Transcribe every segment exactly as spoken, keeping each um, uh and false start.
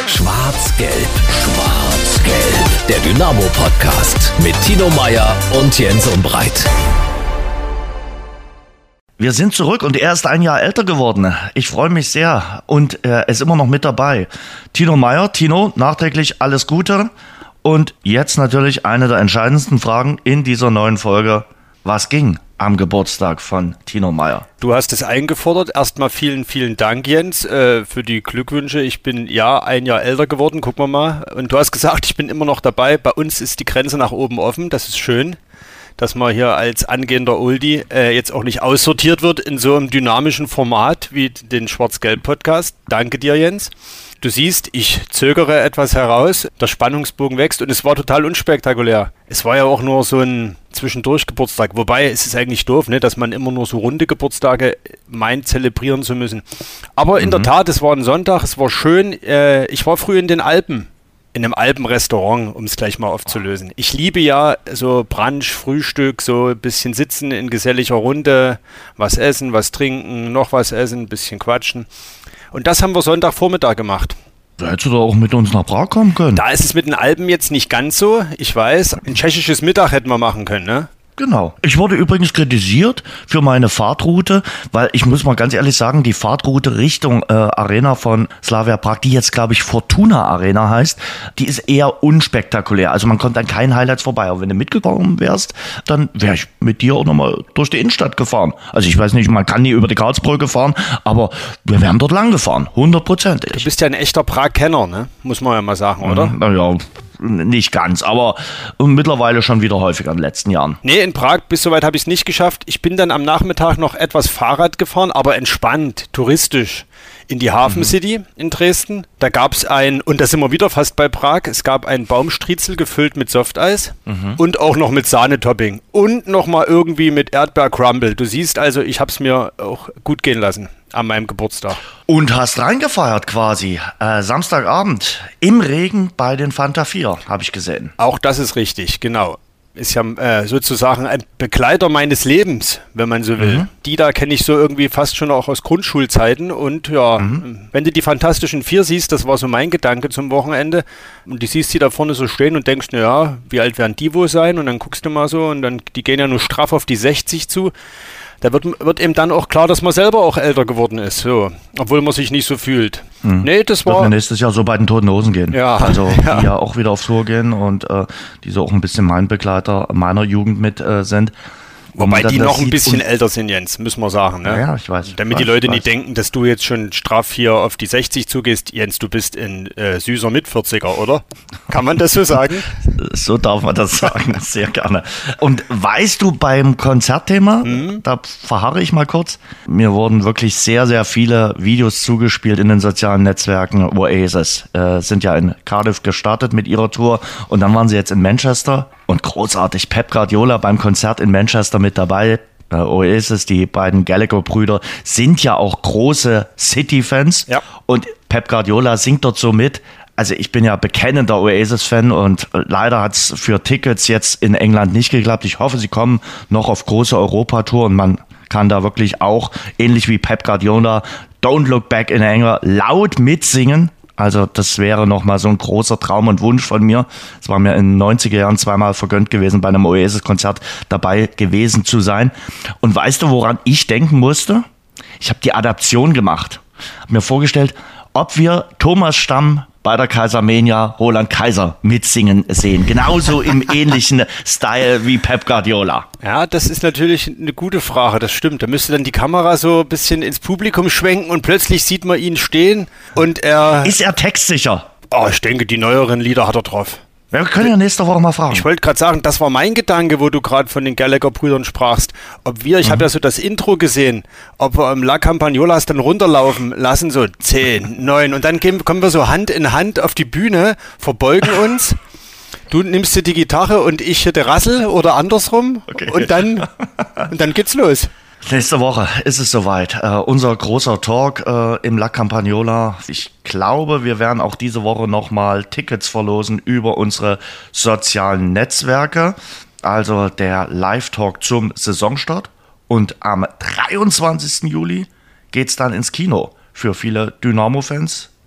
Schwarz-Gelb, Schwarz-Gelb. Der Dynamo-Podcast mit Tino Meyer und Jens Umbreit. Wir sind zurück und er ist ein Jahr älter geworden. Ich freue mich sehr und er ist immer noch mit dabei. Tino Meyer, Tino, nachträglich alles Gute. Und jetzt natürlich eine der entscheidendsten Fragen in dieser neuen Folge. Was ging am Geburtstag von Tino Meyer? Du hast es eingefordert. Erstmal vielen, vielen Dank, Jens, äh, für die Glückwünsche. Ich bin ja ein Jahr älter geworden, gucken wir mal. Und du hast gesagt, ich bin immer noch dabei. Bei uns ist die Grenze nach oben offen. Das ist schön, dass man hier als angehender Oldie äh, jetzt auch nicht aussortiert wird in so einem dynamischen Format wie den Schwarz-Gelb-Podcast. Danke dir, Jens. Du siehst, ich zögere etwas heraus, der Spannungsbogen wächst und es war total unspektakulär. Es war ja auch nur so ein Zwischendurch-Geburtstag, wobei es ist eigentlich doof, ne, dass man immer nur so runde Geburtstage meint, zelebrieren zu müssen. Aber in mhm. der Tat, es war ein Sonntag, es war schön. Äh, ich war früh in den Alpen, in einem Alpenrestaurant, um es gleich mal aufzulösen. Ich liebe ja so Brunch, Frühstück, so ein bisschen sitzen in geselliger Runde, was essen, was trinken, noch was essen, ein bisschen quatschen. Und das haben wir Sonntagvormittag gemacht. Da hättest du doch auch mit uns nach Prag kommen können. Da ist es mit den Alpen jetzt nicht ganz so, ich weiß. Ein tschechisches Mittag hätten wir machen können, ne? Genau. Ich wurde übrigens kritisiert für meine Fahrtroute, weil ich muss mal ganz ehrlich sagen, die Fahrtroute Richtung äh, Arena von Slavia Prag, die jetzt glaube ich Fortuna Arena heißt, die ist eher unspektakulär. Also man kommt an keinen Highlights vorbei. Aber wenn du mitgekommen wärst, dann wäre ich mit dir auch nochmal durch die Innenstadt gefahren. Also ich weiß nicht, man kann nie über die Karlsbrücke fahren, aber wir wären dort lang gefahren, hundertprozentig. Du bist ja ein echter Prag-Kenner, ne? Muss man ja mal sagen, oder? Mhm, na ja. Nicht ganz, aber mittlerweile schon wieder häufiger in den letzten Jahren. Nee, in Prag, bis soweit habe ich es nicht geschafft. Ich bin dann am Nachmittag noch etwas Fahrrad gefahren, aber entspannt, touristisch, in die Hafen City in Dresden. Da gab es ein, und da sind wir wieder fast bei Prag, es gab ein Baumstriezel gefüllt mit Softeis mhm. und auch noch mit Sahnetopping und nochmal irgendwie mit Erdbeercrumble. Du siehst also, ich habe es mir auch gut gehen lassen an meinem Geburtstag. Und hast reingefeiert quasi. Äh, Samstagabend im Regen bei den Fanta vier, habe ich gesehen. Auch das ist richtig, genau. Ist ja äh, sozusagen ein Begleiter meines Lebens, wenn man so will. Mhm. Die da kenne ich so irgendwie fast schon auch aus Grundschulzeiten. Und ja, mhm. wenn du die Fantastischen Vier siehst, das war so mein Gedanke zum Wochenende. Und du siehst die da vorne so stehen und denkst, naja, wie alt werden die wohl sein? Und dann guckst du mal so und dann, die gehen ja nur straff auf die sechzig zu. Da wird, wird eben dann auch klar, dass man selber auch älter geworden ist, so, obwohl man sich nicht so fühlt. Mhm. Nee, das war... Wird mir nächstes Jahr so bei den Toten Hosen gehen. Ja. Also ja. die ja auch wieder auf Tour gehen und äh, die so auch ein bisschen mein Begleiter meiner Jugend mit äh, sind. Wobei das, die das noch ein bisschen un- älter sind, Jens, müssen wir sagen. Ne? Ja, ich weiß. Damit weiß, die Leute weiß. nicht denken, dass du jetzt schon straff hier auf die sechzig zugehst. Jens, du bist ein äh, süßer Mitvierziger, oder? Kann man das so sagen? So darf man das sagen, sehr gerne. Und weißt du, beim Konzertthema, mhm. da verharre ich mal kurz, mir wurden wirklich sehr, sehr viele Videos zugespielt in den sozialen Netzwerken. Oasis äh, sind ja in Cardiff gestartet mit ihrer Tour und dann waren sie jetzt in Manchester und großartig Pep Guardiola beim Konzert in Manchester mit dabei. Uh, Oasis, die beiden Gallagher-Brüder, sind ja auch große City-Fans ja. und Pep Guardiola singt dort so mit. Also ich bin ja bekennender Oasis-Fan und leider hat es für Tickets jetzt in England nicht geklappt. Ich hoffe, sie kommen noch auf große Europatour und man kann da wirklich auch, ähnlich wie Pep Guardiola, Don't Look Back in Anger laut mitsingen. Also das wäre nochmal so ein großer Traum und Wunsch von mir. Es war mir in den neunziger Jahren zweimal vergönnt gewesen, bei einem Oasis-Konzert dabei gewesen zu sein. Und weißt du, woran ich denken musste? Ich habe die Adaption gemacht. Habe mir vorgestellt, ob wir Thomas Stamm bei der Kaisermania Roland Kaiser mitsingen sehen. Genauso im ähnlichen Style wie Pep Guardiola. Ja, das ist natürlich eine gute Frage, das stimmt. Da müsste dann die Kamera so ein bisschen ins Publikum schwenken und plötzlich sieht man ihn stehen und er... Ist er textsicher? Oh, ich denke, die neueren Lieder hat er drauf. Wir können ja nächste Woche mal fragen. Ich wollte gerade sagen, das war mein Gedanke, wo du gerade von den Gallagher-Brüdern sprachst. Ob wir, ich mhm. habe ja so das Intro gesehen, ob wir im La Campagnolas dann runterlaufen lassen, so zehn, neun und dann gehen, kommen wir so Hand in Hand auf die Bühne, verbeugen uns. Du nimmst dir die Gitarre und ich die Rassel oder andersrum okay. und, dann, und dann geht's los. Nächste Woche ist es soweit. Uh, unser großer Talk uh, im La Campagnola. Ich glaube, wir werden auch diese Woche nochmal Tickets verlosen über unsere sozialen Netzwerke. Also der Live-Talk zum Saisonstart. Und am dreiundzwanzigsten Juli geht's dann ins Kino. Für viele Dynamo-Fans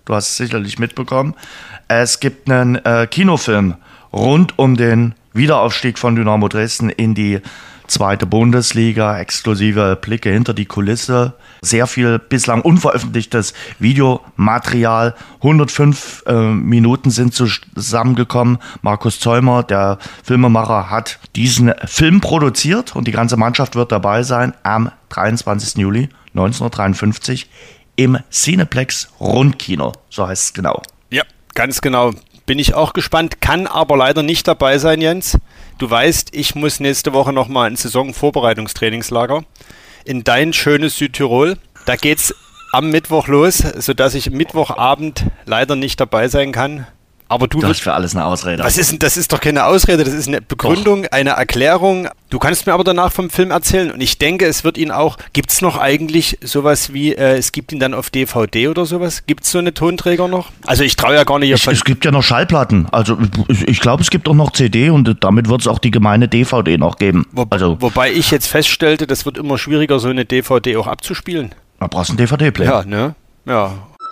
Du hast es sicherlich mitbekommen. Es gibt einen äh, Kinofilm rund um den Wiederaufstieg von Dynamo Dresden in die zweite Bundesliga, exklusive Blicke hinter die Kulisse, sehr viel bislang unveröffentlichtes Videomaterial. hundertfünf äh, Minuten sind zusammengekommen. Markus Zäumer, der Filmemacher, hat diesen Film produziert und die ganze Mannschaft wird dabei sein am dreiundzwanzigsten Juli neunzehnhundertdreiundfünfzig im Cineplex Rundkino, so heißt es genau. Ja, ganz genau. Bin ich auch gespannt, kann aber leider nicht dabei sein, Jens. Du weißt, ich muss nächste Woche nochmal ein Saisonvorbereitungstrainingslager in dein schönes Südtirol. Da geht's am Mittwoch los, sodass ich Mittwochabend leider nicht dabei sein kann. Aber du, du hast für alles eine Ausrede. Was ist, das ist doch keine Ausrede, das ist eine Begründung, doch. Eine Erklärung. Du kannst mir aber danach vom Film erzählen und ich denke, es wird ihn auch, gibt es noch eigentlich sowas wie, äh, es gibt ihn dann auf D V D oder sowas? Gibt es so eine Tonträger noch? Also ich traue ja gar nicht es, es gibt ja noch Schallplatten, also ich, ich glaube, es gibt auch noch C D und damit wird es auch die gemeine D V D noch geben. Wo, also, wobei ich jetzt feststellte, das wird immer schwieriger, so eine D V D auch abzuspielen. Da brauchst du einen D V D-Player. Ja, ne? Ja.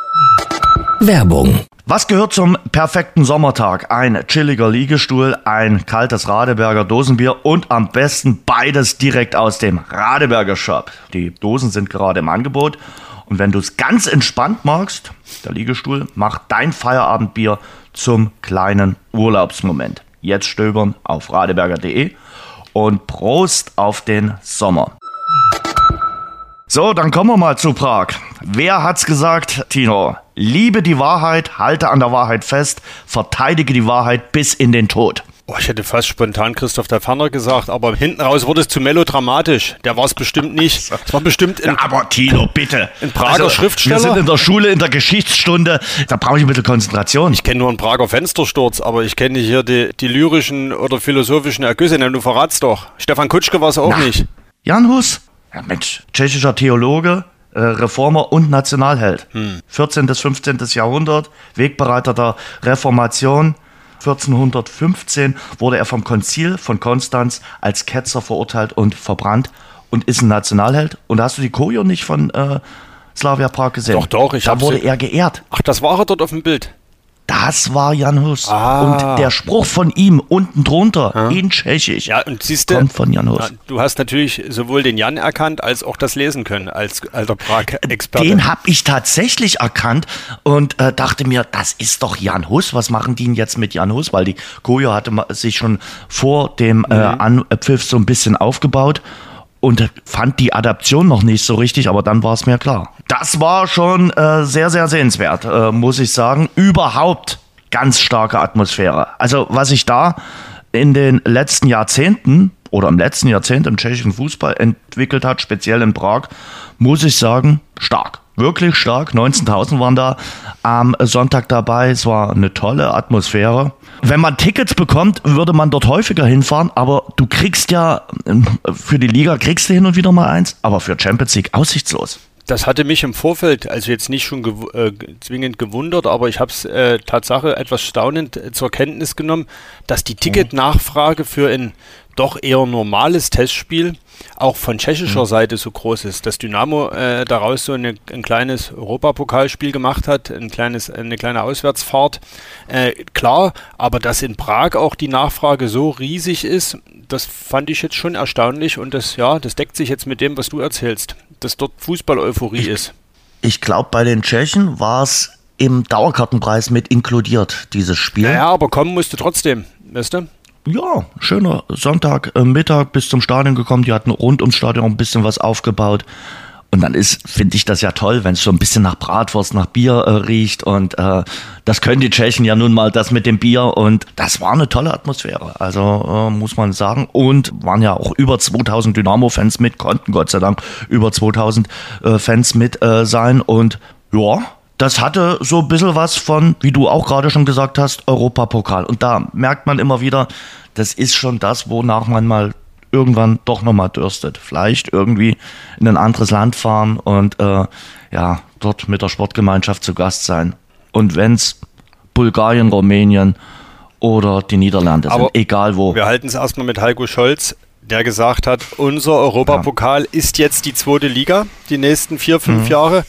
Werbung. Was gehört zum perfekten Sommertag? Ein chilliger Liegestuhl, ein kaltes Radeberger Dosenbier und am besten beides direkt aus dem Radeberger Shop. Die Dosen sind gerade im Angebot und wenn du es ganz entspannt magst, der Liegestuhl macht dein Feierabendbier zum kleinen Urlaubsmoment. Jetzt stöbern auf radeberger punkt de und Prost auf den Sommer. So, dann kommen wir mal zu Prag. Wer hat's gesagt, Tino? Liebe die Wahrheit, halte an der Wahrheit fest, verteidige die Wahrheit bis in den Tod. Oh, ich hätte fast spontan Christoph der Ferner gesagt, aber hinten raus wurde es zu melodramatisch. Der war es bestimmt nicht. Es war bestimmt ein, ja, aber Tino, bitte. Ein Prager also, Schriftsteller. Wir sind in der Schule, in der Geschichtsstunde. Da brauche ich ein bisschen Konzentration. Ich kenne nur einen Prager Fenstersturz, aber ich kenne hier die, die lyrischen oder philosophischen Ergüsse. Na, du verratst doch. Stefan Kutschke war es auch Na, nicht. Jan Hus? Ja, Mensch, tschechischer Theologe, äh, Reformer und Nationalheld. Hm. vierzehnten bis fünfzehnten Jahrhundert, Wegbereiter der Reformation. vierzehnhundertfünfzehn wurde er vom Konzil von Konstanz als Ketzer verurteilt und verbrannt und ist ein Nationalheld. Und hast du die Choreo nicht von äh, Slavia Prag gesehen? Doch, doch. Ich da wurde sie... er geehrt. Ach, das war er dort auf dem Bild? Das war Jan Hus. Ah. Und der Spruch von ihm unten drunter ja. in Tschechisch ja, und siehste, kommt von Jan Hus. Du hast natürlich sowohl den Jan erkannt, als auch das lesen können, als alter Prag-Experte. Den habe ich tatsächlich erkannt und äh, dachte mir, das ist doch Jan Hus. Was machen die denn jetzt mit Jan Hus? Weil die Choreo hatte sich schon vor dem mhm. äh, Anpfiff so ein bisschen aufgebaut. Und fand die Adaption noch nicht so richtig, aber dann war es mir klar. Das war schon äh, sehr, sehr sehenswert, äh, muss ich sagen. Überhaupt ganz starke Atmosphäre. Also was sich da in den letzten Jahrzehnten oder im letzten Jahrzehnt im tschechischen Fußball entwickelt hat, speziell in Prag, muss ich sagen, stark. Wirklich stark. neunzehntausend waren da am Sonntag dabei. Es war eine tolle Atmosphäre. Wenn man Tickets bekommt, würde man dort häufiger hinfahren, aber du kriegst ja, für die Liga kriegst du hin und wieder mal eins, aber für Champions League aussichtslos. Das hatte mich im Vorfeld, also jetzt nicht schon gew- äh, zwingend gewundert, aber ich habe es äh, Tatsache etwas staunend äh, zur Kenntnis genommen, dass die Ticketnachfrage für ein doch eher normales Testspiel auch von tschechischer mhm. Seite so groß ist, dass Dynamo äh, daraus so eine, ein kleines Europapokalspiel gemacht hat, ein kleines, eine kleine Auswärtsfahrt. Äh, klar, aber dass in Prag auch die Nachfrage so riesig ist, das fand ich jetzt schon erstaunlich und das, ja, das deckt sich jetzt mit dem, was du erzählst, dass dort Fußball-Euphorie ist. Ich glaube, bei den Tschechen war es im Dauerkartenpreis mit inkludiert, dieses Spiel. Ja, aber kommen musste trotzdem, weißt du? Ja, schöner Sonntag, äh, Mittag bis zum Stadion gekommen. Die hatten rund ums Stadion ein bisschen was aufgebaut. Und dann ist, finde ich das ja toll, wenn es so ein bisschen nach Bratwurst, nach Bier äh, riecht. Und äh, das können die Tschechen ja nun mal, das mit dem Bier. Und das war eine tolle Atmosphäre, also äh, muss man sagen. Und waren ja auch über zweitausend Dynamo-Fans mit, konnten Gott sei Dank über zweitausend äh, Fans mit äh, sein. Und ja, das hatte so ein bisschen was von, wie du auch gerade schon gesagt hast, Europapokal. Und da merkt man immer wieder, das ist schon das, wonach man mal irgendwann doch nochmal dürstet. Vielleicht irgendwie in ein anderes Land fahren und äh, ja, dort mit der Sportgemeinschaft zu Gast sein. Und wenn es Bulgarien, Rumänien oder die Niederlande Aber sind, egal wo. Wir halten es erstmal mit Heiko Scholz, der gesagt hat, unser Europapokal ja. ist jetzt die zweite Liga, die nächsten vier, fünf mhm. Jahre.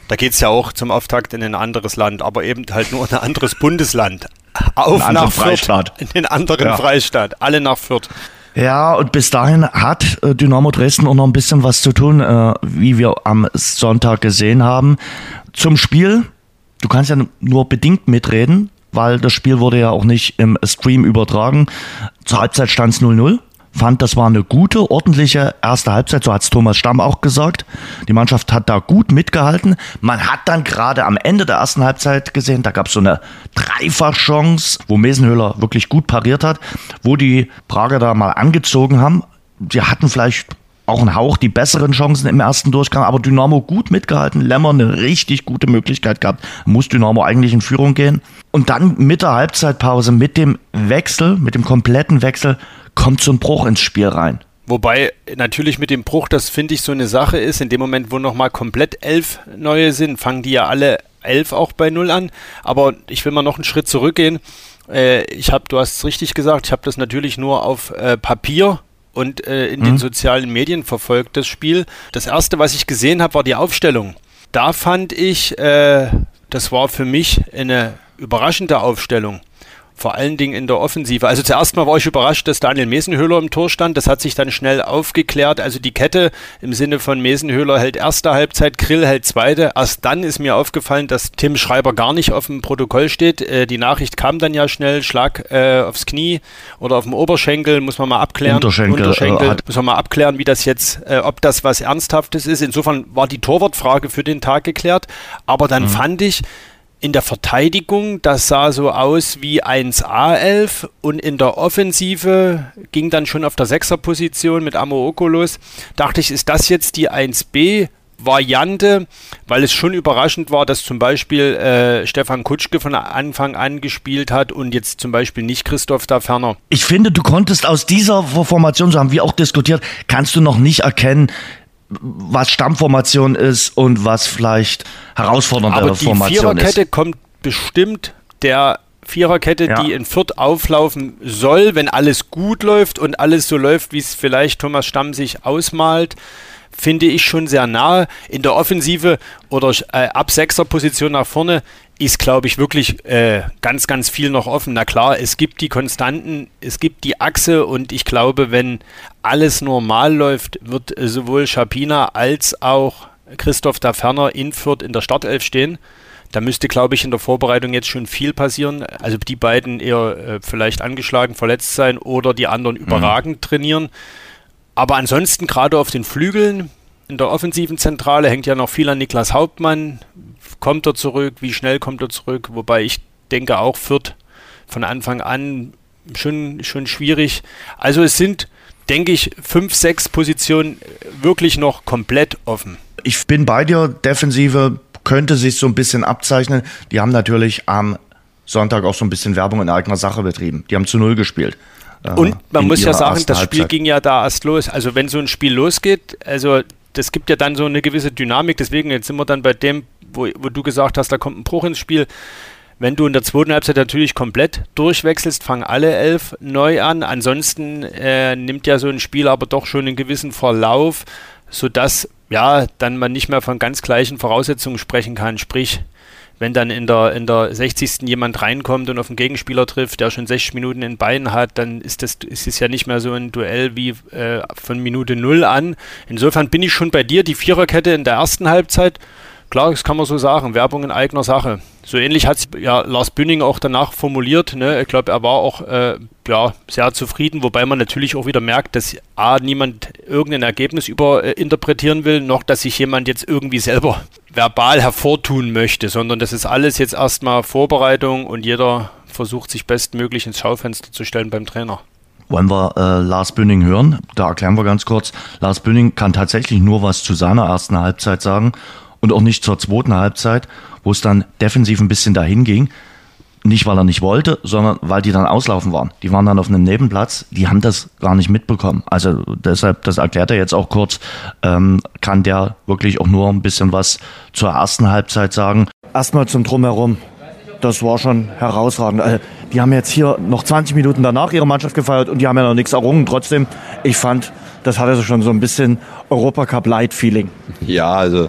Da geht es ja auch zum Auftakt in ein anderes Land, aber eben halt nur in ein anderes Bundesland. Auf ein nach Freistaat. Fürth, in den anderen ja. Freistaat, alle nach Fürth. Ja, und bis dahin hat äh, Dynamo Dresden auch noch ein bisschen was zu tun, äh, wie wir am Sonntag gesehen haben. Zum Spiel, du kannst ja nur bedingt mitreden, weil das Spiel wurde ja auch nicht im Stream übertragen. Zur Halbzeit stand es null null. Fand, das war eine gute, ordentliche erste Halbzeit, so hat es Thomas Stamm auch gesagt. Die Mannschaft hat da gut mitgehalten. Man hat dann gerade am Ende der ersten Halbzeit gesehen, da gab es so eine Dreifachchance, wo Mesenhöhler wirklich gut pariert hat, wo die Prager da mal angezogen haben. Die hatten vielleicht auch einen Hauch die besseren Chancen im ersten Durchgang, aber Dynamo gut mitgehalten. Lemmer eine richtig gute Möglichkeit gehabt. Muss Dynamo eigentlich in Führung gehen. Und dann mit der Halbzeitpause, mit dem Wechsel, mit dem kompletten Wechsel, kommt so ein Bruch ins Spiel rein. Wobei natürlich mit dem Bruch, das finde ich so eine Sache ist, in dem Moment, wo nochmal komplett elf neue sind, fangen die ja alle elf auch bei Null an. Aber ich will mal noch einen Schritt zurückgehen. Äh, ich habe, du hast es richtig gesagt, ich habe das natürlich nur auf äh, Papier und äh, in mhm. den sozialen Medien verfolgt, das Spiel. Das erste, was ich gesehen habe, war die Aufstellung. Da fand ich, äh, das war für mich eine überraschende Aufstellung. Vor allen Dingen in der Offensive. Also zuerst mal war ich überrascht, dass Daniel Mesenhöhler im Tor stand. Das hat sich dann schnell aufgeklärt. Also die Kette im Sinne von Mesenhöhler hält erste Halbzeit, Grill hält zweite. Erst dann ist mir aufgefallen, dass Tim Schreiber gar nicht auf dem Protokoll steht. Äh, die Nachricht kam dann ja schnell, Schlag äh, aufs Knie oder auf dem Oberschenkel, muss man mal abklären. Unterschenkel. Unterschenkel Äh, hat muss man mal abklären, wie das jetzt, äh, ob das was Ernsthaftes ist. Insofern war die Torwartfrage für den Tag geklärt. Aber dann mhm. fand ich, in der Verteidigung, das sah so aus wie eins A elf und in der Offensive ging dann schon auf der Sechserposition mit Amooko los. Dachte ich, ist das jetzt die eins B Variante, weil es schon überraschend war, dass zum Beispiel äh, Stefan Kutschke von Anfang an gespielt hat und jetzt zum Beispiel nicht Christoph da Ferner. Ich finde, du konntest aus dieser Formation, so haben wir auch diskutiert, kannst du noch nicht erkennen, was Stammformation ist und was vielleicht herausfordernde Formation ist. Aber die Viererkette kommt bestimmt der Viererkette, ja. die in Fürth auflaufen soll, wenn alles gut läuft und alles so läuft, wie es vielleicht Thomas Stamm sich ausmalt, finde ich schon sehr nahe. In der Offensive oder äh, ab Sechser-Position nach vorne ist, glaube ich, wirklich äh, ganz, ganz viel noch offen. Na klar, es gibt die Konstanten, es gibt die Achse und ich glaube, wenn alles normal läuft, wird äh, sowohl Schapina als auch Christoph da Ferner in Fürth in der Startelf stehen. Da müsste, glaube ich, in der Vorbereitung jetzt schon viel passieren. Also die beiden eher äh, vielleicht angeschlagen, verletzt sein oder die anderen mhm. überragend trainieren. Aber ansonsten gerade auf den Flügeln, in der offensiven Zentrale hängt ja noch viel an Niklas Hauptmann. Kommt er zurück? Wie schnell kommt er zurück? Wobei ich denke auch Fürth von Anfang an schon, schon schwierig. Also es sind, denke ich, fünf, sechs Positionen wirklich noch komplett offen. Ich bin bei dir, Defensive könnte sich so ein bisschen abzeichnen. Die haben natürlich am Sonntag auch so ein bisschen Werbung in eigener Sache betrieben. Die haben zu Null gespielt. Und man muss ja sagen, das Spiel Halbzeit. ging ja da erst los. Also wenn so ein Spiel losgeht, also das gibt ja dann so eine gewisse Dynamik. Deswegen jetzt sind wir dann bei dem, wo, wo du gesagt hast, da kommt ein Bruch ins Spiel. Wenn du in der zweiten Halbzeit natürlich komplett durchwechselst, fangen alle elf neu an. Ansonsten äh, nimmt ja so ein Spiel aber doch schon einen gewissen Verlauf, sodass ja dann man nicht mehr von ganz gleichen Voraussetzungen sprechen kann. Sprich, wenn dann in der, in der sechzigsten jemand reinkommt und auf einen Gegenspieler trifft, der schon sechzig Minuten in Beinen hat, dann ist das ist es ja nicht mehr so ein Duell wie äh, von Minute null an. Insofern bin ich schon bei dir, die Viererkette in der ersten Halbzeit, klar, das kann man so sagen, Werbung in eigener Sache. So ähnlich hat es ja Lars Bünding auch danach formuliert. Ne? Ich glaube, er war auch äh, ja, sehr zufrieden, wobei man natürlich auch wieder merkt, dass A, niemand irgendein Ergebnis überinterpretieren will, noch dass sich jemand jetzt irgendwie selber verbal hervortun möchte, sondern das ist alles jetzt erstmal Vorbereitung und jeder versucht sich bestmöglich ins Schaufenster zu stellen beim Trainer. Wollen wir äh, Lars Bünding hören? Da erklären wir ganz kurz. Lars Bünding kann tatsächlich nur was zu seiner ersten Halbzeit sagen und auch nicht zur zweiten Halbzeit, wo es dann defensiv ein bisschen dahin ging. Nicht, weil er nicht wollte, sondern weil die dann auslaufen waren. Die waren dann auf einem Nebenplatz, die haben das gar nicht mitbekommen. Also deshalb, das erklärt er jetzt auch kurz, ähm, kann der wirklich auch nur ein bisschen was zur ersten Halbzeit sagen. Erstmal zum Drumherum. Das war schon herausragend. Also, die haben jetzt hier noch zwanzig Minuten danach ihre Mannschaft gefeiert und die haben ja noch nichts errungen. Trotzdem, ich fand, das hatte schon so ein bisschen Europacup-Light-Feeling. Ja, also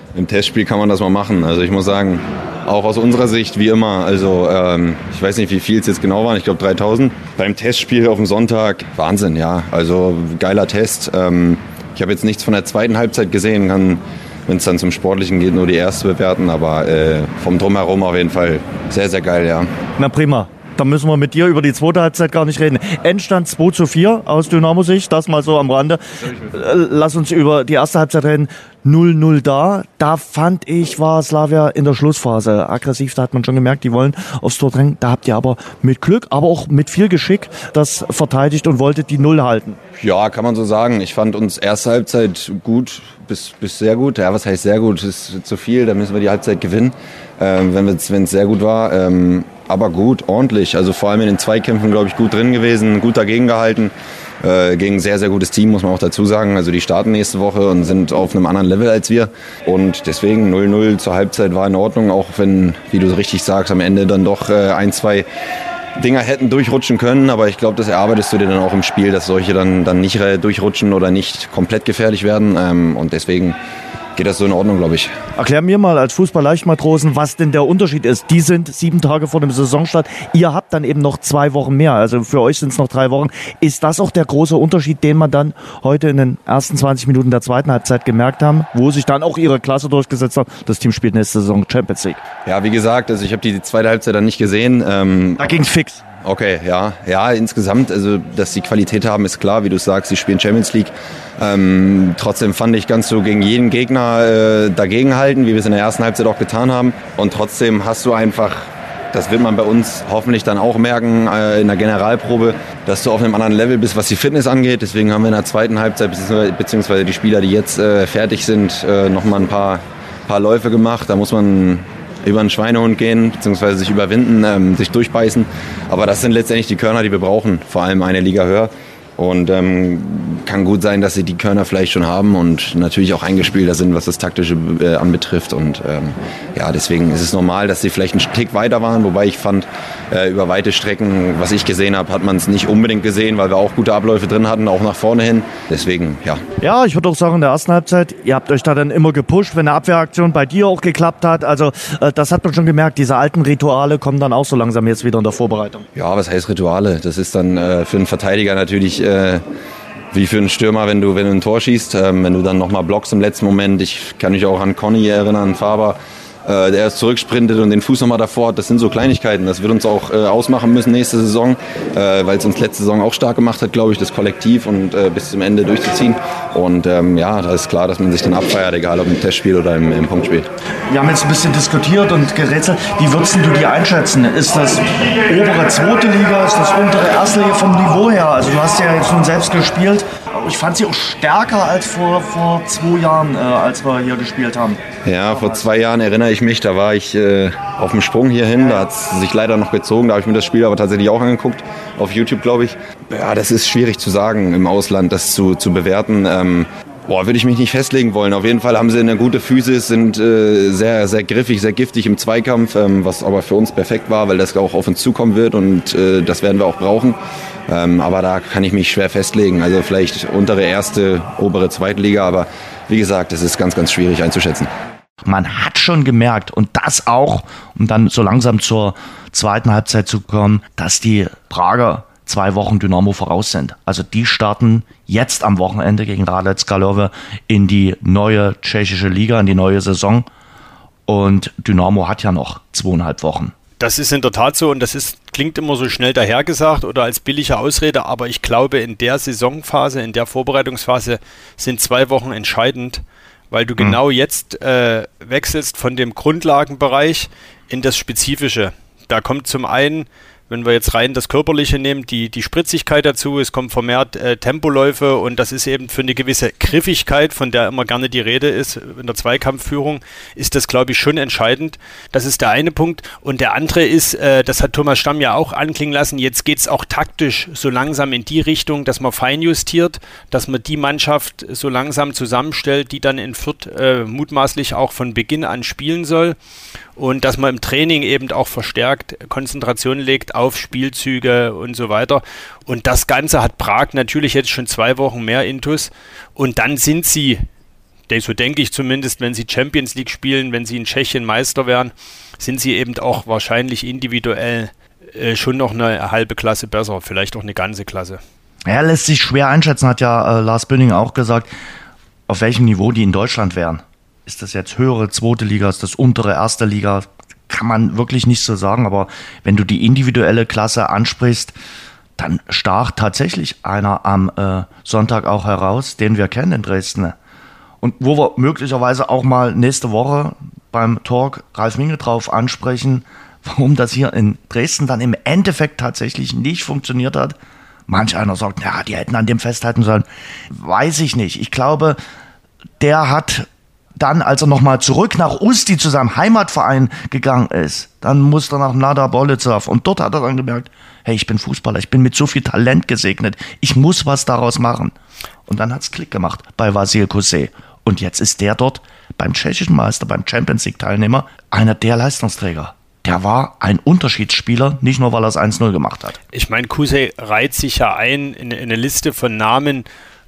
im Testspiel kann man das mal machen. Also ich muss sagen, auch aus unserer Sicht wie immer, also ähm, ich weiß nicht, wie viel es jetzt genau waren, ich glaube dreitausend. Beim Testspiel auf dem Sonntag, Wahnsinn, ja, also geiler Test. Ähm, ich habe jetzt nichts von der zweiten Halbzeit gesehen, kann, wenn es dann zum Sportlichen geht, nur die erste bewerten, aber äh, vom Drumherum auf jeden Fall sehr, sehr geil, ja. Na prima. Da müssen wir mit dir über die zweite Halbzeit gar nicht reden. Endstand zwei zu vier aus Dynamo-Sicht, das mal so am Rande. Lass uns über die erste Halbzeit reden. null null da. Da fand ich, war Slavia in der Schlussphase aggressiv. Da hat man schon gemerkt, die wollen aufs Tor drängen. Da habt ihr aber mit Glück, aber auch mit viel Geschick das verteidigt und wolltet die Null halten. Ja, kann man so sagen. Ich fand uns erste Halbzeit gut, bis, bis sehr gut. Ja, was heißt sehr gut? Das ist zu viel, da müssen wir die Halbzeit gewinnen, ähm, wenn es sehr gut war. Ähm, aber gut, ordentlich. Also vor allem in den Zweikämpfen, glaube ich, gut drin gewesen, gut dagegen gehalten. Äh, gegen ein sehr, sehr gutes Team, muss man auch dazu sagen. Also die starten nächste Woche und sind auf einem anderen Level als wir. Und deswegen null null zur Halbzeit war in Ordnung, auch wenn, wie du richtig sagst, am Ende dann doch äh, ein, zwei Dinger hätten durchrutschen können. Aber ich glaube, das erarbeitest du dir dann auch im Spiel, dass solche dann, dann nicht durchrutschen oder nicht komplett gefährlich werden. Ähm, und deswegen geht das so in Ordnung, glaube ich. Erklär mir mal als Fußball-Leichtmatrosen, was denn der Unterschied ist. Die sind sieben Tage vor dem Saisonstart. Ihr habt dann eben noch zwei Wochen mehr. Also für euch sind es noch drei Wochen. Ist das auch der große Unterschied, den man dann heute in den ersten zwanzig Minuten der zweiten Halbzeit gemerkt haben, wo sich dann auch ihre Klasse durchgesetzt hat? Das Team spielt nächste Saison Champions League. Ja, wie gesagt, also ich habe die zweite Halbzeit dann nicht gesehen. Ähm, da ging's fix. Okay, ja, ja, insgesamt, also dass sie Qualität haben, ist klar, wie du sagst, sie spielen Champions League. Ähm, trotzdem fand ich, kannst du gegen jeden Gegner äh, dagegenhalten, wie wir es in der ersten Halbzeit auch getan haben. Und trotzdem hast du einfach, das wird man bei uns hoffentlich dann auch merken äh, in der Generalprobe, dass du auf einem anderen Level bist, was die Fitness angeht. Deswegen haben wir in der zweiten Halbzeit, beziehungsweise, beziehungsweise die Spieler, die jetzt äh, fertig sind, äh, nochmal ein paar, paar Läufe gemacht. Da muss man über einen Schweinehund gehen, beziehungsweise sich überwinden, ähm, sich durchbeißen. Aber das sind letztendlich die Körner, die wir brauchen, vor allem eine Liga höher. Und ähm, kann gut sein, dass sie die Körner vielleicht schon haben und natürlich auch eingespielter sind, was das Taktische äh, anbetrifft. Und ähm, ja, deswegen ist es normal, dass sie vielleicht einen Tick weiter waren. Wobei ich fand, äh, über weite Strecken, was ich gesehen habe, hat man es nicht unbedingt gesehen, weil wir auch gute Abläufe drin hatten, auch nach vorne hin. Deswegen, ja. Ja, ich würde auch sagen, in der ersten Halbzeit, ihr habt euch da dann immer gepusht, wenn eine Abwehraktion bei dir auch geklappt hat. Also äh, das hat man schon gemerkt. Diese alten Rituale kommen dann auch so langsam jetzt wieder in der Vorbereitung. Ja, was heißt Rituale? Das ist dann äh, für einen Verteidiger natürlich äh, wie für einen Stürmer, wenn du, wenn du ein Tor schießt, ähm, wenn du dann nochmal blockst im letzten Moment. Ich kann mich auch an Conny erinnern, an Faber, äh, der erst zurücksprintet und den Fuß nochmal davor hat. Das sind so Kleinigkeiten. Das wird uns auch äh, ausmachen müssen nächste Saison, äh, weil es uns letzte Saison auch stark gemacht hat, glaube ich, das Kollektiv und äh, bis zum Ende durchzuziehen. Und ähm, ja, da ist klar, dass man sich dann abfeiert, egal ob im Testspiel oder im, im Punktspiel. Wir haben jetzt ein bisschen diskutiert und gerätselt. Wie würdest du die einschätzen? Ist das obere zweite Liga, ist das untere erste Liga vom Niveau her? Also du hast ja jetzt nun selbst gespielt. Ich fand sie auch stärker als vor, vor zwei Jahren, äh, als wir hier gespielt haben. Ja, vor zwei Jahren erinnere ich mich, da war ich äh, auf dem Sprung hierhin, da hat es sich leider noch gezogen, da habe ich mir das Spiel aber tatsächlich auch angeguckt, auf YouTube, glaube ich. Ja, das ist schwierig zu sagen im Ausland, das zu, zu bewerten. Ähm, Boah, würde ich mich nicht festlegen wollen. Auf jeden Fall haben sie eine gute Physis, sind äh, sehr, sehr griffig, sehr giftig im Zweikampf, ähm, was aber für uns perfekt war, weil das auch auf uns zukommen wird und äh, das werden wir auch brauchen. Ähm, aber da kann ich mich schwer festlegen. Also vielleicht untere erste, obere Zweitliga, aber wie gesagt, das ist ganz, ganz schwierig einzuschätzen. Man hat schon gemerkt, und das auch, um dann so langsam zur zweiten Halbzeit zu kommen, dass die Prager zwei Wochen Dynamo voraus sind. Also die starten jetzt am Wochenende gegen Hradec Králové in die neue tschechische Liga, in die neue Saison. Und Dynamo hat ja noch zweieinhalb Wochen. Das ist in der Tat so und das ist, klingt immer so schnell dahergesagt oder als billige Ausrede, aber ich glaube, in der Saisonphase, in der Vorbereitungsphase sind zwei Wochen entscheidend, weil du mhm. genau jetzt äh, wechselst von dem Grundlagenbereich in das Spezifische. Da kommt zum einen, wenn wir jetzt rein das Körperliche nehmen, die, die Spritzigkeit dazu, es kommen vermehrt äh, Tempoläufe und das ist eben für eine gewisse Griffigkeit, von der immer gerne die Rede ist, in der Zweikampfführung, ist das, glaube ich, schon entscheidend. Das ist der eine Punkt. Und der andere ist, äh, das hat Thomas Stamm ja auch anklingen lassen, jetzt geht es auch taktisch so langsam in die Richtung, dass man feinjustiert, dass man die Mannschaft so langsam zusammenstellt, die dann in Fürth äh, mutmaßlich auch von Beginn an spielen soll. Und dass man im Training eben auch verstärkt Konzentration legt auf Spielzüge und so weiter. Und das Ganze hat Prag natürlich jetzt schon zwei Wochen mehr Intus. Und dann sind sie so denke ich zumindest, wenn sie Champions League spielen, wenn sie in Tschechien Meister werden, sind sie eben auch wahrscheinlich individuell äh, schon noch eine halbe Klasse besser, vielleicht auch eine ganze Klasse. Ja, lässt sich schwer einschätzen, hat ja äh, Lars Bünning auch gesagt, auf welchem Niveau die in Deutschland wären. Ist das jetzt höhere zweite Liga, ist das untere erste Liga? Kann man wirklich nicht so sagen, aber wenn du die individuelle Klasse ansprichst, dann stach tatsächlich einer am äh, Sonntag auch heraus, den wir kennen in Dresden. Und wo wir möglicherweise auch mal nächste Woche beim Talk Ralf Minge drauf ansprechen, warum das hier in Dresden dann im Endeffekt tatsächlich nicht funktioniert hat. Manch einer sagt, ja, die hätten an dem festhalten sollen. Weiß ich nicht. Ich glaube, der hat dann, als er nochmal zurück nach Usti zu seinem Heimatverein gegangen ist, dann musste er nach Mlada Bolesław. Und dort hat er dann gemerkt, hey, ich bin Fußballer, ich bin mit so viel Talent gesegnet, ich muss was daraus machen. Und dann hat es Klick gemacht bei Vasil Kosej. Und jetzt ist der dort beim tschechischen Meister, beim Champions League Teilnehmer, einer der Leistungsträger. Der war ein Unterschiedsspieler, nicht nur, weil er es eins null gemacht hat. Ich meine, Kosej reiht sich ja ein in, in eine Liste von Namen,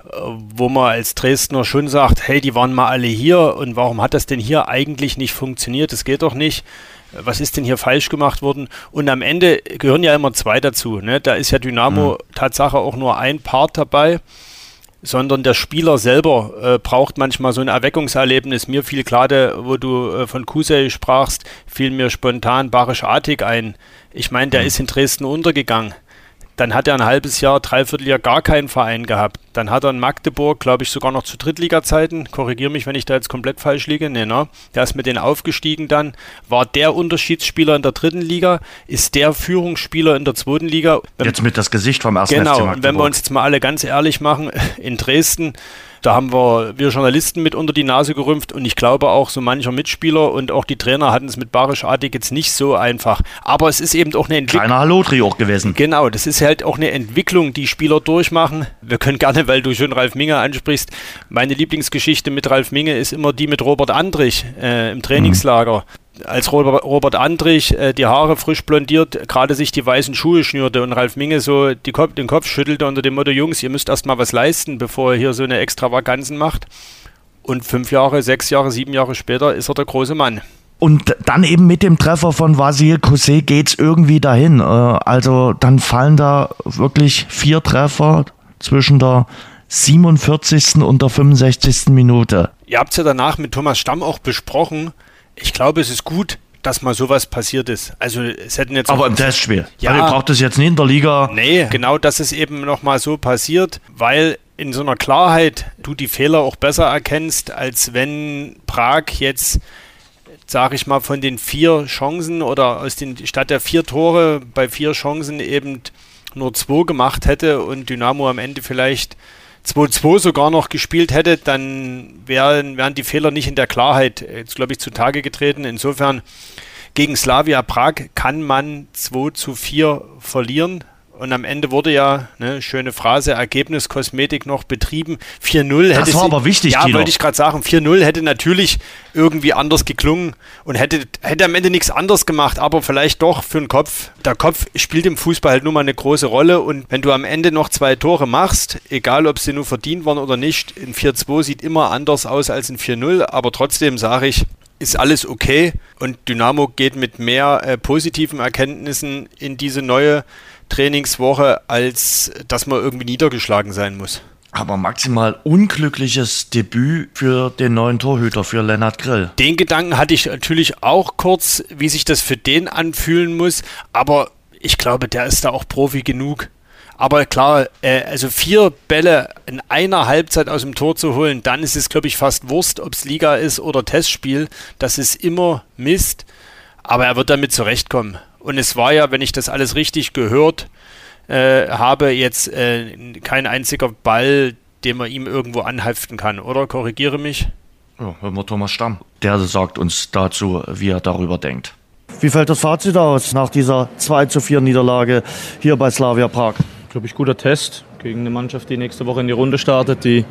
wo man als Dresdner schon sagt, hey, die waren mal alle hier und warum hat das denn hier eigentlich nicht funktioniert? Das geht doch nicht. Was ist denn hier falsch gemacht worden? Und am Ende gehören ja immer zwei dazu. Ne? Da ist ja Dynamo mhm. Tatsache auch nur ein Part dabei, sondern der Spieler selber äh, braucht manchmal so ein Erweckungserlebnis. Mir fiel gerade, wo du äh, von Kosej sprachst, fiel mir spontan Barisch Atik ein. Ich meine, der mhm. ist in Dresden untergegangen. Dann hat er ein halbes Jahr, dreiviertel Jahr gar keinen Verein gehabt. Dann hat er in Magdeburg, glaube ich, sogar noch zu Drittliga-Zeiten, korrigiere mich, wenn ich da jetzt komplett falsch liege, nee, ne? Der ist mit denen aufgestiegen dann, war der Unterschiedsspieler in der dritten Liga, ist der Führungsspieler in der zweiten Liga. Jetzt mit das Gesicht vom ersten Genau, F C Magdeburg. Wenn wir uns jetzt mal alle ganz ehrlich machen, in Dresden, da haben wir, wir Journalisten mit unter die Nase gerümpft und ich glaube auch so mancher Mitspieler und auch die Trainer hatten es mit Barisch Atik jetzt nicht so einfach. Aber es ist eben auch eine Entwicklung. Kleiner Hallotri auch gewesen. Genau, das ist halt auch eine Entwicklung, die Spieler durchmachen. Wir können gerne, weil du schon Ralf Minge ansprichst, meine Lieblingsgeschichte mit Ralf Minge ist immer die mit Robert Andrich äh, im Trainingslager. Mhm. Als Robert, Robert Andrich äh, die Haare frisch blondiert, gerade sich die weißen Schuhe schnürte und Ralf Minge so die Kopf, den Kopf schüttelte unter dem Motto, Jungs, ihr müsst erst mal was leisten, bevor ihr hier so eine Extravaganzen macht. Und fünf Jahre, sechs Jahre, sieben Jahre später ist er der große Mann. Und dann eben mit dem Treffer von Vasil Kosej geht's irgendwie dahin. Also dann fallen da wirklich vier Treffer zwischen der siebenundvierzigsten und der fünfundsechzigsten Minute. Ihr habt es ja danach mit Thomas Stamm auch besprochen. Ich glaube, es ist gut, dass mal sowas passiert ist. Also es hätten jetzt aber im Testspiel. Ja, also ihr braucht es jetzt nicht in der Liga. Nee, genau, dass es eben nochmal so passiert, weil in so einer Klarheit du die Fehler auch besser erkennst, als wenn Prag jetzt, sage ich mal, von den vier Chancen oder aus den statt der vier Tore bei vier Chancen eben nur zwei gemacht hätte und Dynamo am Ende vielleicht zwei zwei sogar noch gespielt hätte, dann wären, wären die Fehler nicht in der Klarheit jetzt, glaube ich, zutage getreten. Insofern gegen Slavia Prag kann man zwei zu vier verlieren. Und am Ende wurde ja, ne, schöne Phrase, Ergebniskosmetik noch betrieben. vier null hätte. Das war sie, aber wichtig, Ja, Tino. wollte ich gerade sagen. vier null hätte natürlich irgendwie anders geklungen und hätte, hätte am Ende nichts anderes gemacht, aber vielleicht doch für den Kopf. Der Kopf spielt im Fußball halt nun mal eine große Rolle und wenn du am Ende noch zwei Tore machst, egal ob sie nur verdient waren oder nicht, ein vier zwei sieht immer anders aus als ein vier null, aber trotzdem sage ich, ist alles okay und Dynamo geht mit mehr äh, positiven Erkenntnissen in diese neue Trainingswoche, als dass man irgendwie niedergeschlagen sein muss. Aber maximal unglückliches Debüt für den neuen Torhüter, für Lennart Grill. Den Gedanken hatte ich natürlich auch kurz, wie sich das für den anfühlen muss, aber ich glaube, der ist da auch Profi genug. Aber klar, äh, also vier Bälle in einer Halbzeit aus dem Tor zu holen, dann ist es, glaube ich, fast Wurst, ob es Liga ist oder Testspiel. Das ist immer Mist, aber er wird damit zurechtkommen. Und es war ja, wenn ich das alles richtig gehört äh, habe, jetzt äh, kein einziger Ball, den man ihm irgendwo anheften kann, oder? Korrigiere mich. Ja, hören wir Thomas Stamm. Der sagt uns dazu, wie er darüber denkt. Wie fällt das Fazit aus nach dieser zwei zu vier Niederlage hier bei Slavia Prag? Glaube ich, guter Test gegen eine Mannschaft, die nächste Woche in die Runde startet, die,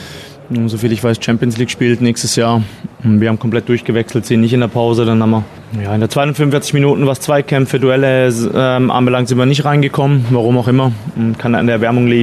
soviel ich weiß, Champions League spielt nächstes Jahr. Wir haben komplett durchgewechselt, sind nicht in der Pause. Dann haben wir ja, in der zweiten fünfundvierzig Minuten, was Zweikämpfe, Duelle ähm, anbelangt, sind wir nicht reingekommen, warum auch immer. Kann an der Erwärmung liegen.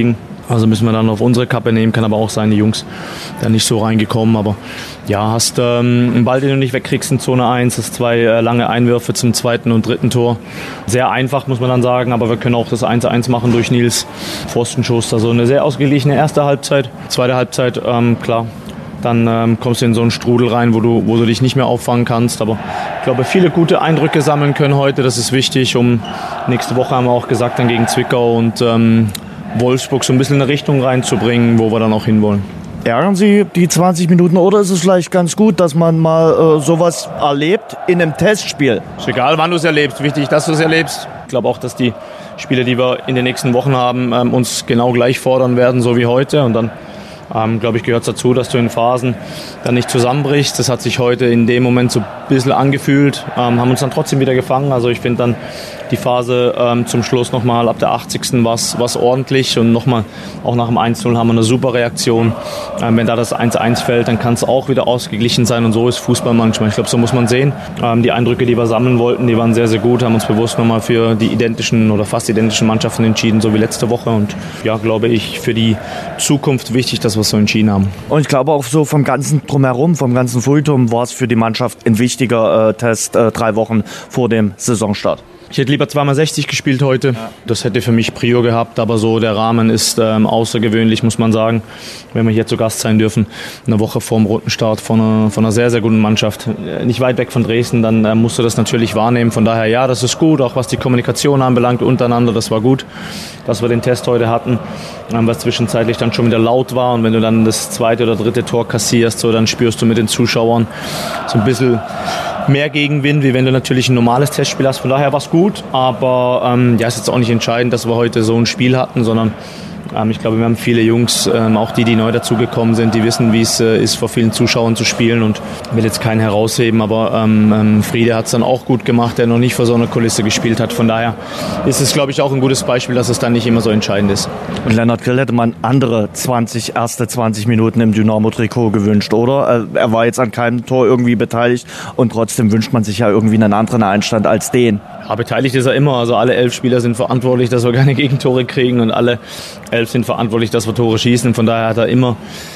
Also müssen wir dann auf unsere Kappe nehmen, kann aber auch sein, die Jungs da nicht so reingekommen. Aber ja, hast ähm, einen Ball, den du nicht wegkriegst in Zone eins, hast zwei äh, lange Einwürfe zum zweiten und dritten Tor. Sehr einfach, muss man dann sagen, aber wir können auch das eins eins machen durch Nils Pfostenschuss. Also eine sehr ausgeglichene erste Halbzeit. Zweite Halbzeit, ähm, klar, dann ähm, kommst du in so einen Strudel rein, wo du, wo du dich nicht mehr auffangen kannst. Aber ich glaube, viele gute Eindrücke sammeln können heute, das ist wichtig. Um nächste Woche haben wir auch gesagt, dann gegen Zwickau und ähm, Wolfsburg so ein bisschen eine Richtung reinzubringen, wo wir dann auch hinwollen. Ärgern Sie die zwanzig Minuten oder ist es vielleicht ganz gut, dass man mal äh, sowas erlebt in einem Testspiel? Ist egal, wann du es erlebst. Wichtig, dass du es erlebst. Ich glaube auch, dass die Spiele, die wir in den nächsten Wochen haben, ähm, uns genau gleich fordern werden, so wie heute. Und dann, ähm, glaube ich, gehört es dazu, dass du in Phasen dann nicht zusammenbrichst. Das hat sich heute in dem Moment so ein bisschen angefühlt, ähm, haben uns dann trotzdem wieder gefangen. Also ich finde dann die Phase ähm, zum Schluss nochmal ab der achtzigsten war es ordentlich und nochmal auch nach dem eins null haben wir eine super Reaktion. Ähm, wenn da das eins eins fällt, dann kann es auch wieder ausgeglichen sein und so ist Fußball manchmal. Ich glaube, so muss man sehen. Ähm, die Eindrücke, die wir sammeln wollten, die waren sehr, sehr gut, haben uns bewusst nochmal für die identischen oder fast identischen Mannschaften entschieden, so wie letzte Woche und ja, glaube ich, für die Zukunft wichtig, dass wir es so entschieden haben. Und ich glaube auch so vom ganzen Drumherum, vom ganzen Feuilleton war es für die Mannschaft ein wichtiger äh, Test, äh, drei Wochen vor dem Saisonstart. Ich hätte lieber zwei mal sechzig gespielt heute. Ja. Das hätte für mich Prio gehabt, aber so der Rahmen ist ähm, außergewöhnlich, muss man sagen. Wenn wir hier zu Gast sein dürfen, eine Woche vor dem roten Start von einer, von einer sehr, sehr guten Mannschaft. Nicht weit weg von Dresden, dann äh, musst du das natürlich wahrnehmen. Von daher, ja, das ist gut, auch was die Kommunikation anbelangt untereinander, das war gut, dass wir den Test heute hatten, ähm, was zwischenzeitlich dann schon wieder laut war. Und wenn du dann das zweite oder dritte Tor kassierst, so, dann spürst du mit den Zuschauern so ein bisschen mehr Gegenwind, wie wenn du natürlich ein normales Testspiel hast. Von daher war es gut, aber ähm, ja, ist jetzt auch nicht entscheidend, dass wir heute so ein Spiel hatten, sondern ähm, ich glaube, wir haben viele Jungs, ähm, auch die, die neu dazugekommen sind, die wissen, wie es äh, ist, vor vielen Zuschauern zu spielen und ich will jetzt keinen herausheben, aber ähm, ähm, Friede hat es dann auch gut gemacht, der noch nicht vor so einer Kulisse gespielt hat. Von daher ist es, glaube ich, auch ein gutes Beispiel, dass es dann nicht immer so entscheidend ist. Und Lennart Grill hätte man andere zwanzig, erste zwanzig Minuten im Dynamo-Trikot gewünscht, oder? Er war jetzt an keinem Tor irgendwie beteiligt und trotzdem wünscht man sich ja irgendwie einen anderen Einstand als den. Ja, beteiligt ist er immer. Also alle elf Spieler sind verantwortlich, dass wir keine Gegentore kriegen und alle elf sind verantwortlich, dass wir Tore schießen. Von daher hat er immer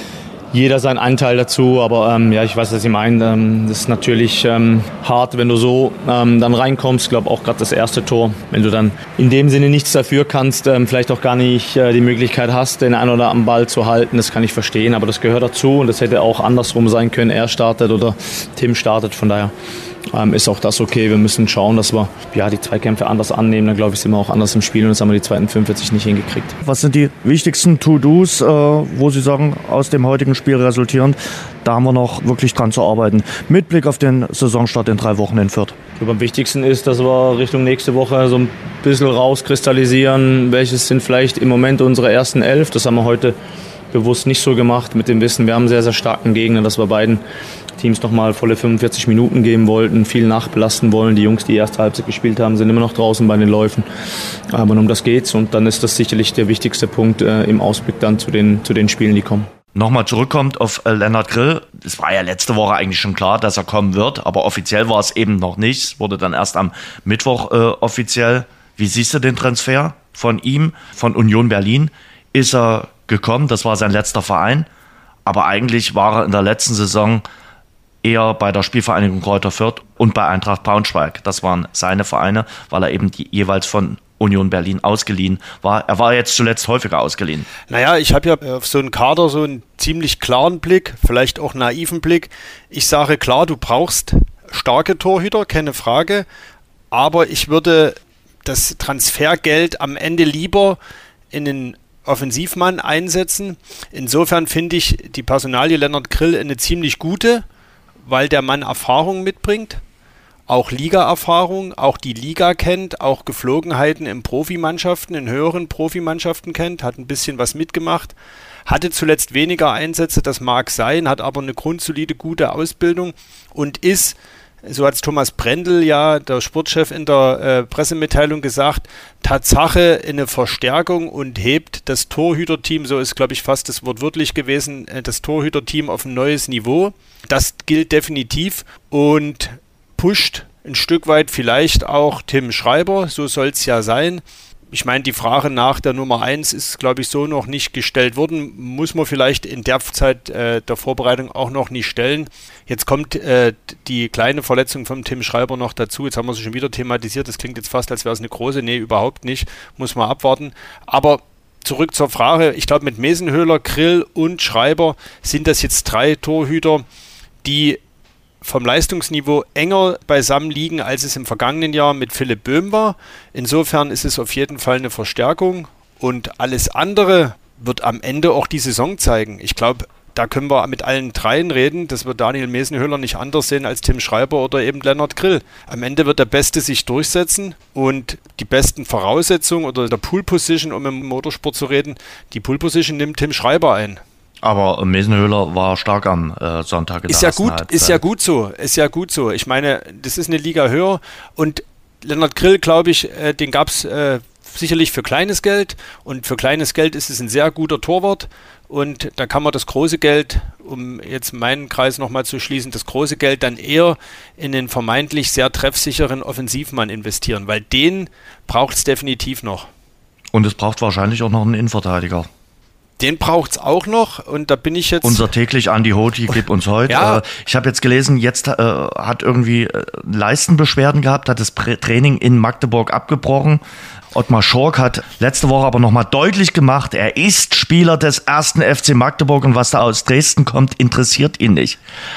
jeder seinen Anteil dazu, aber ähm, ja, ich weiß, was Sie meinen. Ähm, das ist natürlich ähm, hart, wenn du so ähm, dann reinkommst. Ich glaube auch gerade das erste Tor, wenn du dann in dem Sinne nichts dafür kannst, ähm, vielleicht auch gar nicht äh, die Möglichkeit hast, den einen oder anderen Ball zu halten, das kann ich verstehen, aber das gehört dazu und das hätte auch andersrum sein können. Er startet oder Tim startet, von daher ähm, ist auch das okay. Wir müssen schauen, dass wir ja, die Zweikämpfe anders annehmen, dann glaube ich, sind wir auch anders im Spiel und das haben wir die zweiten fünfundvierzig nicht hingekriegt. Was sind die wichtigsten To-Dos, äh, wo Sie sagen, aus dem heutigen Spiel resultierend, da haben wir noch wirklich dran zu arbeiten. Mit Blick auf den Saisonstart in drei Wochen in Fürth. Ich glaube, am wichtigsten ist, dass wir Richtung nächste Woche so ein bisschen rauskristallisieren, welches sind vielleicht im Moment unsere ersten elf. Das haben wir heute bewusst nicht so gemacht mit dem Wissen, wir haben einen sehr, sehr starken Gegner, dass wir beiden Teams nochmal volle fünfundvierzig Minuten geben wollten, viel nachbelasten wollen. Die Jungs, die erste Halbzeit gespielt haben, sind immer noch draußen bei den Läufen. Aber um das geht's und dann ist das sicherlich der wichtigste Punkt äh, im Ausblick dann zu den, zu den Spielen, die kommen. Nochmal zurückkommt auf äh, Lennart Grill. Es war ja letzte Woche eigentlich schon klar, dass er kommen wird, aber offiziell war es eben noch nicht. Es wurde dann erst am Mittwoch äh, offiziell. Wie siehst du den Transfer von ihm, von Union Berlin? Ist er gekommen, das war sein letzter Verein, aber eigentlich war er in der letzten Saison eher bei der Spielvereinigung Kräuter Fürth und bei Eintracht Braunschweig. Das waren seine Vereine, weil er eben die, jeweils von Union Berlin ausgeliehen war. Er war jetzt zuletzt häufiger ausgeliehen. Naja, ich habe ja auf so einen Kader so einen ziemlich klaren Blick, vielleicht auch naiven Blick. Ich sage klar, du brauchst starke Torhüter, keine Frage, aber ich würde das Transfergeld am Ende lieber in den Offensivmann einsetzen. Insofern finde ich die Personalie Lennart Grill eine ziemlich gute, weil der Mann Erfahrung mitbringt, auch Liga-Erfahrung, auch die Liga kennt, auch Geflogenheiten in Profimannschaften, in höheren Profimannschaften kennt, hat ein bisschen was mitgemacht, hatte zuletzt weniger Einsätze, das mag sein, hat aber eine grundsolide, gute Ausbildung und ist, so hat es Thomas Brendel, ja, der Sportchef in der äh, Pressemitteilung gesagt, Tatsache eine Verstärkung und hebt das Torhüterteam, so ist, glaube ich, fast das Wort wörtlich gewesen, äh, das Torhüterteam auf ein neues Niveau. Das gilt definitiv und pusht ein Stück weit vielleicht auch Tim Schreiber, so soll es ja sein. ich meine, die Frage nach der Nummer eins ist, glaube ich, so noch nicht gestellt worden. Muss man vielleicht in der Zeit äh, der Vorbereitung auch noch nicht stellen. Jetzt kommt äh, die kleine Verletzung von Tim Schreiber noch dazu. Jetzt haben wir sie schon wieder thematisiert. Das klingt jetzt fast, als wäre es eine große. Nee, überhaupt nicht. Muss man abwarten. Aber zurück zur Frage. Ich glaube, mit Mesenhöhler, Grill und Schreiber sind das jetzt drei Torhüter, die vom Leistungsniveau enger beisammen liegen, als es im vergangenen Jahr mit Philipp Böhm war. Insofern ist es auf jeden Fall eine Verstärkung und alles andere wird am Ende auch die Saison zeigen. Ich glaube, da können wir mit allen dreien reden, dass wir Daniel Mesenhöhler nicht anders sehen als Tim Schreiber oder eben Lennart Grill. Am Ende wird der Beste sich durchsetzen und die besten Voraussetzungen oder der Pool Position, um im Motorsport zu reden, die Pool Position nimmt Tim Schreiber ein. Aber Mesenhöhler war stark am äh, Sonntag in ist der ja gut, Halbzeit. Ist ja gut so, ist ja gut so. Ich meine, das ist eine Liga höher und Lennart Grill, glaube ich, äh, den gab es äh, sicherlich für kleines Geld und für kleines Geld ist es ein sehr guter Torwart und da kann man das große Geld, um jetzt meinen Kreis nochmal zu schließen, das große Geld dann eher in den vermeintlich sehr treffsicheren Offensivmann investieren, weil den braucht es definitiv noch. Und es braucht wahrscheinlich auch noch einen Innenverteidiger. Den braucht es auch noch und da bin ich jetzt... Unser täglich Andi Hoti gibt uns heute. Ja. Äh, ich habe jetzt gelesen, jetzt äh, hat irgendwie äh, Leistenbeschwerden gehabt, hat das Prä- Training in Magdeburg abgebrochen. Ottmar Schork hat letzte Woche aber nochmal deutlich gemacht, er ist Spieler des ersten F C Magdeburg und was da aus Dresden kommt, interessiert ihn nicht.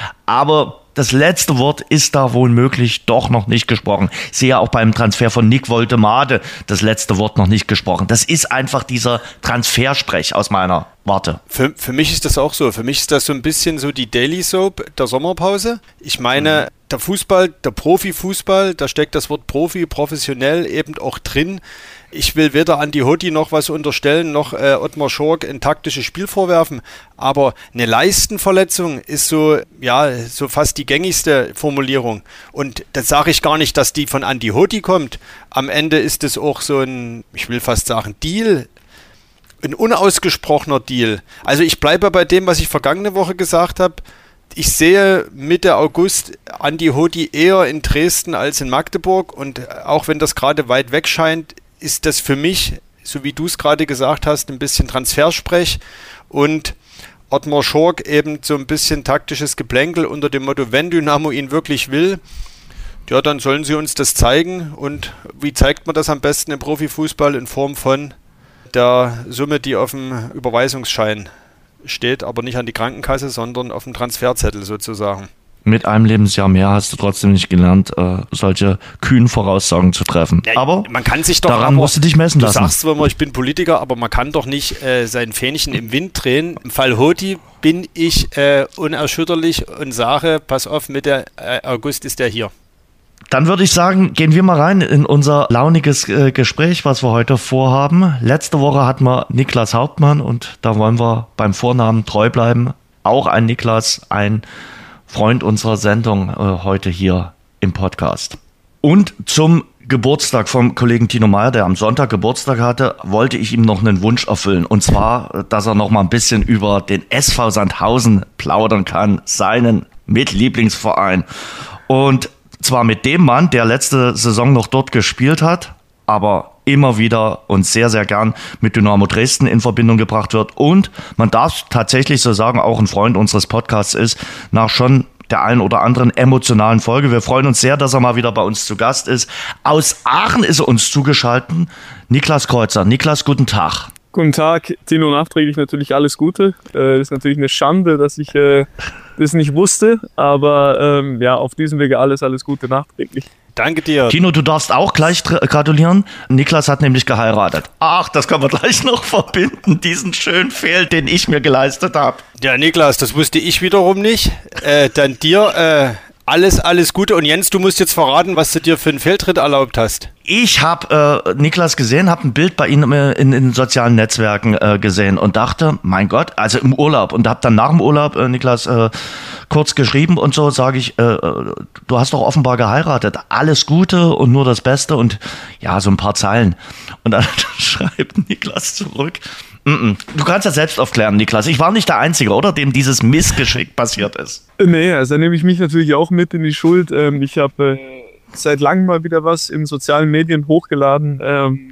Aber das letzte Wort ist da wohl möglich doch noch nicht gesprochen. Ich sehe auch beim Transfer von Nick Woltemade das letzte Wort noch nicht gesprochen. Das ist einfach dieser Transfersprech aus meiner Warte. Für, für mich ist das auch so. Für mich ist das so ein bisschen so die Daily Soap der Sommerpause. Ich meine, mhm. der Fußball, der Profifußball, da steckt das Wort Profi, professionell eben auch drin. Ich will weder Andi Hoti noch was unterstellen, noch äh, Ottmar Schork ein taktisches Spiel vorwerfen. Aber eine Leistenverletzung ist so, ja, so fast die gängigste Formulierung. Und das sage ich gar nicht, dass die von Andi Hoti kommt. Am Ende ist es auch so ein, ich will fast sagen, Deal. Ein unausgesprochener Deal. Also ich bleibe bei dem, was ich vergangene Woche gesagt habe. Ich sehe Mitte August Andi Hoti eher in Dresden als in Magdeburg. Und auch wenn das gerade weit weg scheint, ist das für mich, so wie du es gerade gesagt hast, ein bisschen Transfersprech und Ottmar Schork eben so ein bisschen taktisches Geplänkel unter dem Motto, wenn Dynamo ihn wirklich will, ja, dann sollen sie uns das zeigen. Und wie zeigt man das am besten im Profifußball? In Form von der Summe, die auf dem Überweisungsschein steht, aber nicht an die Krankenkasse, sondern auf dem Transferzettel sozusagen. Mit einem Lebensjahr mehr hast du trotzdem nicht gelernt, äh, solche kühnen Voraussagen zu treffen. Ja, aber man kann sich doch, daran aber, musst du dich messen du lassen. Du sagst zwar immer, ich bin Politiker, aber man kann doch nicht äh, sein Fähnchen im Wind drehen. Im Fall Hoti bin ich äh, unerschütterlich und sage, pass auf, Mitte äh, August ist er hier. Dann würde ich sagen, gehen wir mal rein in unser launiges äh, Gespräch, was wir heute vorhaben. Letzte Woche hatten wir Niklas Hauptmann und da wollen wir beim Vornamen treu bleiben. Auch ein Niklas, ein Freund unserer Sendung äh, heute hier im Podcast. Und zum Geburtstag vom Kollegen Tino Meyer, der am Sonntag Geburtstag hatte, wollte ich ihm noch einen Wunsch erfüllen. Und zwar, dass er noch mal ein bisschen über den S V Sandhausen plaudern kann, seinen Mitlieblingsverein. Und zwar mit dem Mann, der letzte Saison noch dort gespielt hat, aber immer wieder und sehr, sehr gern mit Dynamo Dresden in Verbindung gebracht wird. Und man darf tatsächlich so sagen, auch ein Freund unseres Podcasts ist, nach schon der einen oder anderen emotionalen Folge. Wir freuen uns sehr, dass er mal wieder bei uns zu Gast ist. Aus Aachen ist er uns zugeschaltet. Niklas Kreuzer. Niklas, guten Tag. Guten Tag, Tino, nachträglich natürlich alles Gute. Das ist natürlich eine Schande, dass ich das nicht wusste, aber ähm, ja, auf diesem Wege alles, alles Gute nachträglich. Danke dir. Tino, du darfst auch gleich gratulieren. Niklas hat nämlich geheiratet. Ach, das kann man gleich noch verbinden, diesen schönen Fehl, den ich mir geleistet habe. Ja, Niklas, das wusste ich wiederum nicht. Äh, dann dir äh, alles, alles Gute. Und Jens, du musst jetzt verraten, was du dir für einen Fehltritt erlaubt hast. Ich habe äh, Niklas gesehen, habe ein Bild bei ihm in, in, in sozialen Netzwerken äh, gesehen und dachte, mein Gott, also im Urlaub. Und habe dann nach dem Urlaub, äh, Niklas, äh, kurz geschrieben und so, sage ich, äh, du hast doch offenbar geheiratet. Alles Gute und nur das Beste und ja, so ein paar Zeilen. Und dann schreibt Niklas zurück, Mm-mm. Du kannst das selbst aufklären, Niklas. Ich war nicht der Einzige, oder? Dem dieses Missgeschick passiert ist. Nee, also da nehme ich mich natürlich auch mit in die Schuld. Ich habe äh, seit langem mal wieder was in sozialen Medien hochgeladen. Ähm,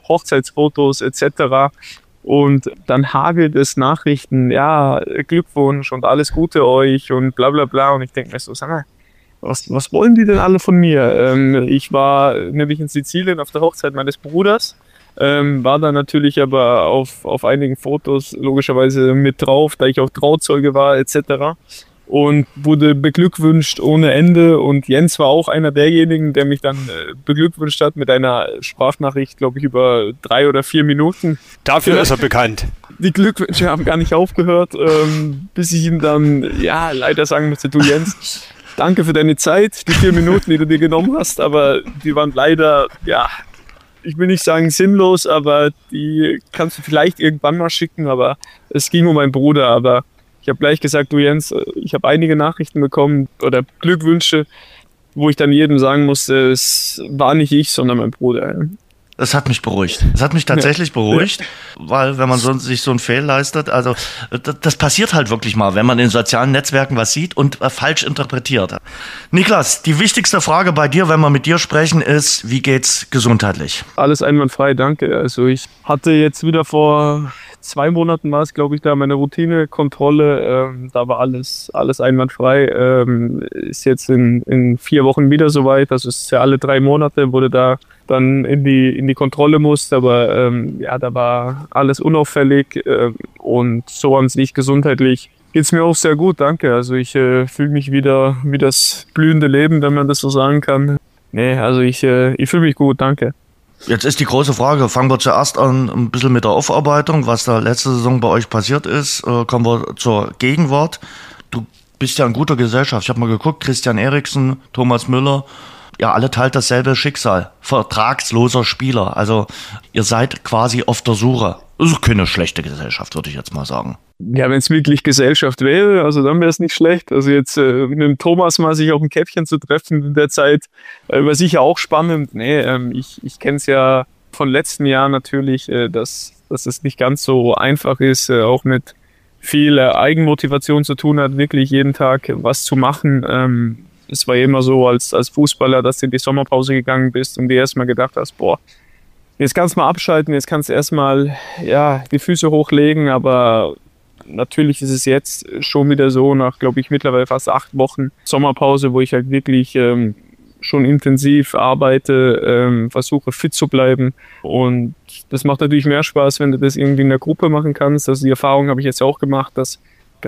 Hochzeitsfotos et cetera. Und dann hagelt es Nachrichten, ja, Glückwunsch und alles Gute euch und bla bla bla. Und ich denke mir so, sag mal, was, was wollen die denn alle von mir? Ähm, ich war nämlich in Sizilien auf der Hochzeit meines Bruders, ähm, war da natürlich aber auf, auf einigen Fotos logischerweise mit drauf, da ich auch Trauzeuge war et cetera. Und wurde beglückwünscht ohne Ende. Und Jens war auch einer derjenigen, der mich dann äh, beglückwünscht hat mit einer Sprachnachricht, glaube ich, über drei oder vier Minuten. Dafür ja. ist er bekannt. Die Glückwünsche haben gar nicht aufgehört, ähm, bis ich ihm dann, ja, leider sagen musste, du Jens, danke für deine Zeit, die vier Minuten, die du dir genommen hast, aber die waren leider, ja, ich will nicht sagen sinnlos, aber die kannst du vielleicht irgendwann mal schicken, aber es ging um meinen Bruder, aber ich habe gleich gesagt, du Jens, ich habe einige Nachrichten bekommen oder Glückwünsche, wo ich dann jedem sagen musste, es war nicht ich, sondern mein Bruder. Das hat mich beruhigt. Das hat mich tatsächlich ja. beruhigt, weil wenn man so, sich so einen Fehl leistet, also das, das passiert halt wirklich mal, wenn man in sozialen Netzwerken was sieht und äh, falsch interpretiert. Niklas, die wichtigste Frage bei dir, wenn wir mit dir sprechen, ist, wie geht's gesundheitlich? Alles einwandfrei, danke. Also ich hatte jetzt wieder vor zwei Monaten war es, glaube ich, da meine Routinekontrolle. Ähm, da war alles, alles einwandfrei. Ähm, ist jetzt in, in vier Wochen wieder soweit. Also es ist ja alle drei Monate, wurde da dann in die, in die Kontrolle musste. Aber ähm, ja, da war alles unauffällig. Äh, und so an sich gesundheitlich geht es mir auch sehr gut, danke. Also ich äh, fühle mich wieder wie das blühende Leben, wenn man das so sagen kann. Nee, also ich, äh, ich fühle mich gut, danke. Jetzt ist die große Frage, fangen wir zuerst an ein bisschen mit der Aufarbeitung, was da letzte Saison bei euch passiert ist. Äh, kommen wir zur Gegenwart. Du bist ja in guter Gesellschaft. Ich habe mal geguckt, Christian Eriksen, Thomas Müller, ja, alle teilt dasselbe Schicksal. Vertragsloser Spieler. Also ihr seid quasi auf der Suche. Das ist keine schlechte Gesellschaft, würde ich jetzt mal sagen. Ja, wenn es wirklich Gesellschaft wäre, also dann wäre es nicht schlecht. Also jetzt äh, mit dem Thomas mal sich auf ein Käppchen zu treffen in der Zeit, äh, war sicher auch spannend. Nee, ähm, ich, ich kenne es ja von letzten Jahren natürlich, äh, dass, dass es nicht ganz so einfach ist, äh, auch mit viel äh, Eigenmotivation zu tun hat, wirklich jeden Tag was zu machen. Ähm, es war immer so als, als Fußballer, dass du in die Sommerpause gegangen bist und dir erstmal gedacht hast, boah, jetzt kannst du mal abschalten, jetzt kannst du erstmal ja, die Füße hochlegen, aber natürlich ist es jetzt schon wieder so, nach, glaube ich, mittlerweile fast acht Wochen Sommerpause, wo ich halt wirklich ähm, schon intensiv arbeite, ähm, versuche fit zu bleiben. Und das macht natürlich mehr Spaß, wenn du das irgendwie in der Gruppe machen kannst. Also die Erfahrung habe ich jetzt auch gemacht, dass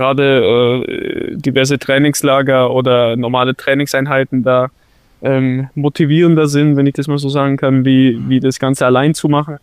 gerade äh, diverse Trainingslager oder normale Trainingseinheiten da ähm, motivierender sind, wenn ich das mal so sagen kann, wie, wie das Ganze allein zu machen.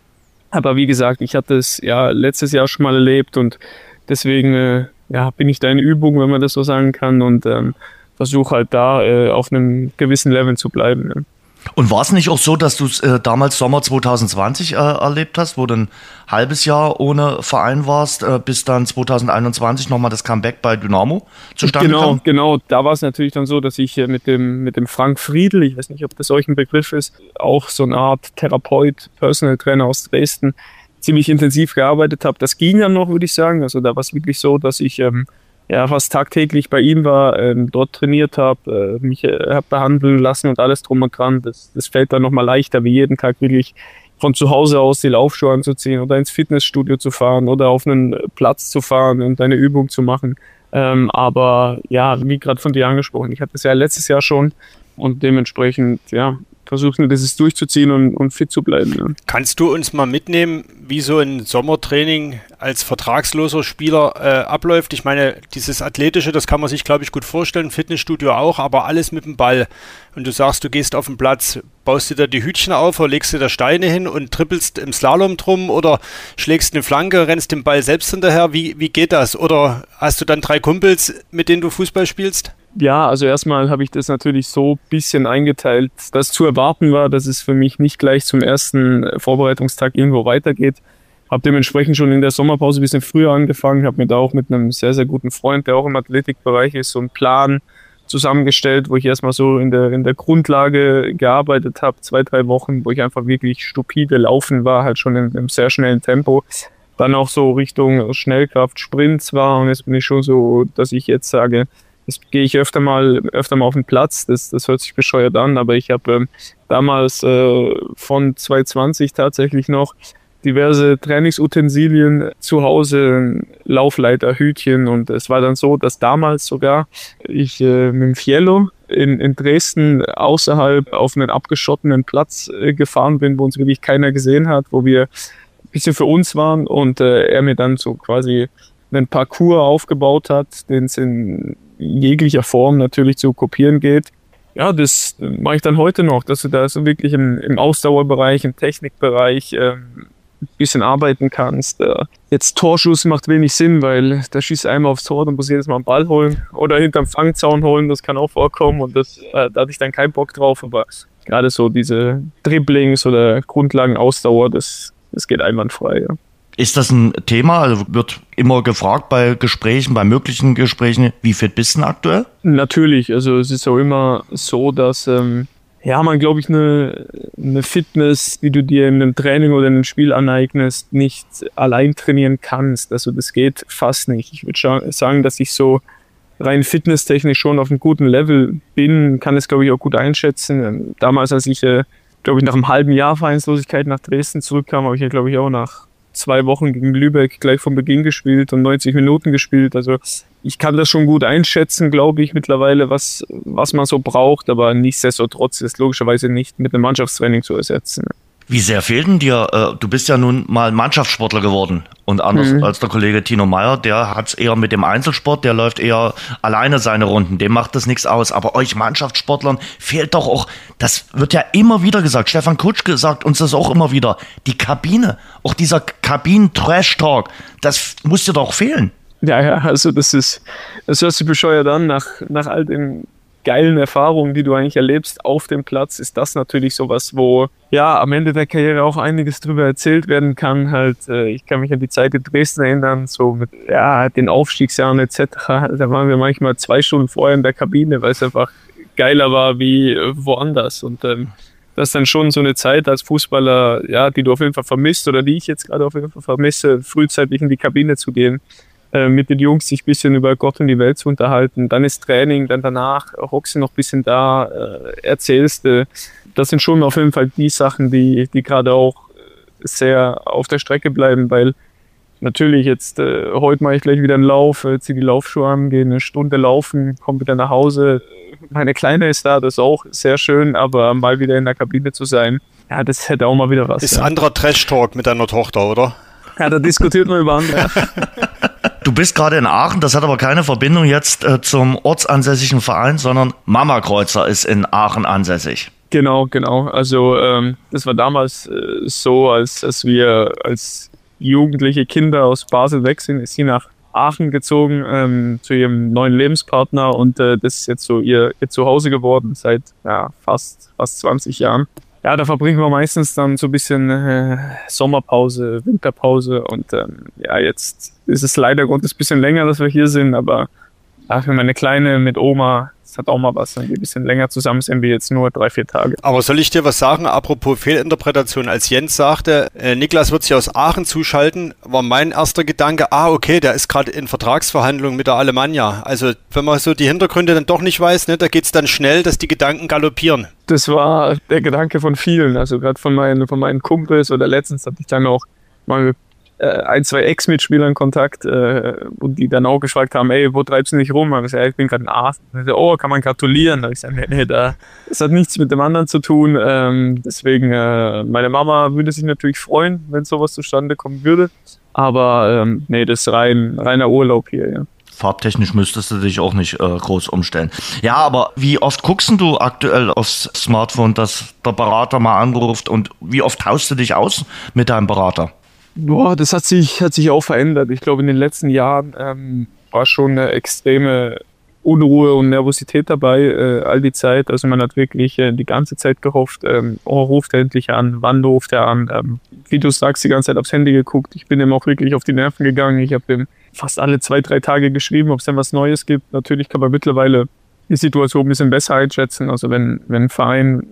Aber wie gesagt, ich hatte es ja letztes Jahr schon mal erlebt und deswegen äh, ja, bin ich da in Übung, wenn man das so sagen kann, und ähm, versuche halt da äh, auf einem gewissen Level zu bleiben. Ja. Und war es nicht auch so, dass du es äh, damals Sommer zwanzig zwanzig äh, erlebt hast, wo du ein halbes Jahr ohne Verein warst, äh, bis dann zwanzig einundzwanzig nochmal das Comeback bei Dynamo zustande genau, kam? Genau, da war es natürlich dann so, dass ich äh, mit dem, mit dem Frank Friedl, ich weiß nicht, ob das euch ein Begriff ist, auch so eine Art Therapeut, Personal Trainer aus Dresden, ziemlich intensiv gearbeitet habe. Das ging dann noch, würde ich sagen. Also da war es wirklich so, dass ich ähm, ja fast tagtäglich bei ihm war, ähm, dort trainiert habe, äh, mich äh, habe behandeln lassen und alles drum und dran. Das, das fällt dann nochmal leichter, wie jeden Tag wirklich von zu Hause aus die Laufschuhe anzuziehen oder ins Fitnessstudio zu fahren oder auf einen Platz zu fahren und eine Übung zu machen. Ähm, aber ja, wie gerade von dir angesprochen, ich hatte es ja letztes Jahr schon und dementsprechend, ja, versuchen, das ist durchzuziehen und, und fit zu bleiben. Ja. Kannst du uns mal mitnehmen, wie so ein Sommertraining als vertragsloser Spieler äh, abläuft? Ich meine, dieses Athletische, das kann man sich, glaube ich, gut vorstellen, Fitnessstudio auch, aber alles mit dem Ball. Und du sagst, du gehst auf den Platz, baust dir da die Hütchen auf oder legst dir da Steine hin und trippelst im Slalom drum oder schlägst eine Flanke, rennst den Ball selbst hinterher. Wie, wie geht das? Oder hast du dann drei Kumpels, mit denen du Fußball spielst? Ja, also erstmal habe ich das natürlich so ein bisschen eingeteilt, dass zu erwarten war, dass es für mich nicht gleich zum ersten Vorbereitungstag irgendwo weitergeht. Habe dementsprechend schon in der Sommerpause ein bisschen früher angefangen, habe mir da auch mit einem sehr, sehr guten Freund, der auch im Athletikbereich ist, so einen Plan zusammengestellt, wo ich erstmal so in der, in der Grundlage gearbeitet habe, zwei, drei Wochen, wo ich einfach wirklich stupide laufen war, halt schon in einem sehr schnellen Tempo. Dann auch so Richtung Schnellkraft, Sprints war, und jetzt bin ich schon so, dass ich jetzt sage, Jetzt gehe ich öfter mal, öfter mal auf den Platz, das, das hört sich bescheuert an, aber ich habe ähm, damals äh, von zwanzig zwanzig tatsächlich noch diverse Trainingsutensilien zu Hause, Laufleiter, Hütchen, und es war dann so, dass damals sogar ich äh, mit dem Fiello in, in Dresden außerhalb auf einen abgeschotteten Platz äh, gefahren bin, wo uns wirklich keiner gesehen hat, wo wir ein bisschen für uns waren, und äh, er mir dann so quasi einen Parcours aufgebaut hat, den es in jeglicher Form natürlich zu kopieren geht. Ja, das mache ich dann heute noch, dass du da so wirklich im, im Ausdauerbereich, im Technikbereich ähm, ein bisschen arbeiten kannst. Äh, jetzt Torschuss macht wenig Sinn, weil da schießt einmal aufs Tor, dann muss jedes Mal einen Ball holen oder hinterm Fangzaun holen, das kann auch vorkommen, und das, äh, da hatte ich dann keinen Bock drauf, aber gerade so diese Dribblings oder Grundlagenausdauer, das, das geht einwandfrei, ja. Ist das ein Thema? Also wird immer gefragt bei Gesprächen, bei möglichen Gesprächen, wie fit bist du denn aktuell? Natürlich, also es ist auch immer so, dass ähm, ja, man, glaube ich, eine, eine Fitness, die du dir in einem Training oder in einem Spiel aneignest, nicht allein trainieren kannst. Also das geht fast nicht. Ich würde sagen, dass ich so rein fitnesstechnisch schon auf einem guten Level bin, kann es, glaube ich, auch gut einschätzen. Damals, als ich, äh, glaube ich, nach einem halben Jahr Vereinslosigkeit nach Dresden zurückkam, habe ich ja, glaube ich, auch nach zwei Wochen gegen Lübeck gleich von Beginn gespielt und neunzig Minuten gespielt. Also ich kann das schon gut einschätzen, glaube ich, mittlerweile, was, was man so braucht, aber nichtsdestotrotz ist logischerweise nicht mit einem Mannschaftstraining zu ersetzen. Wie sehr fehlt denn dir, äh, du bist ja nun mal Mannschaftssportler geworden, und anders mhm. als der Kollege Tino Meyer, der hat's eher mit dem Einzelsport, der läuft eher alleine seine Runden, dem macht das nichts aus, aber euch Mannschaftssportlern fehlt doch auch, das wird ja immer wieder gesagt, Stefan Kutschke sagt uns das auch immer wieder, die Kabine, auch dieser Kabinen-Trash-Talk, das muss dir doch fehlen. Ja, ja, also das ist, das hört sich bescheuert an, nach, nach all den geilen Erfahrungen, die du eigentlich erlebst auf dem Platz, ist das natürlich sowas, wo ja am Ende der Karriere auch einiges drüber erzählt werden kann. Halt, äh, ich kann mich an die Zeit in Dresden erinnern, so mit ja den Aufstiegsjahren et cetera. Da waren wir manchmal zwei Stunden vorher in der Kabine, weil es einfach geiler war wie äh, woanders. Und ähm, das ist dann schon so eine Zeit als Fußballer, ja, die du auf jeden Fall vermisst oder die ich jetzt gerade auf jeden Fall vermisse, frühzeitig in die Kabine zu gehen, mit den Jungs sich ein bisschen über Gott und die Welt zu unterhalten. Dann ist Training, dann danach hockst du noch ein bisschen da, äh, erzählst du. Das sind schon auf jeden Fall die Sachen, die, die gerade auch sehr auf der Strecke bleiben, weil natürlich jetzt, äh, heute mache ich gleich wieder einen Lauf, äh, ziehe die Laufschuhe an, gehe eine Stunde laufen, komme wieder nach Hause. Meine Kleine ist da, das ist auch sehr schön, aber mal wieder in der Kabine zu sein, ja, das hätte auch mal wieder was. Ist ja. anderer Trash-Talk mit deiner Tochter, oder? Ja, da diskutiert man über andere. Du bist gerade in Aachen, das hat aber keine Verbindung jetzt äh, zum ortsansässigen Verein, sondern Mama Kreuzer ist in Aachen ansässig. Genau, genau. Also ähm, das war damals äh, so, als, als wir als jugendliche Kinder aus Basel weg sind, ist sie nach Aachen gezogen ähm, zu ihrem neuen Lebenspartner, und äh, das ist jetzt so ihr, ihr Zuhause geworden seit ja, fast, fast zwanzig Jahren. Ja, da verbringen wir meistens dann so ein bisschen äh, Sommerpause, Winterpause, und ähm, ja, jetzt ist es leider Gottes ein bisschen länger, dass wir hier sind, aber ja, für meine Kleine mit Oma, das hat auch mal was, wenn wir ein bisschen länger zusammen sind wie jetzt nur drei, vier Tage. Aber soll ich dir was sagen, apropos Fehlinterpretation, als Jens sagte, äh, Niklas wird sich aus Aachen zuschalten, war mein erster Gedanke, ah okay, der ist gerade in Vertragsverhandlungen mit der Alemannia. Also wenn man so die Hintergründe dann doch nicht weiß, ne, da geht's dann schnell, dass die Gedanken galoppieren. Das war der Gedanke von vielen, also gerade von meinen, von meinen Kumpels, oder letztens hatte ich dann auch mal mit äh, ein, zwei Ex-Mitspielern Kontakt, äh, und die dann auch gefragt haben, ey, wo treibst du dich rum? Ich gesagt, ich bin gerade in Aachen. So, oh, kann man gratulieren? Da habe ich gesagt, nee, nee, da, das hat nichts mit dem anderen zu tun. Ähm, deswegen, äh, meine Mama würde sich natürlich freuen, wenn sowas zustande kommen würde. Aber ähm, nee, das ist rein, reiner Urlaub hier, ja. Farbtechnisch müsstest du dich auch nicht äh, groß umstellen. Ja, aber wie oft guckst du aktuell aufs Smartphone, dass der Berater mal anruft, und wie oft haust du dich aus mit deinem Berater? Boah, das hat sich, hat sich auch verändert. Ich glaube, in den letzten Jahren ähm, war schon eine extreme Unruhe und Nervosität dabei, äh, all die Zeit. Also man hat wirklich äh, die ganze Zeit gehofft, ähm, oh, ruft er endlich an, wann ruft er an? Ähm, wie du sagst, die ganze Zeit aufs Handy geguckt. Ich bin ihm auch wirklich auf die Nerven gegangen. Ich habe ihm fast alle zwei, drei Tage geschrieben, ob es denn was Neues gibt. Natürlich kann man mittlerweile die Situation ein bisschen besser einschätzen. Also wenn, wenn ein Verein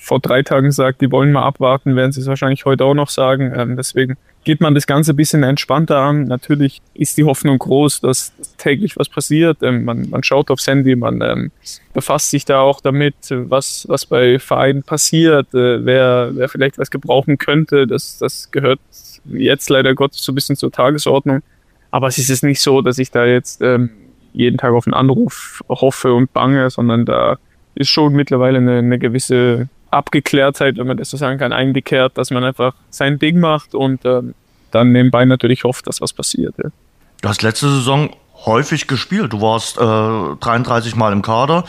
vor drei Tagen gesagt, die wollen mal abwarten, werden sie es wahrscheinlich heute auch noch sagen. Ähm, deswegen geht man das Ganze ein bisschen entspannter an. Natürlich ist die Hoffnung groß, dass täglich was passiert. Ähm, man, man schaut aufs Handy, man ähm, befasst sich da auch damit, was, was bei Vereinen passiert, äh, wer, wer vielleicht was gebrauchen könnte. Das, das gehört jetzt leider Gottes so ein bisschen zur Tagesordnung. Aber es ist jetzt nicht so, dass ich da jetzt ähm, jeden Tag auf einen Anruf hoffe und bange, sondern da ist schon mittlerweile eine, eine gewisse Abgeklärtheit, wenn man das so sagen kann, eingekehrt, dass man einfach sein Ding macht und ähm, dann nebenbei natürlich hofft, dass was passiert. Ja. Du hast letzte Saison häufig gespielt. Du warst äh, dreiunddreißig Mal im Kader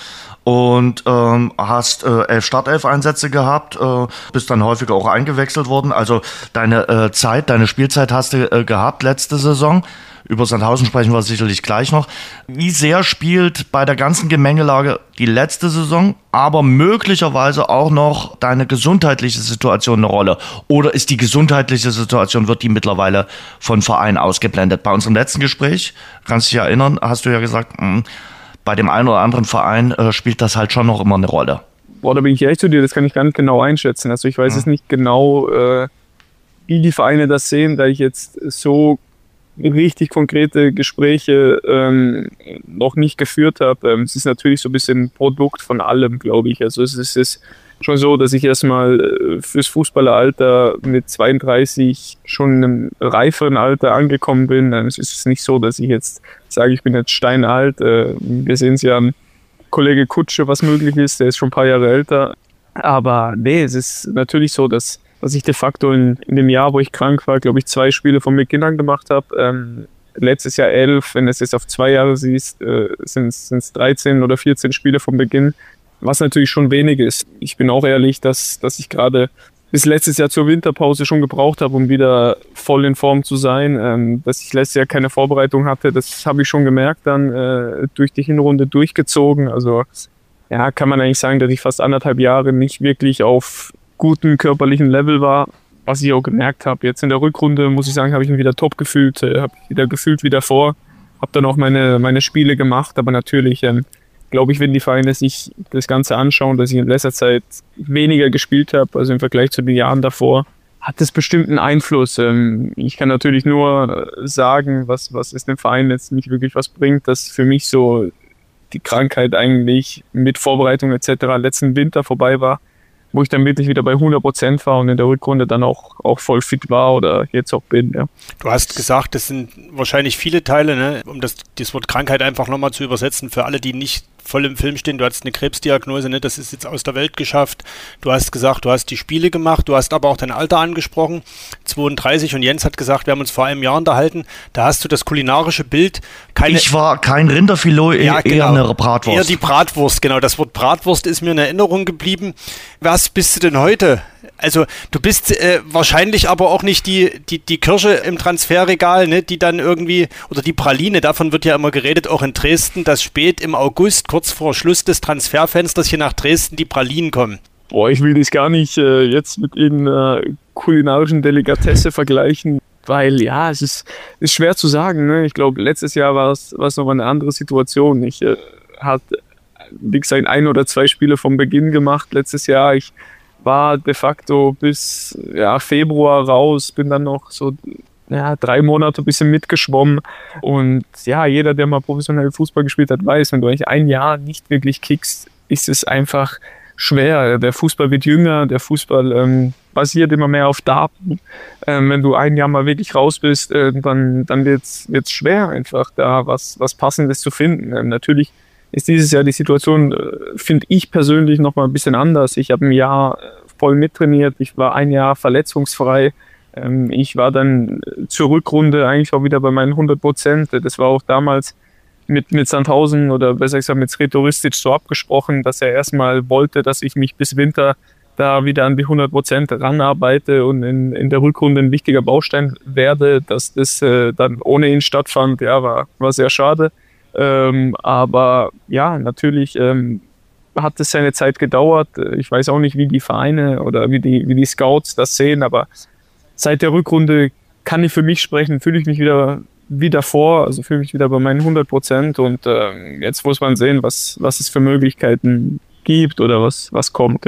und ähm, hast äh, elf Startelf-Einsätze gehabt, äh, bist dann häufiger auch eingewechselt worden. Also deine äh, Zeit, deine Spielzeit hast du äh, gehabt letzte Saison. Über Sandhausen sprechen wir sicherlich gleich noch. Wie sehr spielt bei der ganzen Gemengelage die letzte Saison, aber möglicherweise auch noch deine gesundheitliche Situation eine Rolle? Oder ist die gesundheitliche Situation, wird die mittlerweile von Vereinen ausgeblendet? Bei unserem letzten Gespräch, kannst du dich erinnern, hast du ja gesagt, mh, bei dem einen oder anderen Verein äh, spielt das halt schon noch immer eine Rolle. Boah, da bin ich ehrlich zu dir, das kann ich gar nicht genau einschätzen. Also ich weiß mhm. es nicht genau, äh, wie die Vereine das sehen, da ich jetzt so richtig konkrete Gespräche ähm, noch nicht geführt habe. Ähm, es ist natürlich so ein bisschen Produkt von allem, glaube ich. Also es ist, es ist schon so, dass ich erstmal äh, fürs Fußballeralter mit zweiunddreißig schon in einem reiferen Alter angekommen bin. Ähm, es ist nicht so, dass ich jetzt sage, ich bin jetzt steinalt. Äh, wir sehen es ja an Kollege Kutsche, was möglich ist. Der ist schon ein paar Jahre älter. Aber nee, es ist natürlich so, dass dass ich de facto in, in dem Jahr, wo ich krank war, glaube ich, zwei Spiele von Beginn an gemacht habe. Ähm, letztes Jahr elf, wenn du es jetzt auf zwei Jahre siehst, äh, sind es dreizehn oder vierzehn Spiele von Beginn, was natürlich schon wenig ist. Ich bin auch ehrlich, dass, dass ich gerade bis letztes Jahr zur Winterpause schon gebraucht habe, um wieder voll in Form zu sein. Ähm, dass ich letztes Jahr keine Vorbereitung hatte, das habe ich schon gemerkt, dann äh, durch die Hinrunde durchgezogen. Also ja, kann man eigentlich sagen, dass ich fast anderthalb Jahre nicht wirklich auf guten körperlichen Level war, was ich auch gemerkt habe. Jetzt in der Rückrunde, muss ich sagen, habe ich mich wieder top gefühlt, äh, habe wieder gefühlt wie davor, habe dann auch meine, meine Spiele gemacht, aber natürlich ähm, glaube ich, wenn die Vereine sich das Ganze anschauen, dass ich in letzter Zeit weniger gespielt habe, also im Vergleich zu den Jahren davor, hat das bestimmt einen Einfluss. Ähm, ich kann natürlich nur sagen, was, was es dem Verein jetzt nicht wirklich was bringt, dass für mich so die Krankheit eigentlich mit Vorbereitung et cetera letzten Winter vorbei war, wo ich dann wirklich wieder bei hundert Prozent war und in der Rückrunde dann auch, auch voll fit war oder jetzt auch bin. Ja. Du hast gesagt, das sind wahrscheinlich viele Teile, ne? Um das, das Wort Krankheit einfach nochmal zu übersetzen, für alle, die nicht voll im Film stehen. Du hattest eine Krebsdiagnose, ne? Das ist jetzt aus der Welt geschafft. Du hast gesagt, du hast die Spiele gemacht, du hast aber auch dein Alter angesprochen, zweiunddreißig, und Jens hat gesagt, wir haben uns vor einem Jahr unterhalten, da hast du das kulinarische Bild. Keine ich war kein Rinderfilet, ja, eher genau, eine Bratwurst. Eher die Bratwurst, genau. Das Wort Bratwurst ist mir in Erinnerung geblieben. Was bist du denn heute? Also du bist äh, wahrscheinlich aber auch nicht die, die, die Kirsche im Transferregal, ne, die dann irgendwie, oder die Praline, davon wird ja immer geredet, auch in Dresden, dass spät im August, kurz vor Schluss des Transferfensters hier nach Dresden, die Pralinen kommen. Boah, ich will das gar nicht äh, jetzt mit irgendeiner kulinarischen Delikatesse vergleichen, weil ja, es ist, ist schwer zu sagen. Ne? Ich glaube, letztes Jahr war es nochmal eine andere Situation. Ich äh, hatte, wie gesagt, ein oder zwei Spiele vom Beginn gemacht letztes Jahr. Ich war de facto bis ja, Februar raus, bin dann noch so ja, drei Monate ein bisschen mitgeschwommen. Und ja, jeder, der mal professionell Fußball gespielt hat, weiß, wenn du eigentlich ein Jahr nicht wirklich kickst, ist es einfach schwer. Der Fußball wird jünger, der Fußball ähm, basiert immer mehr auf Daten. Ähm, wenn du ein Jahr mal wirklich raus bist, äh, dann, dann wird es schwer, einfach da was, was Passendes zu finden. Ähm, natürlich ist dieses Jahr die Situation, finde ich persönlich, noch mal ein bisschen anders. Ich habe ein Jahr voll mittrainiert, ich war ein Jahr verletzungsfrei. Ich war dann zur Rückrunde eigentlich auch wieder bei meinen hundert Prozent. Das war auch damals mit, mit Sandhausen oder besser gesagt mit Sreto Ristic so abgesprochen, dass er erstmal wollte, dass ich mich bis Winter da wieder an die hundert Prozent ranarbeite und in, in der Rückrunde ein wichtiger Baustein werde. Dass das äh, dann ohne ihn stattfand, ja, war, war sehr schade. Ähm, aber ja, natürlich ähm, hat es seine Zeit gedauert. Ich weiß auch nicht, wie die Vereine oder wie die, wie die Scouts das sehen, aber seit der Rückrunde kann ich für mich sprechen, fühle ich mich wieder wie davor, also fühle mich wieder bei meinen hundert Prozent und äh, jetzt muss man sehen, was, was es für Möglichkeiten gibt oder was, was kommt, ja.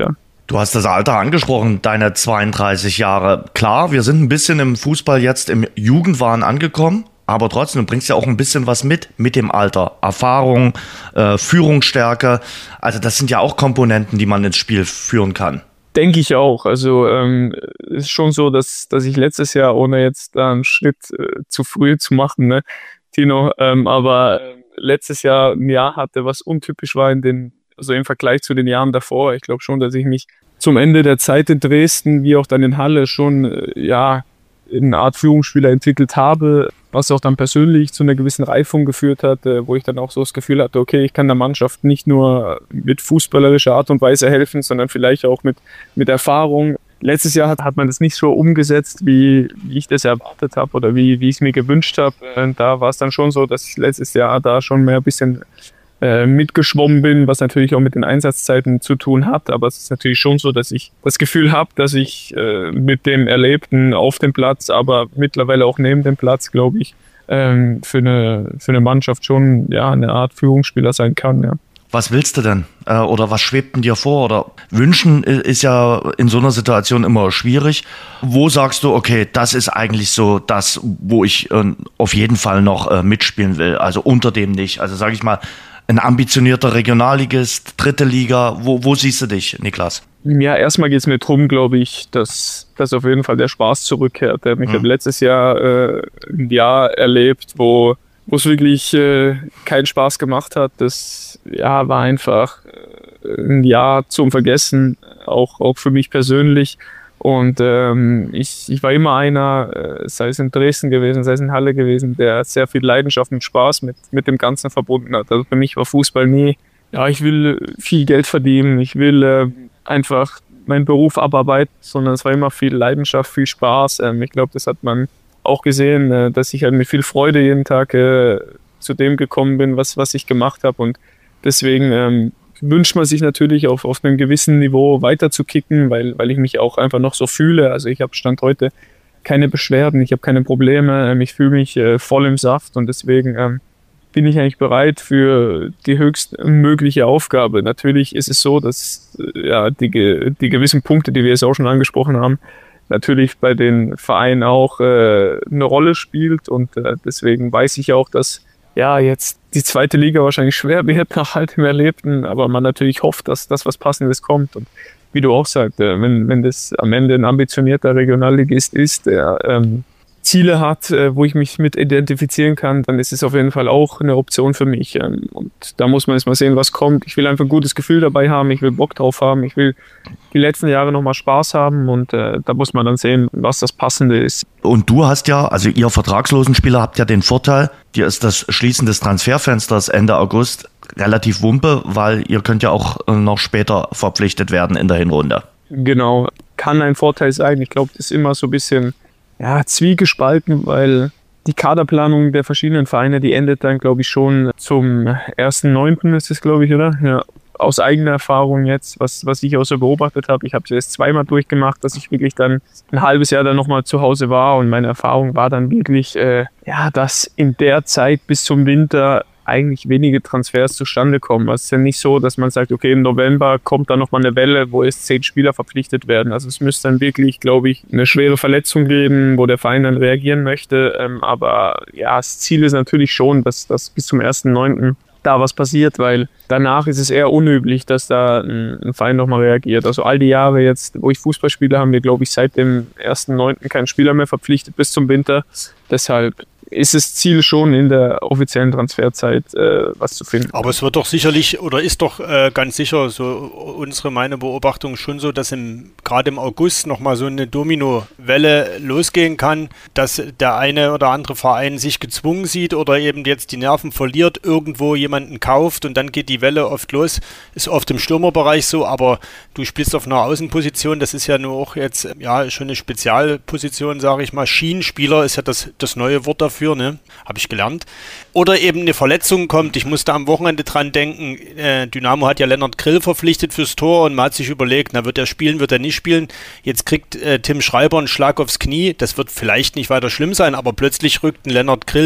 Du hast das Alter angesprochen, deine zweiunddreißig Jahre. Klar, wir sind ein bisschen im Fußball jetzt im Jugendwahn angekommen, aber trotzdem, du bringst ja auch ein bisschen was mit, mit dem Alter. Erfahrung, äh, Führungsstärke, also das sind ja auch Komponenten, die man ins Spiel führen kann. Denke ich auch. Also ähm, ist schon so, dass, dass ich letztes Jahr, ohne jetzt da einen Schritt äh, zu früh zu machen, ne, Tino, ähm, aber äh, letztes Jahr ein Jahr hatte, was untypisch war in den also im Vergleich zu den Jahren davor. Ich glaube schon, dass ich mich zum Ende der Zeit in Dresden, wie auch dann in Halle, schon ja in eine Art Führungsspieler entwickelt habe, was auch dann persönlich zu einer gewissen Reifung geführt hat, wo ich dann auch so das Gefühl hatte, okay, ich kann der Mannschaft nicht nur mit fußballerischer Art und Weise helfen, sondern vielleicht auch mit, mit Erfahrung. Letztes Jahr hat, hat man das nicht so umgesetzt, wie, wie ich das erwartet habe oder wie, wie ich es mir gewünscht habe. Und da war es dann schon so, dass ich letztes Jahr da schon mehr ein bisschen mitgeschwommen bin, was natürlich auch mit den Einsatzzeiten zu tun hat, aber es ist natürlich schon so, dass ich das Gefühl habe, dass ich äh, mit dem Erlebten auf dem Platz, aber mittlerweile auch neben dem Platz, glaube ich, ähm, für eine für eine Mannschaft schon ja eine Art Führungsspieler sein kann. Ja. Was willst du denn? Äh, oder was schwebt denn dir vor? Oder wünschen ist ja in so einer Situation immer schwierig. Wo sagst du, okay, das ist eigentlich so das, wo ich äh, auf jeden Fall noch äh, mitspielen will, also unter dem nicht. Also sage ich mal, ein ambitionierter Regionalligist, dritte Liga, wo, wo siehst du dich, Niklas? Ja, erstmal geht es mir darum, glaube ich, dass, dass auf jeden Fall der Spaß zurückkehrt. Ich mhm. habe letztes Jahr äh, ein Jahr erlebt, wo wo es wirklich äh, keinen Spaß gemacht hat. Das ja, war einfach äh, ein Jahr zum Vergessen, auch, auch für mich persönlich. Und ähm, ich, ich war immer einer, äh, sei es in Dresden gewesen, sei es in Halle gewesen, der sehr viel Leidenschaft und Spaß mit, mit dem Ganzen verbunden hat. Also für mich war Fußball nie, ja, ich will viel Geld verdienen, ich will äh, einfach meinen Beruf abarbeiten, sondern es war immer viel Leidenschaft, viel Spaß. Ähm, ich glaube, das hat man auch gesehen, äh, dass ich halt mit viel Freude jeden Tag äh, zu dem gekommen bin, was, was ich gemacht habe. Und deswegen ähm, wünscht man sich natürlich auf, auf einem gewissen Niveau weiter zu kicken, weil, weil ich mich auch einfach noch so fühle. Also ich habe Stand heute keine Beschwerden, ich habe keine Probleme, ähm, ich fühle mich äh, voll im Saft und deswegen ähm, bin ich eigentlich bereit für die höchstmögliche Aufgabe. Natürlich ist es so, dass äh, ja, die, die gewissen Punkte, die wir jetzt auch schon angesprochen haben, natürlich bei den Vereinen auch äh, eine Rolle spielt und äh, deswegen weiß ich auch, dass ja jetzt die zweite Liga wahrscheinlich schwer wird nach halt dem Erlebten, aber man natürlich hofft, dass das was Passendes kommt und wie du auch sagst, äh, wenn, wenn das am Ende ein ambitionierter Regionalligist ist, der ähm, Ziele hat, äh, wo ich mich mit identifizieren kann, dann ist es auf jeden Fall auch eine Option für mich. Ähm, und da muss man jetzt mal sehen, was kommt. Ich will einfach ein gutes Gefühl dabei haben, ich will Bock drauf haben, ich will die letzten Jahre nochmal Spaß haben und äh, da muss man dann sehen, was das Passende ist. Und du hast ja, also ihr vertragslosen Spieler habt ja den Vorteil, dir ist das Schließen des Transferfensters Ende August relativ wumpe, weil ihr könnt ja auch noch später verpflichtet werden in der Hinrunde. Genau, kann ein Vorteil sein. Ich glaube, das ist immer so ein bisschen ja, zwiegespalten, weil die Kaderplanung der verschiedenen Vereine, die endet dann, glaube ich, schon zum ersten neunten ist es, glaube ich, oder? Ja. Aus eigener Erfahrung jetzt, was, was ich auch so beobachtet habe. Ich habe es jetzt zweimal durchgemacht, dass ich wirklich dann ein halbes Jahr dann nochmal zu Hause war und meine Erfahrung war dann wirklich, äh, ja, dass in der Zeit bis zum Winter eigentlich wenige Transfers zustande kommen. Also es ist ja nicht so, dass man sagt, okay, im November kommt dann nochmal eine Welle, wo es zehn Spieler verpflichtet werden. Also es müsste dann wirklich, glaube ich, eine schwere Verletzung geben, wo der Verein dann reagieren möchte. Ähm, aber ja, das Ziel ist natürlich schon, dass das bis zum ersten neunten da was passiert, weil danach ist es eher unüblich, dass da ein, ein Verein nochmal reagiert. Also all die Jahre jetzt, wo ich Fußball spiele, haben wir, glaube ich, seit dem ersten neunten keinen Spieler mehr verpflichtet bis zum Winter. Deshalb ist das Ziel schon in der offiziellen Transferzeit äh, was zu finden. Aber es wird doch sicherlich oder ist doch äh, ganz sicher so unsere meine Beobachtung schon so, dass im gerade im August nochmal so eine Domino-Welle losgehen kann, dass der eine oder andere Verein sich gezwungen sieht oder eben jetzt die Nerven verliert, irgendwo jemanden kauft und dann geht die Welle oft los. Ist oft im Stürmerbereich so, aber du spielst auf einer Außenposition, das ist ja nur auch jetzt ja schon eine Spezialposition, sage ich mal. Schienenspieler ist ja das, das neue Wort dafür. Ne? Habe ich gelernt. Oder eben eine Verletzung kommt. Ich musste am Wochenende dran denken, äh, Dynamo hat ja Lennart Grill verpflichtet fürs Tor und man hat sich überlegt, na, wird er spielen, wird er nicht spielen. Jetzt kriegt äh, Tim Schreiber einen Schlag aufs Knie. Das wird vielleicht nicht weiter schlimm sein, aber plötzlich rückt ein Lennart Grill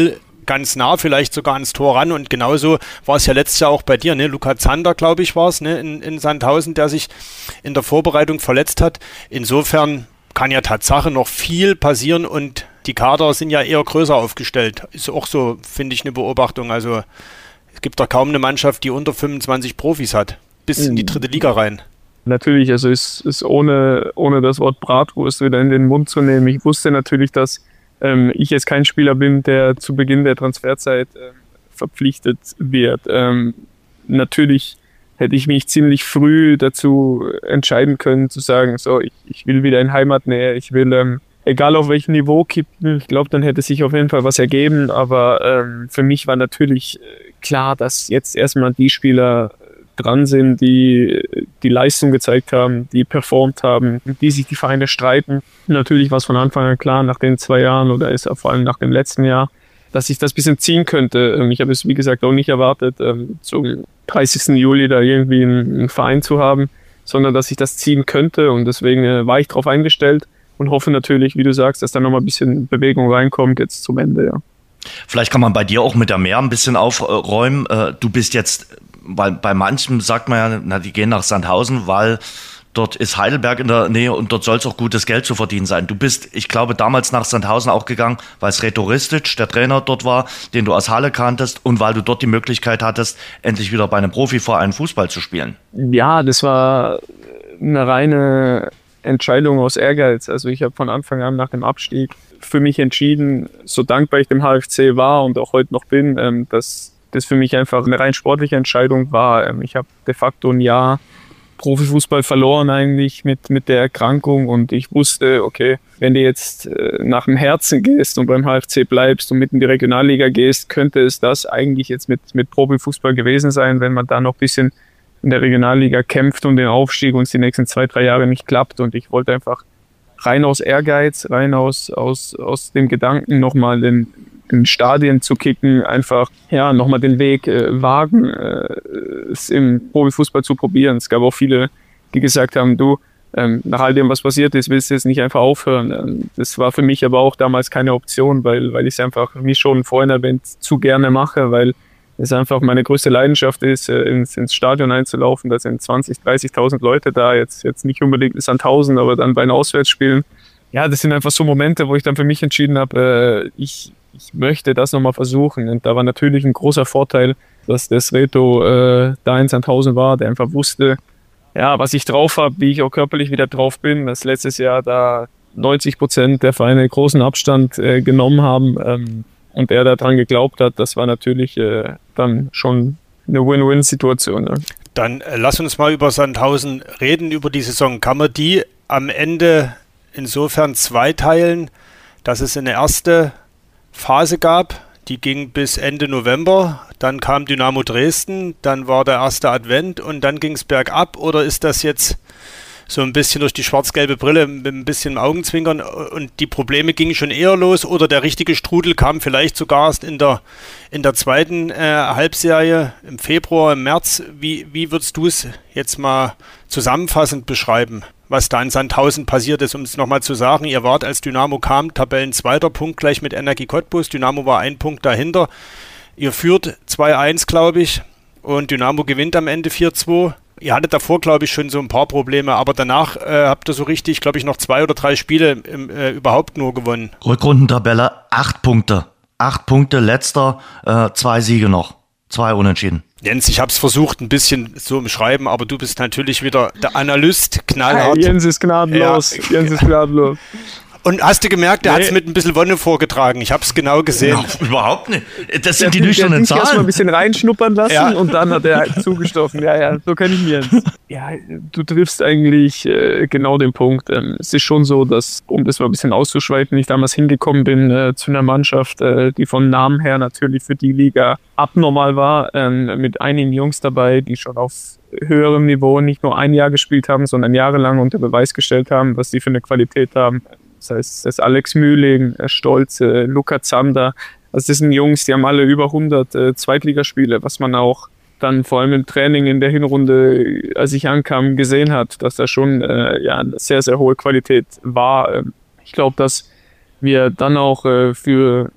ganz nah, vielleicht sogar ans Tor ran. Und genauso war es ja letztes Jahr auch bei dir, ne? Luca Zander, glaube ich, war es, ne? in, in Sandhausen, der sich in der Vorbereitung verletzt hat. Insofern kann ja Tatsache noch viel passieren und die Kader sind ja eher größer aufgestellt. Ist auch so, finde ich, eine Beobachtung. Also es gibt doch kaum eine Mannschaft, die unter fünfundzwanzig Profis hat, bis in die dritte Liga rein. Natürlich, also ist, ist ohne, ohne das Wort Bratwurst wieder in den Mund zu nehmen. Ich wusste natürlich, dass ähm, ich jetzt kein Spieler bin, der zu Beginn der Transferzeit äh, verpflichtet wird. Ähm, natürlich hätte ich mich ziemlich früh dazu entscheiden können, zu sagen, so, ich, ich will wieder in Heimatnähe, ich will, ähm, egal auf welchem Niveau kippen, ich glaube, dann hätte sich auf jeden Fall was ergeben, aber ähm, für mich war natürlich klar, dass jetzt erstmal die Spieler dran sind, die die Leistung gezeigt haben, die performt haben, die sich die Vereine streiten. Natürlich war es von Anfang an klar, nach den zwei Jahren oder ist vor allem nach dem letzten Jahr, dass ich das ein bisschen ziehen könnte. Ich habe es, wie gesagt, auch nicht erwartet, zum dreißigsten Juli da irgendwie einen Verein zu haben, sondern dass ich das ziehen könnte und deswegen war ich darauf eingestellt und hoffe natürlich, wie du sagst, dass da nochmal ein bisschen Bewegung reinkommt jetzt zum Ende, ja. Vielleicht kann man bei dir auch mit der Mehr ein bisschen aufräumen. Du bist jetzt, weil bei manchem sagt man ja, na, die gehen nach Sandhausen, weil dort ist Heidelberg in der Nähe und dort soll es auch gutes Geld zu verdienen sein. Du bist, ich glaube, damals nach Sandhausen auch gegangen, weil es Reto Ristic, der Trainer dort war, den du aus Halle kanntest und weil du dort die Möglichkeit hattest, endlich wieder bei einem Profiverein Fußball zu spielen. Ja, das war eine reine Entscheidung aus Ehrgeiz. Also ich habe von Anfang an nach dem Abstieg für mich entschieden, so dankbar ich dem H F C war und auch heute noch bin, ähm, dass das für mich einfach eine rein sportliche Entscheidung war. Ähm, ich habe de facto ein Jahr Profifußball verloren eigentlich mit, mit der Erkrankung und ich wusste, okay, wenn du jetzt äh, nach dem Herzen gehst und beim H F C bleibst und mit in die Regionalliga gehst, könnte es das eigentlich jetzt mit, mit Profifußball gewesen sein, wenn man da noch ein bisschen in der Regionalliga kämpft um den Aufstieg und es die nächsten zwei, drei Jahre nicht klappt. Und ich wollte einfach rein aus Ehrgeiz, rein aus, aus, aus dem Gedanken, nochmal in, in Stadien zu kicken, einfach ja nochmal den Weg äh, wagen, äh, es im Profifußball zu probieren. Es gab auch viele, die gesagt haben, du, ähm, nach all dem, was passiert ist, willst du jetzt nicht einfach aufhören. Ähm, das war für mich aber auch damals keine Option, weil, weil ich es einfach, wie schon vorhin erwähnt, zu gerne mache, weil es einfach meine größte Leidenschaft ist, ins, ins Stadion einzulaufen. Da sind zwanzig, dreißigtausend Leute da, jetzt, jetzt nicht unbedingt bis an tausend, aber dann bei den Auswärtsspielen. Ja, das sind einfach so Momente, wo ich dann für mich entschieden habe, äh, ich, ich möchte das nochmal versuchen. Und da war natürlich ein großer Vorteil, dass das Reto äh, da in Sandhausen war, der einfach wusste, ja, was ich drauf habe, wie ich auch körperlich wieder drauf bin. Das letztes Jahr da neunzig Prozent der Vereine großen Abstand äh, genommen haben. Ähm, Und er daran geglaubt hat, das war natürlich äh, dann schon eine Win-Win-Situation. Ja. Dann äh, lass uns mal über Sandhausen reden, über die Saison. Kann man die am Ende insofern zweiteilen, dass es eine erste Phase gab, die ging bis Ende November, dann kam Dynamo Dresden, dann war der erste Advent und dann ging es bergab, oder ist das jetzt so ein bisschen durch die schwarz-gelbe Brille mit ein bisschen Augenzwinkern und die Probleme gingen schon eher los, oder der richtige Strudel kam vielleicht sogar erst in der, in der zweiten äh, Halbserie im Februar, im März? Wie, wie würdest du es jetzt mal zusammenfassend beschreiben, was da in Sandhausen passiert ist, um es nochmal zu sagen? Ihr wart, als Dynamo kam, Tabellenzweiter, Punkt gleich mit Energie Cottbus. Dynamo war ein Punkt dahinter. Ihr führt zwei eins, glaube ich, und Dynamo gewinnt am Ende vier zwei. Ihr hattet davor, glaube ich, schon so ein paar Probleme, aber danach äh, habt ihr so richtig, glaube ich, noch zwei oder drei Spiele im, äh, überhaupt nur gewonnen. Rückrundentabelle, acht Punkte. Acht Punkte, letzter, äh, zwei Siege noch. Zwei Unentschieden. Jens, ich habe es versucht, ein bisschen so im Schreiben, aber du bist natürlich wieder der Analyst, knallhart. Hey, Jens ist gnadenlos. Ja. Jens ist gnadenlos. Und hast du gemerkt, der nee. hat es mit ein bisschen Wonne vorgetragen. Ich habe es genau gesehen. Ja, überhaupt nicht. Das sind der, die nüchternen Zahlen. Er hat erst mal ein bisschen reinschnuppern lassen ja. und dann hat er zugestoffen. Ja, ja, so kenne ich ihn jetzt. Ja, du triffst eigentlich äh, genau den Punkt. Ähm, es ist schon so, dass, um das mal ein bisschen auszuschweifen, ich damals hingekommen bin äh, zu einer Mannschaft, äh, die vom Namen her natürlich für die Liga abnormal war, äh, mit einigen Jungs dabei, die schon auf höherem Niveau nicht nur ein Jahr gespielt haben, sondern jahrelang unter Beweis gestellt haben, was die für eine Qualität haben. Das heißt, das ist Alex Mühling, Stolze, Luca Zander. Also das sind Jungs, die haben alle über hundert äh, Zweitligaspiele, was man auch dann vor allem im Training in der Hinrunde, als ich ankam, gesehen hat, dass da schon äh, ja, eine sehr, sehr hohe Qualität war. Ich glaube, dass wir dann auch äh, für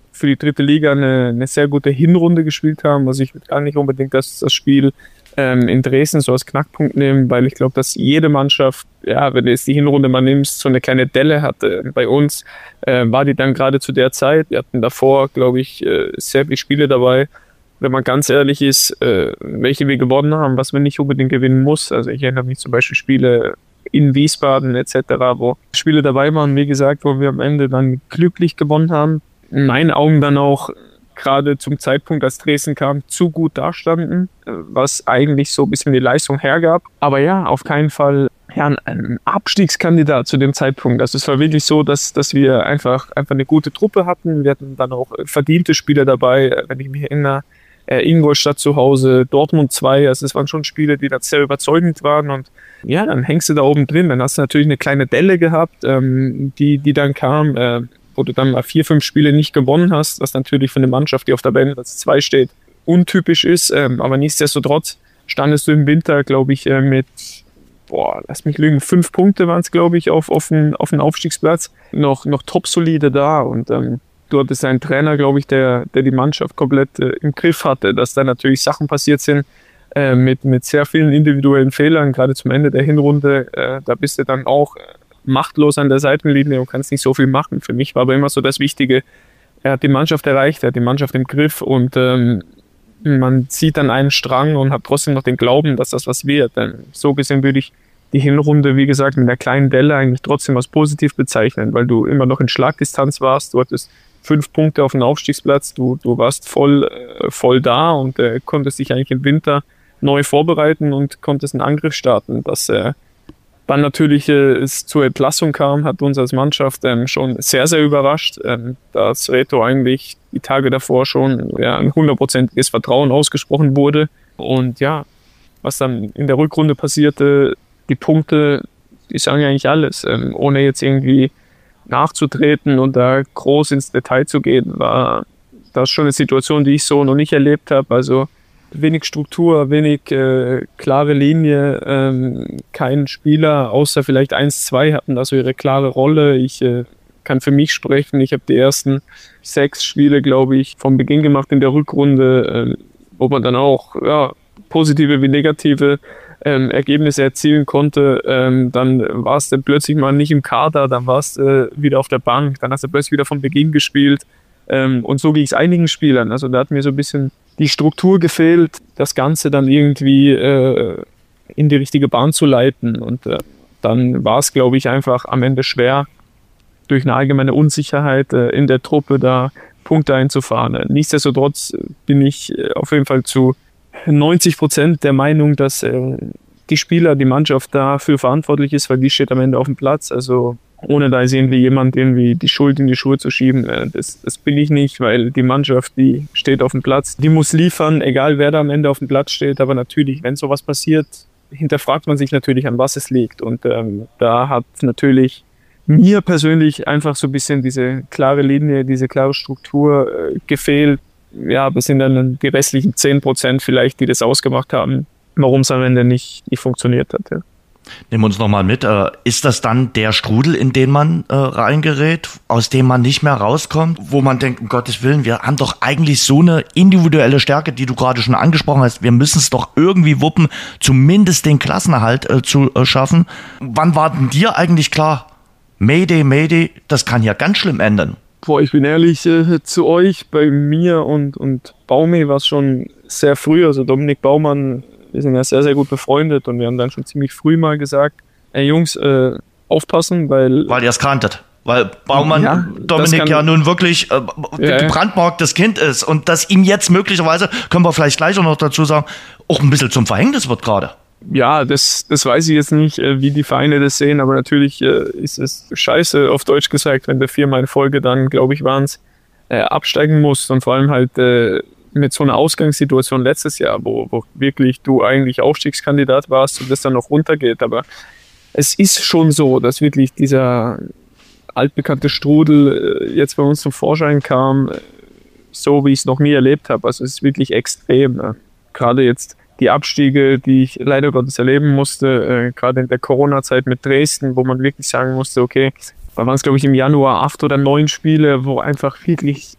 für die dritte Liga eine, eine sehr gute Hinrunde gespielt haben. Also ich würde gar nicht unbedingt das, das Spiel ähm, in Dresden so als Knackpunkt nehmen, weil ich glaube, dass jede Mannschaft, ja, wenn du jetzt die Hinrunde mal nimmst, so eine kleine Delle hatte. Bei uns äh, war die dann gerade zu der Zeit. Wir hatten davor, glaube ich, äh, sehr viele Spiele dabei. Wenn man ganz ehrlich ist, äh, welche wir gewonnen haben, was man nicht unbedingt gewinnen muss. Also ich erinnere mich zum Beispiel Spiele in Wiesbaden et cetera, wo Spiele dabei waren, wie gesagt, wo wir am Ende dann glücklich gewonnen haben. In meinen Augen dann auch gerade zum Zeitpunkt, als Dresden kam, zu gut dastanden, was eigentlich so ein bisschen die Leistung hergab. Aber ja, auf keinen Fall ja, ein Abstiegskandidat zu dem Zeitpunkt. Also es war wirklich so, dass, dass wir einfach, einfach eine gute Truppe hatten. Wir hatten dann auch verdiente Spieler dabei, wenn ich mich erinnere. Ingolstadt zu Hause, Dortmund zwei, also es waren schon Spiele, die dann sehr überzeugend waren und ja, dann hängst du da oben drin, dann hast du natürlich eine kleine Delle gehabt, ähm, die, die dann kam, äh, wo du dann mal vier, fünf Spiele nicht gewonnen hast, was natürlich für eine Mannschaft, die auf der Tabellenplatz zwei steht, untypisch ist, ähm, aber nichtsdestotrotz standest du im Winter, glaube ich, äh, mit, boah, lass mich lügen, fünf Punkte waren es, glaube ich, auf, auf den, auf den Aufstiegsplatz, noch, noch top solide da und ähm, du hattest einen Trainer, glaube ich, der, der die Mannschaft komplett äh, im Griff hatte, dass da natürlich Sachen passiert sind äh, mit, mit sehr vielen individuellen Fehlern, gerade zum Ende der Hinrunde. Äh, da bist du dann auch äh, machtlos an der Seitenlinie und kannst nicht so viel machen. Für mich war aber immer so das Wichtige, er hat die Mannschaft erreicht, er hat die Mannschaft im Griff und ähm, man zieht dann einen Strang und hat trotzdem noch den Glauben, dass das was wird. Denn so gesehen würde ich die Hinrunde, wie gesagt, mit einer kleinen Delle eigentlich trotzdem als positiv bezeichnen, weil du immer noch in Schlagdistanz warst, du hattest fünf Punkte auf dem Aufstiegsplatz, du, du warst voll, äh, voll da und äh, konntest dich eigentlich im Winter neu vorbereiten und konntest einen Angriff starten. Dass äh, dann natürlich äh, es zur Entlassung kam, hat uns als Mannschaft ähm, schon sehr, sehr überrascht, ähm, dass Reto eigentlich die Tage davor schon ja, ein hundertprozentiges Vertrauen ausgesprochen wurde. Und ja, was dann in der Rückrunde passierte, die Punkte, die sagen eigentlich alles, ähm, ohne jetzt irgendwie nachzutreten und da groß ins Detail zu gehen, war das schon eine Situation, die ich so noch nicht erlebt habe. Also wenig Struktur, wenig äh, klare Linie, ähm, kein Spieler, außer vielleicht eins, zwei hatten da so ihre klare Rolle. Ich äh, kann für mich sprechen, ich habe die ersten sechs Spiele, glaube ich, vom Beginn gemacht in der Rückrunde, äh, wo man dann auch ja, positive wie negative Ähm, Ergebnisse erzielen konnte, ähm, dann war es dann plötzlich mal nicht im Kader, dann war es äh, wieder auf der Bank, dann hast du plötzlich wieder von Beginn gespielt ähm, und so ging es einigen Spielern, also da hat mir so ein bisschen die Struktur gefehlt, das Ganze dann irgendwie äh, in die richtige Bahn zu leiten und äh, dann war es, glaube ich, einfach am Ende schwer, durch eine allgemeine Unsicherheit äh, in der Truppe da Punkte einzufahren. Nichtsdestotrotz bin ich äh, auf jeden Fall zu neunzig Prozent der Meinung, dass äh, die Spieler, die Mannschaft dafür verantwortlich ist, weil die steht am Ende auf dem Platz. Also ohne da ist irgendwie jemand irgendwie die Schuld in die Schuhe zu schieben, äh, das, das bin ich nicht, weil die Mannschaft, die steht auf dem Platz, die muss liefern, egal wer da am Ende auf dem Platz steht. Aber natürlich, wenn sowas passiert, hinterfragt man sich natürlich, an was es liegt. Und ähm, da hat natürlich mir persönlich einfach so ein bisschen diese klare Linie, diese klare Struktur äh, gefehlt. Ja, aber es sind dann die restlichen zehn Prozent vielleicht, die das ausgemacht haben, warum es am Ende nicht, nicht funktioniert hat. Ja. Nehmen wir uns nochmal mit. Ist das dann der Strudel, in den man äh, reingerät, aus dem man nicht mehr rauskommt, wo man denkt, um Gottes Willen, wir haben doch eigentlich so eine individuelle Stärke, die du gerade schon angesprochen hast, wir müssen es doch irgendwie wuppen, zumindest den Klassenerhalt äh, zu äh, schaffen. Wann war denn dir eigentlich klar, Mayday, Mayday, das kann ja ganz schlimm enden? Boah, ich bin ehrlich äh, zu euch, bei mir und, und Baumi war es schon sehr früh, also Dominik Baumann, wir sind ja sehr, sehr gut befreundet und wir haben dann schon ziemlich früh mal gesagt, ey Jungs, äh, aufpassen, weil... Weil ihr es kanntet. Weil Baumann, ja, Dominik kann, ja nun wirklich äh, ja, gebrandmarktes Kind ist und dass ihm jetzt möglicherweise, können wir vielleicht gleich auch noch dazu sagen, auch ein bisschen zum Verhängnis wird gerade. Ja, das, das weiß ich jetzt nicht, wie die Vereine das sehen, aber natürlich äh, ist es scheiße, auf Deutsch gesagt, wenn der viermal in Folge dann, glaube ich, waren es, äh, absteigen muss und vor allem halt äh, mit so einer Ausgangssituation letztes Jahr, wo, wo wirklich du eigentlich Aufstiegskandidat warst und das dann noch runtergeht, aber es ist schon so, dass wirklich dieser altbekannte Strudel äh, jetzt bei uns zum Vorschein kam, äh, so wie ich es noch nie erlebt habe, also es ist wirklich extrem, äh, gerade jetzt die Abstiege, die ich leider Gottes erleben musste, äh, gerade in der Corona-Zeit mit Dresden, wo man wirklich sagen musste, okay, da waren es, glaube ich, im Januar acht oder neun Spiele, wo einfach wirklich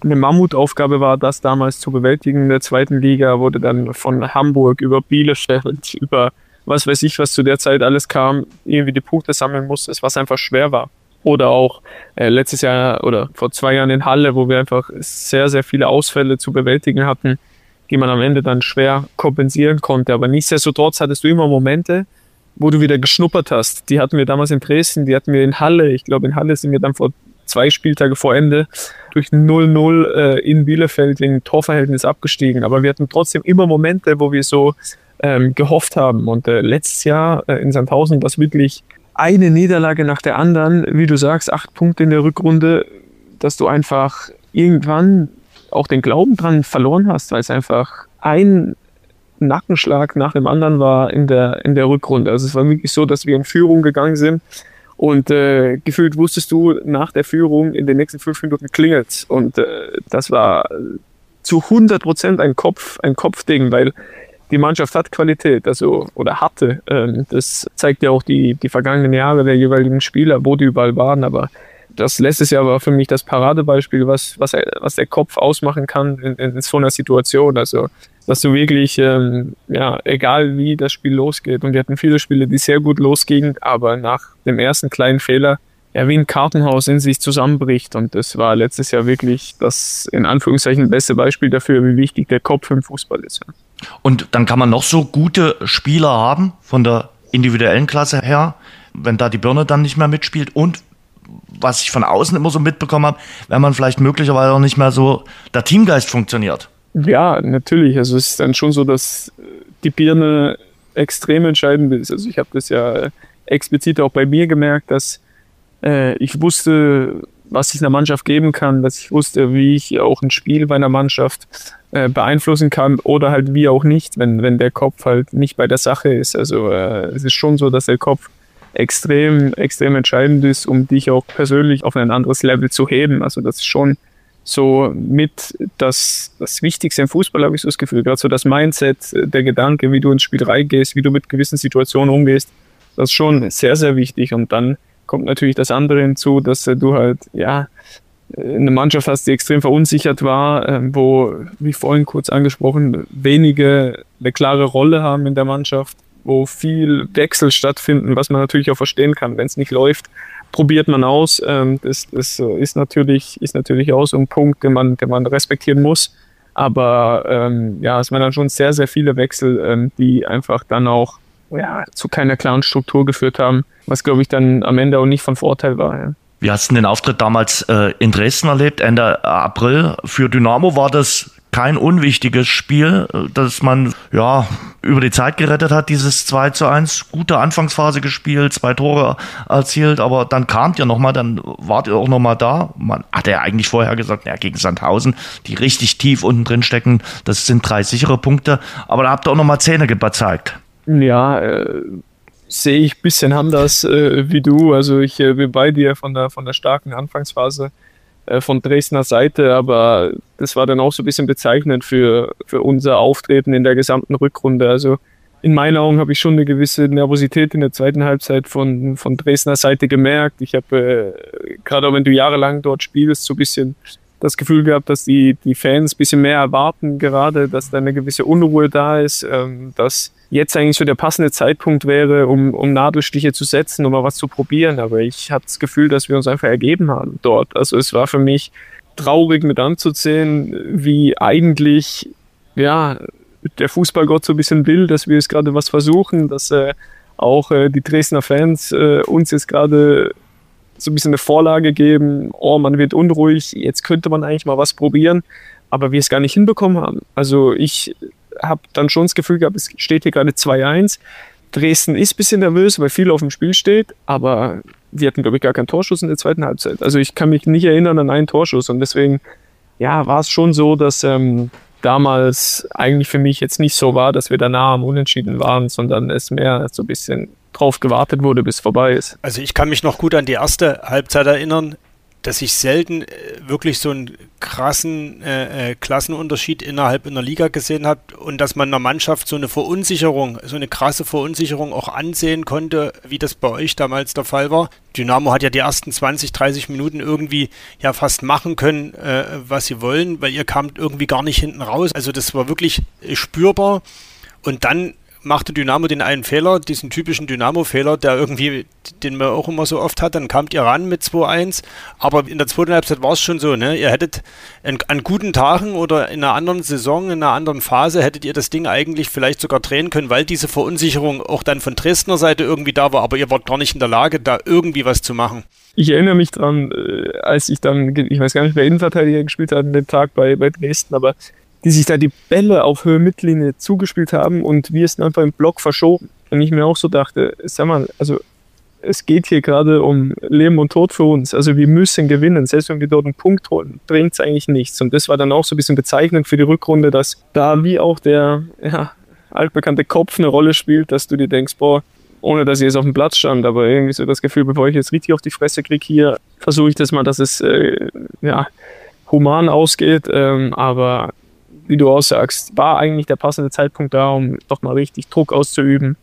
eine Mammutaufgabe war, das damals zu bewältigen in der zweiten Liga, wurde dann von Hamburg über Bielefeld, über was weiß ich, was zu der Zeit alles kam, irgendwie die Punkte sammeln musstest, was einfach schwer war. Oder auch äh, letztes Jahr oder vor zwei Jahren in Halle, wo wir einfach sehr, sehr viele Ausfälle zu bewältigen hatten, die man am Ende dann schwer kompensieren konnte. Aber nichtsdestotrotz hattest du immer Momente, wo du wieder geschnuppert hast. Die hatten wir damals in Dresden, die hatten wir in Halle. Ich glaube, in Halle sind wir dann vor zwei Spieltage vor Ende durch null null äh, in Bielefeld in Torverhältnis abgestiegen. Aber wir hatten trotzdem immer Momente, wo wir so ähm, gehofft haben. Und äh, letztes Jahr äh, in Sandhausen war es wirklich eine Niederlage nach der anderen. Wie du sagst, acht Punkte in der Rückrunde, dass du einfach irgendwann auch den Glauben dran verloren hast, weil es einfach ein Nackenschlag nach dem anderen war in der, in der Rückrunde. Also es war wirklich so, dass wir in Führung gegangen sind und äh, gefühlt wusstest du nach der Führung in den nächsten fünf Minuten klingelt. Und äh, das war zu hundert Prozent ein Kopf, ein Kopfding, weil die Mannschaft hat Qualität, also oder hatte. Ähm, das zeigt ja auch die, die vergangenen Jahre der jeweiligen Spieler, wo die überall waren, aber das letztes Jahr war für mich das Paradebeispiel, was, was, was der Kopf ausmachen kann in, in so einer Situation. Also, dass du wirklich, ähm, ja, egal wie das Spiel losgeht, und wir hatten viele Spiele, die sehr gut losgingen, aber nach dem ersten kleinen Fehler, ja, wie ein Kartenhaus in sich zusammenbricht. Und das war letztes Jahr wirklich das, in Anführungszeichen, beste Beispiel dafür, wie wichtig der Kopf im Fußball ist. Und dann kann man noch so gute Spieler haben, von der individuellen Klasse her, wenn da die Birne dann nicht mehr mitspielt und was ich von außen immer so mitbekommen habe, wenn man vielleicht möglicherweise auch nicht mehr so der Teamgeist funktioniert. Ja, natürlich. Also es ist dann schon so, dass die Birne extrem entscheidend ist. Also ich habe das ja explizit auch bei mir gemerkt, dass äh, ich wusste, was ich einer Mannschaft geben kann, dass ich wusste, wie ich auch ein Spiel bei einer Mannschaft äh, beeinflussen kann oder halt wie auch nicht, wenn, wenn der Kopf halt nicht bei der Sache ist. Also äh, es ist schon so, dass der Kopf extrem, extrem entscheidend ist, um dich auch persönlich auf ein anderes Level zu heben. Also das ist schon so mit das, das Wichtigste im Fußball, habe ich so das Gefühl. Gerade so das Mindset, der Gedanke, wie du ins Spiel reingehst, wie du mit gewissen Situationen umgehst, das ist schon sehr, sehr wichtig. Und dann kommt natürlich das andere hinzu, dass du halt, ja, eine Mannschaft hast, die extrem verunsichert war, wo, wie vorhin kurz angesprochen, wenige eine klare Rolle haben in der Mannschaft, wo viel Wechsel stattfinden, was man natürlich auch verstehen kann. Wenn es nicht läuft, probiert man aus. Das, das ist natürlich, ist natürlich auch so ein Punkt, den man, den man respektieren muss. Aber ähm, ja, es waren dann schon sehr, sehr viele Wechsel, ähm, die einfach dann auch ja, zu keiner klaren Struktur geführt haben, was, glaube ich, dann am Ende auch nicht von Vorteil war. Ja. Wie hast du den Auftritt damals äh, in Dresden erlebt, Ende April? Für Dynamo war das kein unwichtiges Spiel, dass man ja über die Zeit gerettet hat, dieses zwei zu eins. Gute Anfangsphase gespielt, zwei Tore erzielt, aber dann kamt ihr nochmal, dann wart ihr auch nochmal da. Man hat ja eigentlich vorher gesagt, ja, gegen Sandhausen, die richtig tief unten drin stecken, das sind drei sichere Punkte, aber da habt ihr auch nochmal Zähne gezeigt. Ja, äh, sehe ich ein bisschen anders äh, wie du. Also ich äh, bin bei dir von der, von der starken Anfangsphase äh, von Dresdner Seite, aber das war dann auch so ein bisschen bezeichnend für, für unser Auftreten in der gesamten Rückrunde. Also in meinen Augen habe ich schon eine gewisse Nervosität in der zweiten Halbzeit von, von Dresdner Seite gemerkt. Ich habe, äh, gerade auch wenn du jahrelang dort spielst, so ein bisschen das Gefühl gehabt, dass die, die Fans ein bisschen mehr erwarten gerade, dass da eine gewisse Unruhe da ist, ähm, dass jetzt eigentlich so der passende Zeitpunkt wäre, um, um Nadelstiche zu setzen, um mal was zu probieren. Aber ich hatte das Gefühl, dass wir uns einfach ergeben haben dort. Also es war für mich traurig mit anzusehen, wie eigentlich ja der Fußballgott so ein bisschen will, dass wir jetzt gerade was versuchen, dass äh, auch äh, die Dresdner Fans äh, uns jetzt gerade so ein bisschen eine Vorlage geben, oh, man wird unruhig, jetzt könnte man eigentlich mal was probieren, aber wir es gar nicht hinbekommen haben. Also ich habe dann schon das Gefühl gehabt, es steht hier gerade zwei eins. Dresden ist ein bisschen nervös, weil viel auf dem Spiel steht, aber wir hatten, glaube ich, gar keinen Torschuss in der zweiten Halbzeit. Also ich kann mich nicht erinnern an einen Torschuss und deswegen ja, war es schon so, dass ähm, damals eigentlich für mich jetzt nicht so war, dass wir da nah am Unentschieden waren, sondern es mehr so ein bisschen drauf gewartet wurde, bis es vorbei ist. Also ich kann mich noch gut an die erste Halbzeit erinnern. dass ich selten äh, wirklich so einen krassen äh, äh, Klassenunterschied innerhalb einer Liga gesehen habe und dass man einer Mannschaft so eine Verunsicherung, so eine krasse Verunsicherung auch ansehen konnte, wie das bei euch damals der Fall war. Dynamo hat ja die ersten zwanzig, dreißig Minuten irgendwie ja fast machen können, äh, was sie wollen, weil ihr kamt irgendwie gar nicht hinten raus. Also das war wirklich äh, spürbar. Und dann machte Dynamo den einen Fehler, diesen typischen Dynamo-Fehler, der irgendwie, den man auch immer so oft hat, dann kamt ihr ran mit zwei eins, aber in der zweiten Halbzeit war es schon so, ne? Ihr hättet an, an guten Tagen oder in einer anderen Saison, in einer anderen Phase, hättet ihr das Ding eigentlich vielleicht sogar drehen können, weil diese Verunsicherung auch dann von Dresdner Seite irgendwie da war, aber ihr wart gar nicht in der Lage, da irgendwie was zu machen. Ich erinnere mich dran, als ich dann, ich weiß gar nicht, wer Innenverteidiger gespielt hat an dem Tag bei, bei Dresden, aber die sich da die Bälle auf Höhe Mittellinie zugespielt haben und wir es dann einfach im Block verschoben. Und ich mir auch so dachte, sag mal, also es geht hier gerade um Leben und Tod für uns. Also wir müssen gewinnen. Selbst wenn wir dort einen Punkt holen, bringt es eigentlich nichts. Und das war dann auch so ein bisschen bezeichnend für die Rückrunde, dass da wie auch der ja, altbekannte Kopf eine Rolle spielt, dass du dir denkst, boah, ohne dass ich jetzt auf dem Platz stand, aber irgendwie so das Gefühl, bevor ich jetzt richtig auf die Fresse kriege hier, versuche ich das mal, dass es äh, ja, human ausgeht. Ähm, aber wie du auch sagst, war eigentlich der passende Zeitpunkt da, um doch mal richtig Druck auszuüben,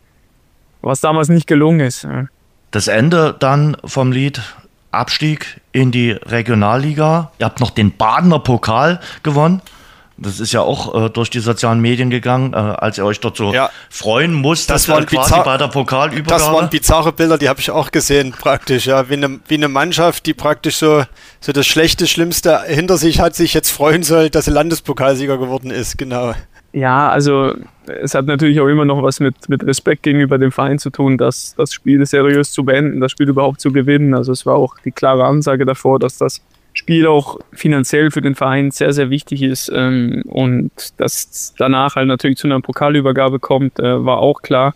was damals nicht gelungen ist. Das Ende dann vom Lied, Abstieg in die Regionalliga. Ihr habt noch den Badener Pokal gewonnen. Das ist ja auch äh, durch die sozialen Medien gegangen, äh, als ihr euch dort so ja. freuen musstet, das waren quasi bizarr- bei der Pokalübergabe. Das waren bizarre Bilder, die habe ich auch gesehen praktisch. Ja, wie eine, wie eine Mannschaft, die praktisch so, so das Schlechte, Schlimmste hinter sich hat, sich jetzt freuen soll, dass sie Landespokalsieger geworden ist, genau. Ja, also es hat natürlich auch immer noch was mit, mit Respekt gegenüber dem Verein zu tun, das, das Spiel seriös zu beenden, das Spiel überhaupt zu gewinnen. Also es war auch die klare Ansage davor, dass das Spiel auch finanziell für den Verein sehr, sehr wichtig ist ähm, und dass danach halt natürlich zu einer Pokalübergabe kommt, äh, war auch klar.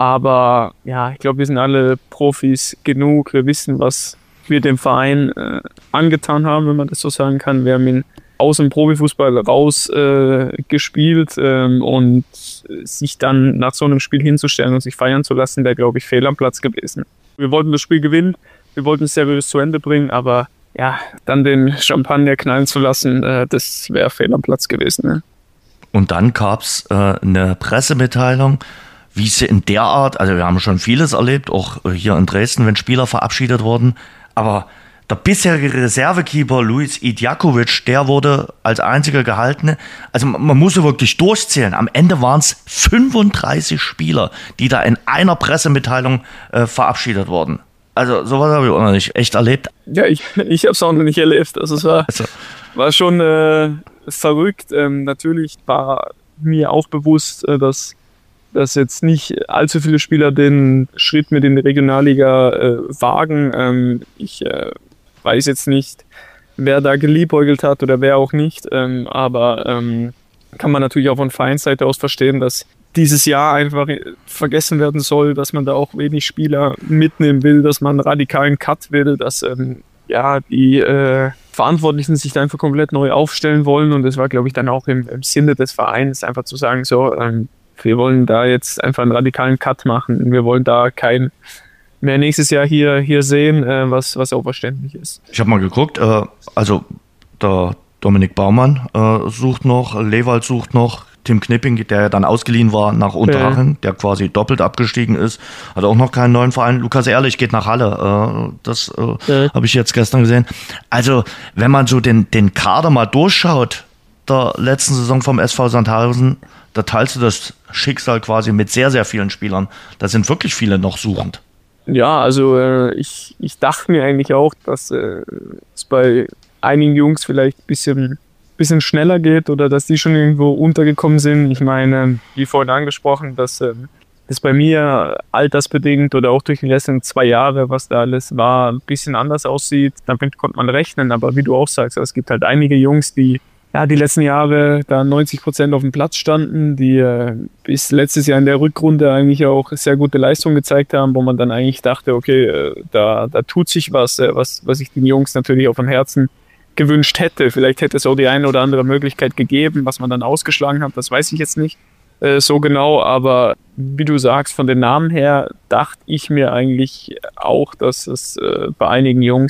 Aber ja, ich glaube, wir sind alle Profis genug. Wir wissen, was wir dem Verein äh, angetan haben, wenn man das so sagen kann. Wir haben ihn aus dem Profifußball raus äh, gespielt ähm, und sich dann nach so einem Spiel hinzustellen und sich feiern zu lassen, wäre, glaube ich, fehl am Platz gewesen. Wir wollten das Spiel gewinnen, wir wollten es seriös zu Ende bringen, aber ja, dann den Champagner knallen zu lassen, äh, das wäre fehl am Platz gewesen. Ne? Und dann gab es äh, eine Pressemitteilung, wie sie in der Art, also wir haben schon vieles erlebt, auch hier in Dresden, wenn Spieler verabschiedet wurden, aber der bisherige Reservekeeper Luis Idjakovic, der wurde als einziger gehalten. Also man muss ja wirklich durchzählen. Am Ende waren es fünfunddreißig Spieler, die da in einer Pressemitteilung äh, verabschiedet wurden. Also sowas habe ich auch noch nicht echt erlebt. Ja, ich, ich habe es auch noch nicht erlebt. Also es war, also. war schon äh, verrückt. Ähm, natürlich war mir auch bewusst, äh, dass, dass jetzt nicht allzu viele Spieler den Schritt mit in die Regionalliga äh, wagen. Ähm, ich äh, weiß jetzt nicht, wer da geliebäugelt hat oder wer auch nicht. Ähm, aber ähm, kann man natürlich auch von Vereinsseite aus verstehen, dass dieses Jahr einfach vergessen werden soll, dass man da auch wenig Spieler mitnehmen will, dass man einen radikalen Cut will, dass ähm, ja, die äh, Verantwortlichen sich da einfach komplett neu aufstellen wollen. Und das war, glaube ich, dann auch im, im Sinne des Vereins, einfach zu sagen, so, ähm, wir wollen da jetzt einfach einen radikalen Cut machen. Wir wollen da kein mehr nächstes Jahr hier, hier sehen, äh, was, was auch verständlich ist. Ich habe mal geguckt, äh, also der Dominik Baumann äh, sucht noch, Lewald sucht noch, Tim Knipping, der dann ausgeliehen war nach Unterhaching, ja. der quasi doppelt abgestiegen ist, hat auch noch keinen neuen Verein. Lukas Ehrlich geht nach Halle, äh, das äh, ja. habe ich jetzt gestern gesehen. Also wenn man so den, den Kader mal durchschaut, der letzten Saison vom S V Sandhausen, da teilst du das Schicksal quasi mit sehr, sehr vielen Spielern. Da sind wirklich viele noch suchend. Ja, also äh, ich, ich dachte mir eigentlich auch, dass äh, es bei einigen Jungs vielleicht ein bisschen bisschen schneller geht oder dass die schon irgendwo untergekommen sind. Ich meine, wie vorhin angesprochen, dass äh, das bei mir altersbedingt oder auch durch die letzten zwei Jahre, was da alles war, ein bisschen anders aussieht. Damit konnte man rechnen, aber wie du auch sagst, es gibt halt einige Jungs, die ja die letzten Jahre da neunzig Prozent auf dem Platz standen, die äh, bis letztes Jahr in der Rückrunde eigentlich auch sehr gute Leistungen gezeigt haben, wo man dann eigentlich dachte, okay, äh, da, da tut sich was, äh, was, was ich den Jungs natürlich auch von Herzen gewünscht hätte. Vielleicht hätte es auch die eine oder andere Möglichkeit gegeben, was man dann ausgeschlagen hat, das weiß ich jetzt nicht äh, so genau, aber wie du sagst, von den Namen her dachte ich mir eigentlich auch, dass es äh, bei einigen Jungs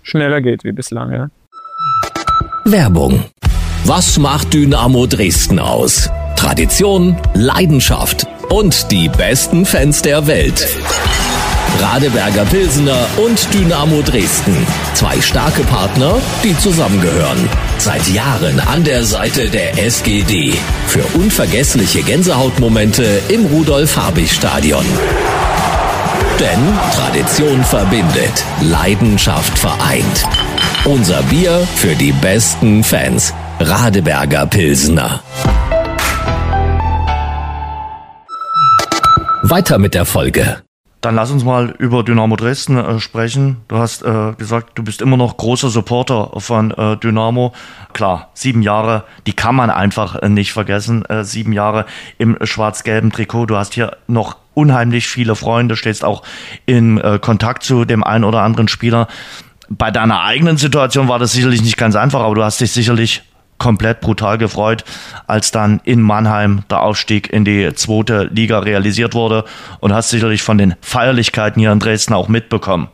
schneller geht wie bislang. Ja. Werbung. Was macht Dynamo Dresden aus? Tradition, Leidenschaft und die besten Fans der Welt. Radeberger Pilsener und Dynamo Dresden. Zwei starke Partner, die zusammengehören. Seit Jahren an der Seite der S G D. Für unvergessliche Gänsehautmomente im Rudolf-Habich-Stadion. Denn Tradition verbindet, Leidenschaft vereint. Unser Bier für die besten Fans. Radeberger Pilsener. Weiter mit der Folge. Dann lass uns mal über Dynamo Dresden äh, sprechen. Du hast äh, gesagt, du bist immer noch großer Supporter von äh, Dynamo. Klar, sieben Jahre, die kann man einfach äh, nicht vergessen. Äh, sieben Jahre im schwarz-gelben Trikot. Du hast hier noch unheimlich viele Freunde, stehst auch in äh, Kontakt zu dem einen oder anderen Spieler. Bei deiner eigenen Situation war das sicherlich nicht ganz einfach, aber du hast dich sicherlich komplett brutal gefreut, als dann in Mannheim der Aufstieg in die zweite Liga realisiert wurde, und hast sicherlich von den Feierlichkeiten hier in Dresden auch mitbekommen.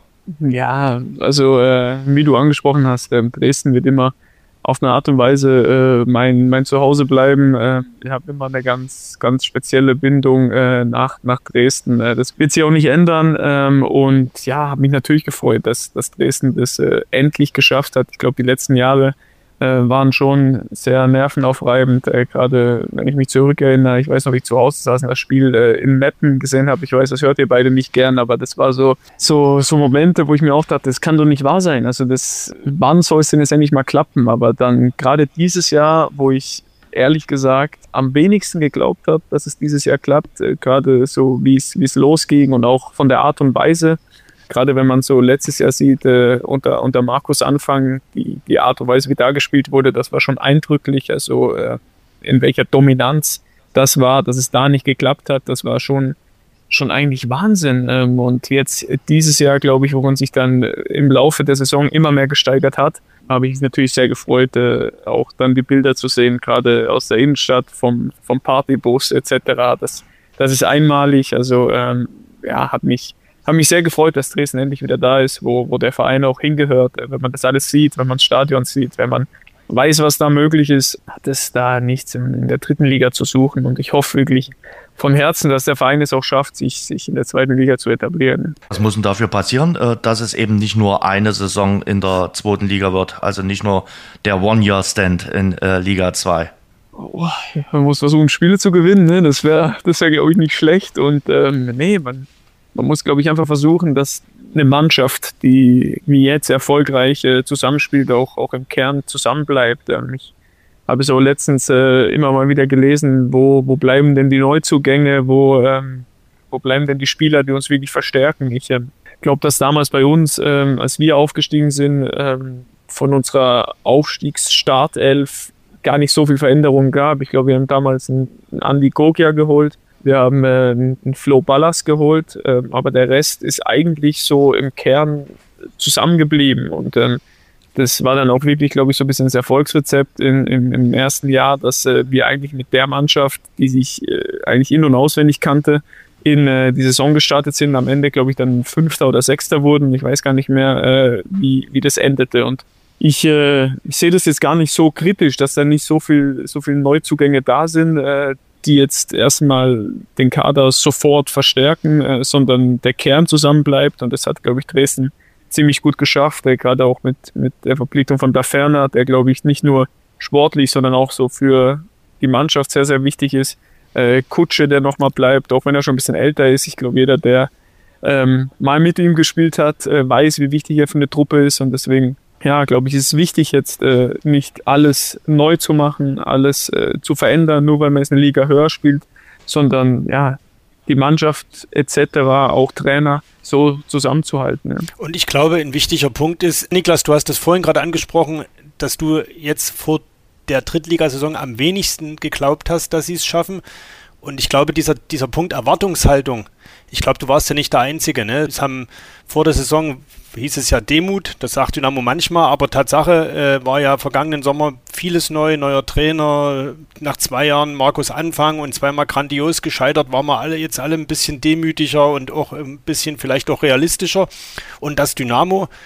Ja, also äh, wie du angesprochen hast, äh, Dresden wird immer auf eine Art und Weise äh, mein, mein Zuhause bleiben. Äh, ich habe immer eine ganz, ganz spezielle Bindung äh, nach, nach Dresden. Äh, das wird sich auch nicht ändern. Ähm, und ja, habe mich natürlich gefreut, dass, dass Dresden das äh, endlich geschafft hat. Ich glaube, die letzten Jahre Äh, waren schon sehr nervenaufreibend, äh, gerade wenn ich mich zurückerinnere. Ich weiß noch, wie ich zu Hause saß und das Spiel äh, in Meppen gesehen habe. Ich weiß, das hört ihr beide nicht gern, aber das war so, so, so Momente, wo ich mir auch dachte, das kann doch nicht wahr sein. Also das, wann soll es denn jetzt endlich mal klappen? Aber dann gerade dieses Jahr, wo ich ehrlich gesagt am wenigsten geglaubt habe, dass es dieses Jahr klappt, äh, gerade so wie es wie es losging und auch von der Art und Weise. Gerade wenn man so letztes Jahr sieht, äh, unter, unter Markus Anfang, die, die Art und Weise, wie da gespielt wurde, das war schon eindrücklich. Also äh, in welcher Dominanz das war, dass es da nicht geklappt hat, das war schon, schon eigentlich Wahnsinn. Ähm, und jetzt dieses Jahr, glaube ich, wo man sich dann im Laufe der Saison immer mehr gesteigert hat, habe ich mich natürlich sehr gefreut, äh, auch dann die Bilder zu sehen, gerade aus der Innenstadt, vom, vom Partybus et cetera. Das, das ist einmalig. Also ähm, ja, hat mich habe mich sehr gefreut, dass Dresden endlich wieder da ist, wo, wo der Verein auch hingehört. Wenn man das alles sieht, wenn man das Stadion sieht, wenn man weiß, was da möglich ist, hat es da nichts in, in der dritten Liga zu suchen. Und ich hoffe wirklich von Herzen, dass der Verein es auch schafft, sich, sich in der zweiten Liga zu etablieren. Was muss denn dafür passieren, dass es eben nicht nur eine Saison in der zweiten Liga wird? Also nicht nur der One-Year-Stand in äh, Liga zwei? Oh, man muss versuchen, Spiele zu gewinnen. Ne? Das wäre, das wäre, glaube ich, nicht schlecht. Und ähm, nee, man... Man muss, glaube ich, einfach versuchen, dass eine Mannschaft, die wie jetzt erfolgreich äh, zusammenspielt, auch, auch im Kern zusammenbleibt. Ähm, ich habe es auch letztens äh, immer mal wieder gelesen, wo, wo bleiben denn die Neuzugänge, wo, ähm, wo bleiben denn die Spieler, die uns wirklich verstärken. Ich äh, glaube, dass damals bei uns, ähm, als wir aufgestiegen sind, ähm, von unserer Aufstiegsstartelf gar nicht so viel Veränderung gab. Ich glaube, wir haben damals einen, einen Andi Gogia geholt. Wir haben äh, einen Flo Ballas geholt, äh, aber der Rest ist eigentlich so im Kern zusammengeblieben. Und ähm, das war dann auch wirklich, glaube ich, so ein bisschen das Erfolgsrezept in, in, im ersten Jahr, dass äh, wir eigentlich mit der Mannschaft, die sich äh, eigentlich in- und auswendig kannte, in äh, die Saison gestartet sind. Am Ende, glaube ich, dann Fünfter oder Sechster wurden. Ich weiß gar nicht mehr, äh, wie, wie das endete. Und ich, äh, ich sehe das jetzt gar nicht so kritisch, dass da nicht so viel, so viele Neuzugänge da sind, äh, die jetzt erstmal den Kader sofort verstärken, äh, sondern der Kern zusammenbleibt. Und das hat, glaube ich, Dresden ziemlich gut geschafft, äh, gerade auch mit, mit der Verpflichtung von Daferner, der, glaube ich, nicht nur sportlich, sondern auch so für die Mannschaft sehr, sehr wichtig ist. Äh, Kutsche, der nochmal bleibt, auch wenn er schon ein bisschen älter ist. Ich glaube, jeder, der ähm, mal mit ihm gespielt hat, äh, weiß, wie wichtig er für eine Truppe ist. Und deswegen, ja, glaube ich, ist es wichtig, jetzt äh, nicht alles neu zu machen, alles äh, zu verändern, nur weil man jetzt eine Liga höher spielt, sondern ja, die Mannschaft et cetera, auch Trainer, so zusammenzuhalten. Ja. Und ich glaube, ein wichtiger Punkt ist, Niklas, du hast das vorhin gerade angesprochen, dass du jetzt vor der Drittligasaison am wenigsten geglaubt hast, dass sie es schaffen. Und ich glaube, dieser, dieser Punkt Erwartungshaltung, ich glaube, du warst ja nicht der Einzige. Ne? Es haben vor der Saison, hieß es ja Demut, das sagt Dynamo manchmal, aber Tatsache äh, war ja vergangenen Sommer vieles neu, neuer Trainer, nach zwei Jahren Markus Anfang und zweimal grandios gescheitert, waren wir alle jetzt alle ein bisschen demütiger und auch ein bisschen vielleicht auch realistischer. Und das Dynamo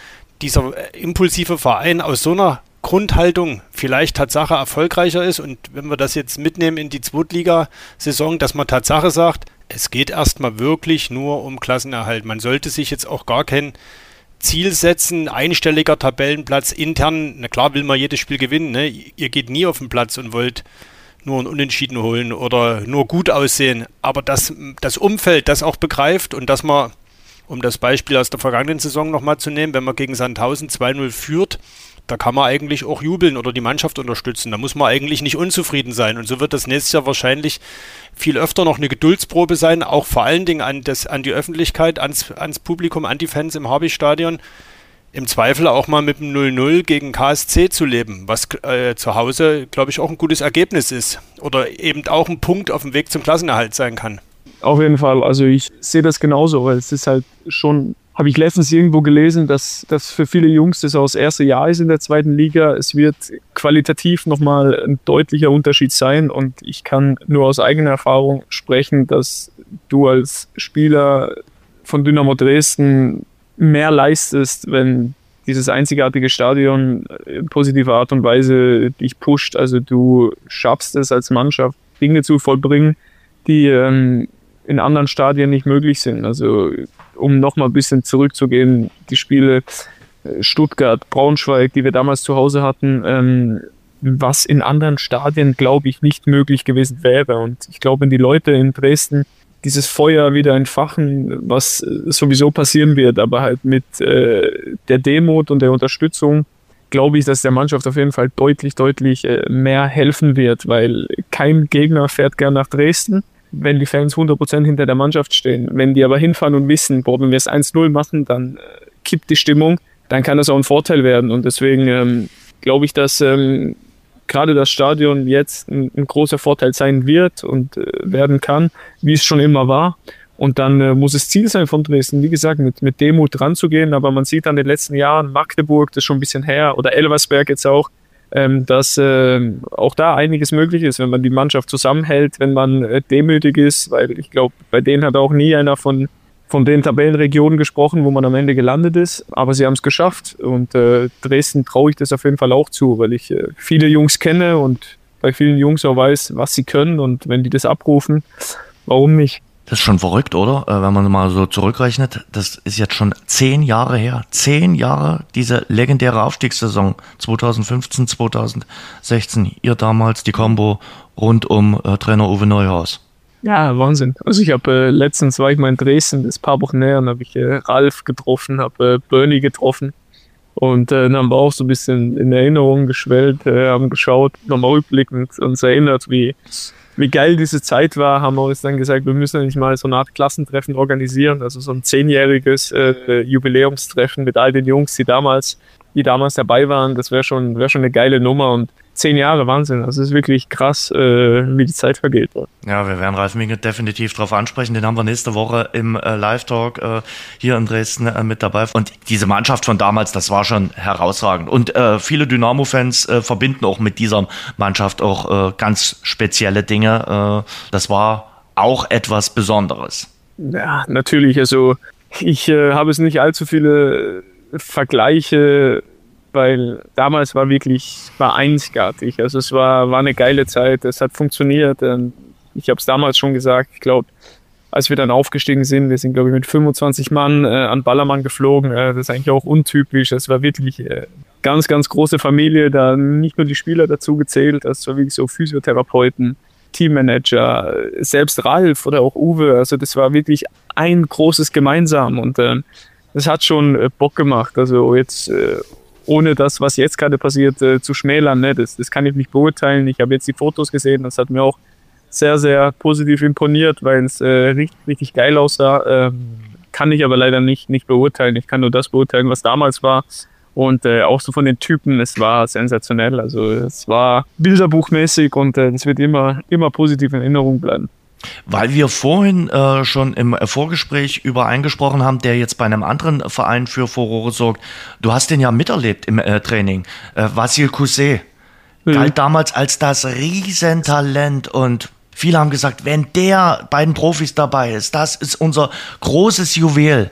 dieser impulsive Verein aus so einer Grundhaltung vielleicht Tatsache erfolgreicher ist und wenn wir das jetzt mitnehmen in die Zweitligasaison, dass man Tatsache sagt, es geht erstmal wirklich nur um Klassenerhalt. Man sollte sich jetzt auch gar kein Ziel setzen, einstelliger Tabellenplatz intern. Na klar will man jedes Spiel gewinnen, ne? Ihr geht nie auf den Platz und wollt nur ein Unentschieden holen oder nur gut aussehen. Aber dass das Umfeld das auch begreift und dass man, um das Beispiel aus der vergangenen Saison nochmal zu nehmen, wenn man gegen Sandhausen zwei null führt, da kann man eigentlich auch jubeln oder die Mannschaft unterstützen. Da muss man eigentlich nicht unzufrieden sein. Und so wird das nächstes Jahr wahrscheinlich viel öfter noch eine Geduldsprobe sein, auch vor allen Dingen an, das, an die Öffentlichkeit, ans, ans Publikum, an die Fans im Habichtstadion. Im Zweifel auch mal mit dem null null gegen K S C zu leben, was äh, zu Hause, glaube ich, auch ein gutes Ergebnis ist. Oder eben auch ein Punkt auf dem Weg zum Klassenerhalt sein kann. Auf jeden Fall. Also ich sehe das genauso, weil es ist halt schon... Habe ich letztens irgendwo gelesen, dass, dass für viele Jungs das auch das erste Jahr ist in der zweiten Liga. Es wird qualitativ nochmal ein deutlicher Unterschied sein und ich kann nur aus eigener Erfahrung sprechen, dass du als Spieler von Dynamo Dresden mehr leistest, wenn dieses einzigartige Stadion in positiver Art und Weise dich pusht. Also du schaffst es als Mannschaft, Dinge zu vollbringen, die ähm, in anderen Stadien nicht möglich sind. Also um nochmal ein bisschen zurückzugehen, die Spiele Stuttgart, Braunschweig, die wir damals zu Hause hatten, ähm, was in anderen Stadien, glaube ich, nicht möglich gewesen wäre. Und ich glaube, wenn die Leute in Dresden dieses Feuer wieder entfachen, was sowieso passieren wird, aber halt mit äh, der Demut und der Unterstützung, glaube ich, dass der Mannschaft auf jeden Fall deutlich, deutlich äh, mehr helfen wird, weil kein Gegner fährt gern nach Dresden, wenn die Fans hundert Prozent hinter der Mannschaft stehen. Wenn die aber hinfahren und wissen, boah, wenn wir es eins null machen, dann äh, kippt die Stimmung, dann kann das auch ein Vorteil werden. Und deswegen ähm, glaube ich, dass ähm, gerade das Stadion jetzt ein, ein großer Vorteil sein wird und äh, werden kann, wie es schon immer war. Und dann äh, muss es Ziel sein von Dresden, wie gesagt, mit, mit Demut ranzugehen. Aber man sieht an den letzten Jahren, Magdeburg, das ist schon ein bisschen her, oder Elversberg jetzt auch, ähm, dass äh, auch da einiges möglich ist, wenn man die Mannschaft zusammenhält, wenn man äh, demütig ist, weil ich glaube, bei denen hat auch nie einer von, von den Tabellenregionen gesprochen, wo man am Ende gelandet ist. Aber sie haben es geschafft und äh, Dresden traue ich das auf jeden Fall auch zu, weil ich äh, viele Jungs kenne und bei vielen Jungs auch weiß, was sie können und wenn die das abrufen, warum nicht? Das ist schon verrückt, oder? Wenn man mal so zurückrechnet, das ist jetzt schon zehn Jahre her. Zehn Jahre diese legendäre Aufstiegssaison zwanzig fünfzehn, zwanzig sechzehn. Ihr damals die Kombo rund um äh, Trainer Uwe Neuhaus. Ja, Wahnsinn. Also ich habe äh, letztens war ich mal in Dresden, das ist ein paar Wochen her, und habe ich äh, Ralf getroffen, habe äh, Bernie getroffen. Und äh, dann haben wir auch so ein bisschen in Erinnerung geschwellt, äh, haben geschaut, nochmal rückblickend uns erinnert, wie wie geil diese Zeit war, haben wir uns dann gesagt, wir müssen eigentlich mal so eine Art Klassentreffen organisieren, also so ein zehnjähriges äh, Jubiläumstreffen mit all den Jungs, die damals, die damals dabei waren. Das wäre schon, wäre schon eine geile Nummer und zehn Jahre, Wahnsinn. Das ist wirklich krass, äh, wie die Zeit vergeht. Ja, wir werden Ralf Minke definitiv drauf ansprechen. Den haben wir nächste Woche im äh, Live-Talk äh, hier in Dresden äh, mit dabei. Und diese Mannschaft von damals, das war schon herausragend. Und äh, viele Dynamo-Fans äh, verbinden auch mit dieser Mannschaft auch äh, ganz spezielle Dinge. Äh, das war auch etwas Besonderes. Ja, natürlich. Also ich äh, habe es nicht allzu viele Vergleiche, weil damals war wirklich, war einzigartig. Also es war, war eine geile Zeit, es hat funktioniert. Ich habe es damals schon gesagt, ich glaube, als wir dann aufgestiegen sind, wir sind, glaube ich, mit fünfundzwanzig Mann äh, an Ballermann geflogen. Äh, das ist eigentlich auch untypisch. Es war wirklich äh, ganz, ganz große Familie, da nicht nur die Spieler dazu gezählt, es war wirklich so Physiotherapeuten, Teammanager, selbst Ralf oder auch Uwe. Also das war wirklich ein großes Gemeinsam und äh, das hat schon äh, Bock gemacht. Also jetzt äh, ohne das, was jetzt gerade passiert, äh, zu schmälern, ne? das, das kann ich nicht beurteilen. Ich habe jetzt die Fotos gesehen, das hat mir auch sehr, sehr positiv imponiert, weil es äh, richtig, richtig geil aussah. Ähm, kann ich aber leider nicht, nicht beurteilen. Ich kann nur das beurteilen, was damals war. Und äh, auch so von den Typen, es war sensationell. Also es war bilderbuchmäßig und äh, es wird immer, immer positiv in Erinnerung bleiben. Weil wir vorhin äh, schon im Vorgespräch über einen gesprochen haben, der jetzt bei einem anderen Verein für Furore sorgt. Du hast den ja miterlebt im äh, Training. Äh, Vasil Kouzé mhm. galt damals als das Riesentalent und viele haben gesagt, wenn der bei den Profis dabei ist, das ist unser großes Juwel.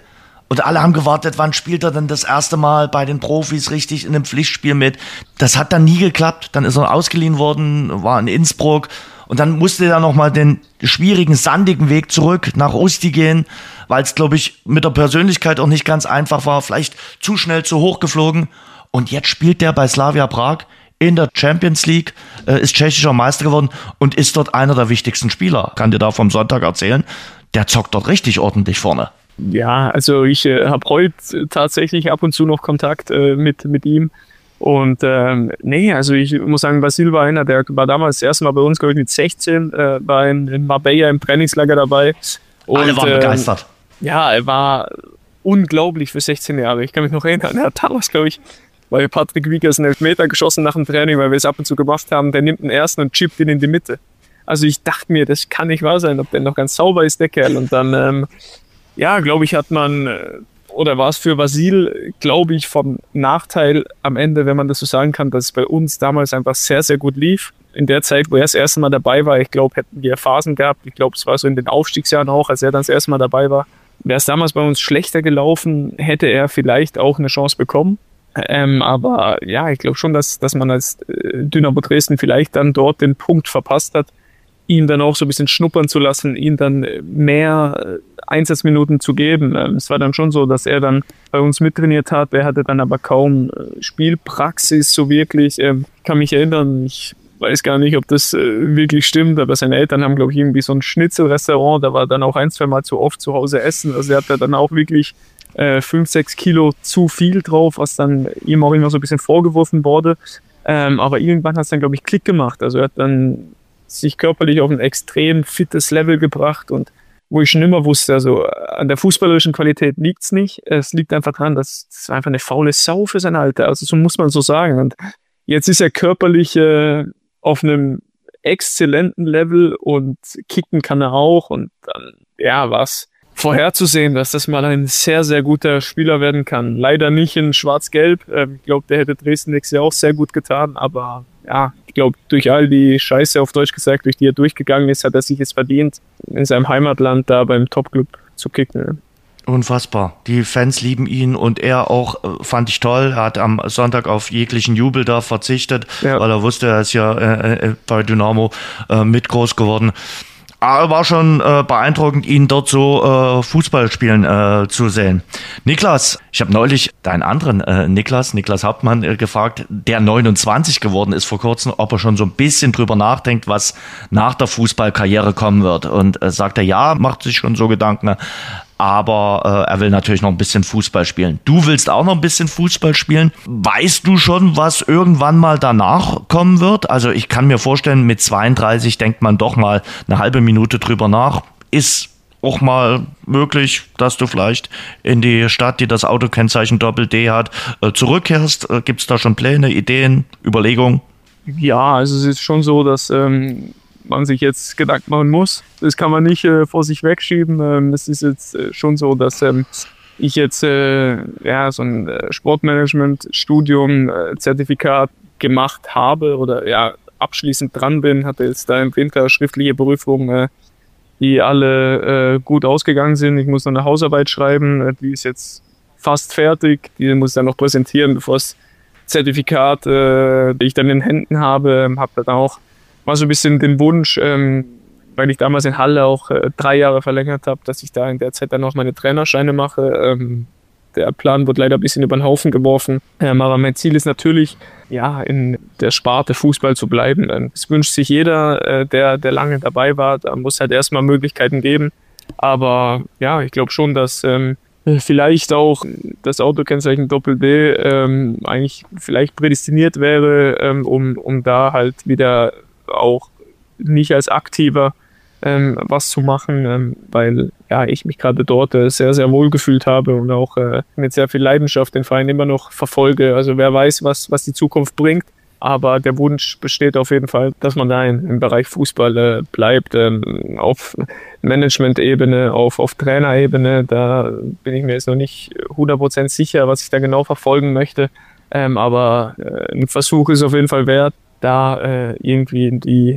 Und alle haben gewartet, wann spielt er denn das erste Mal bei den Profis richtig in einem Pflichtspiel mit. Das hat dann nie geklappt. Dann ist er ausgeliehen worden, war in Innsbruck. Und dann musste er nochmal den schwierigen, sandigen Weg zurück nach Usti gehen, weil es, glaube ich, mit der Persönlichkeit auch nicht ganz einfach war. Vielleicht zu schnell, zu hoch geflogen. Und jetzt spielt der bei Slavia Prag in der Champions League, äh, ist tschechischer Meister geworden und ist dort einer der wichtigsten Spieler. Kann dir da vom Sonntag erzählen. Der zockt dort richtig ordentlich vorne. Ja, also ich äh, habe heute tatsächlich ab und zu noch Kontakt äh, mit, mit ihm. Und ähm, nee, also ich muss sagen, Vasil war einer, der war damals das erste Mal bei uns, glaube ich, mit sechzehn, äh, war in, in Marbella im Trainingslager dabei. Und, alle waren ähm, begeistert. Ja, er war unglaublich für sechzehn Jahre. Ich kann mich noch erinnern, er hat damals, glaube ich, weil Patrick Wiegers einen Elfmeter geschossen nach dem Training, weil wir es ab und zu gemacht haben, der nimmt den ersten und chippt ihn in die Mitte. Also ich dachte mir, das kann nicht wahr sein, ob der noch ganz sauber ist, der Kerl. Und dann, ähm, ja, glaube ich, hat man, oder war es für Vasil, glaube ich, vom Nachteil am Ende, wenn man das so sagen kann, dass es bei uns damals einfach sehr, sehr gut lief. In der Zeit, wo er das erste Mal dabei war, ich glaube, hätten wir Phasen gehabt. Ich glaube, es war so in den Aufstiegsjahren auch, als er dann das erste Mal dabei war. Wäre es damals bei uns schlechter gelaufen, hätte er vielleicht auch eine Chance bekommen. Ähm, aber ja, ich glaube schon, dass, dass man als äh, Dynamo Dresden vielleicht dann dort den Punkt verpasst hat, ihn dann auch so ein bisschen schnuppern zu lassen, ihn dann mehr äh, Einsatzminuten zu geben. Ähm, es war dann schon so, dass er dann bei uns mittrainiert hat, er hatte dann aber kaum äh, Spielpraxis so wirklich. Ähm, ich kann mich erinnern, ich weiß gar nicht, ob das äh, wirklich stimmt, aber seine Eltern haben, glaube ich, irgendwie so ein Schnitzelrestaurant, da war dann auch ein, zwei Mal zu oft zu Hause essen, also er hat da dann auch wirklich äh, fünf, sechs Kilo zu viel drauf, was dann ihm auch immer so ein bisschen vorgeworfen wurde, ähm, aber irgendwann hat es dann, glaube ich, Klick gemacht, also er hat dann sich körperlich auf ein extrem fittes Level gebracht und wo ich schon immer wusste, also an der fußballerischen Qualität liegt es nicht, es liegt einfach daran, dass es einfach eine faule Sau für sein Alter, also so muss man so sagen, und jetzt ist er körperlich äh, auf einem exzellenten Level und kicken kann er auch und dann, ja, was vorherzusehen, dass das mal ein sehr, sehr guter Spieler werden kann. Leider nicht in Schwarz-Gelb, ich glaube, der hätte Dresden nächstes Jahr auch sehr gut getan, aber ja, ich glaube, durch all die Scheiße auf Deutsch gesagt, durch die er durchgegangen ist, hat er sich es verdient, in seinem Heimatland da beim Topclub zu kicken. Unfassbar. Die Fans lieben ihn und er auch, äh, fand ich toll. Er hat am Sonntag auf jeglichen Jubel da verzichtet, ja, weil er wusste, er ist ja äh, äh, bei Dynamo äh, mit groß geworden. Aber war schon äh, beeindruckend, ihn dort so äh, Fußball spielen äh, zu sehen. Niklas, ich habe neulich deinen anderen äh, Niklas, Niklas Hauptmann, äh, gefragt, der neunundzwanzig geworden ist vor kurzem, ob er schon so ein bisschen drüber nachdenkt, was nach der Fußballkarriere kommen wird. Und äh, sagt er, ja, macht sich schon so Gedanken, aber äh, er will natürlich noch ein bisschen Fußball spielen. Du willst auch noch ein bisschen Fußball spielen. Weißt du schon, was irgendwann mal danach kommen wird? Also ich kann mir vorstellen, mit zweiunddreißig denkt man doch mal eine halbe Minute drüber nach. Ist auch mal möglich, dass du vielleicht in die Stadt, die das Autokennzeichen Doppel-D hat, äh, zurückkehrst. Äh, Gibt es da schon Pläne, Ideen, Überlegungen? Ja, also es ist schon so, dass ähm man sich jetzt Gedanken machen muss. Das kann man nicht äh, vor sich wegschieben. Ähm, es ist jetzt äh, schon so, dass ähm, ich jetzt äh, ja, so ein äh, Sportmanagement-Studium, äh, Zertifikat gemacht habe oder ja abschließend dran bin, hatte jetzt da im Winter schriftliche Prüfungen, äh, die alle äh, gut ausgegangen sind. Ich muss noch eine Hausarbeit schreiben, äh, die ist jetzt fast fertig. Die muss ich dann noch präsentieren, bevor das Zertifikat, äh, das ich dann in Händen habe, habe dann auch war so ein bisschen den Wunsch, ähm, weil ich damals in Halle auch äh, drei Jahre verlängert habe, dass ich da in der Zeit dann noch meine Trainerscheine mache. Ähm, der Plan wurde leider ein bisschen über den Haufen geworfen. Ähm, aber mein Ziel ist natürlich, ja, in der Sparte Fußball zu bleiben. Das wünscht sich jeder, äh, der, der lange dabei war. Da muss halt erstmal Möglichkeiten geben. Aber ja, ich glaube schon, dass ähm, vielleicht auch das Autokennzeichen Doppel-D ähm, eigentlich vielleicht prädestiniert wäre, ähm, um, um da halt wieder auch nicht als Aktiver ähm, was zu machen, ähm, weil ja ich mich gerade dort äh, sehr, sehr wohl gefühlt habe und auch äh, mit sehr viel Leidenschaft den Verein immer noch verfolge. Also wer weiß, was, was die Zukunft bringt, aber der Wunsch besteht auf jeden Fall, dass man da in, im Bereich Fußball äh, bleibt, ähm, auf Management-Ebene, auf, auf Trainerebene. Da bin ich mir jetzt noch nicht hundert Prozent sicher, was ich da genau verfolgen möchte, ähm, aber äh, ein Versuch ist auf jeden Fall wert, da äh, irgendwie in die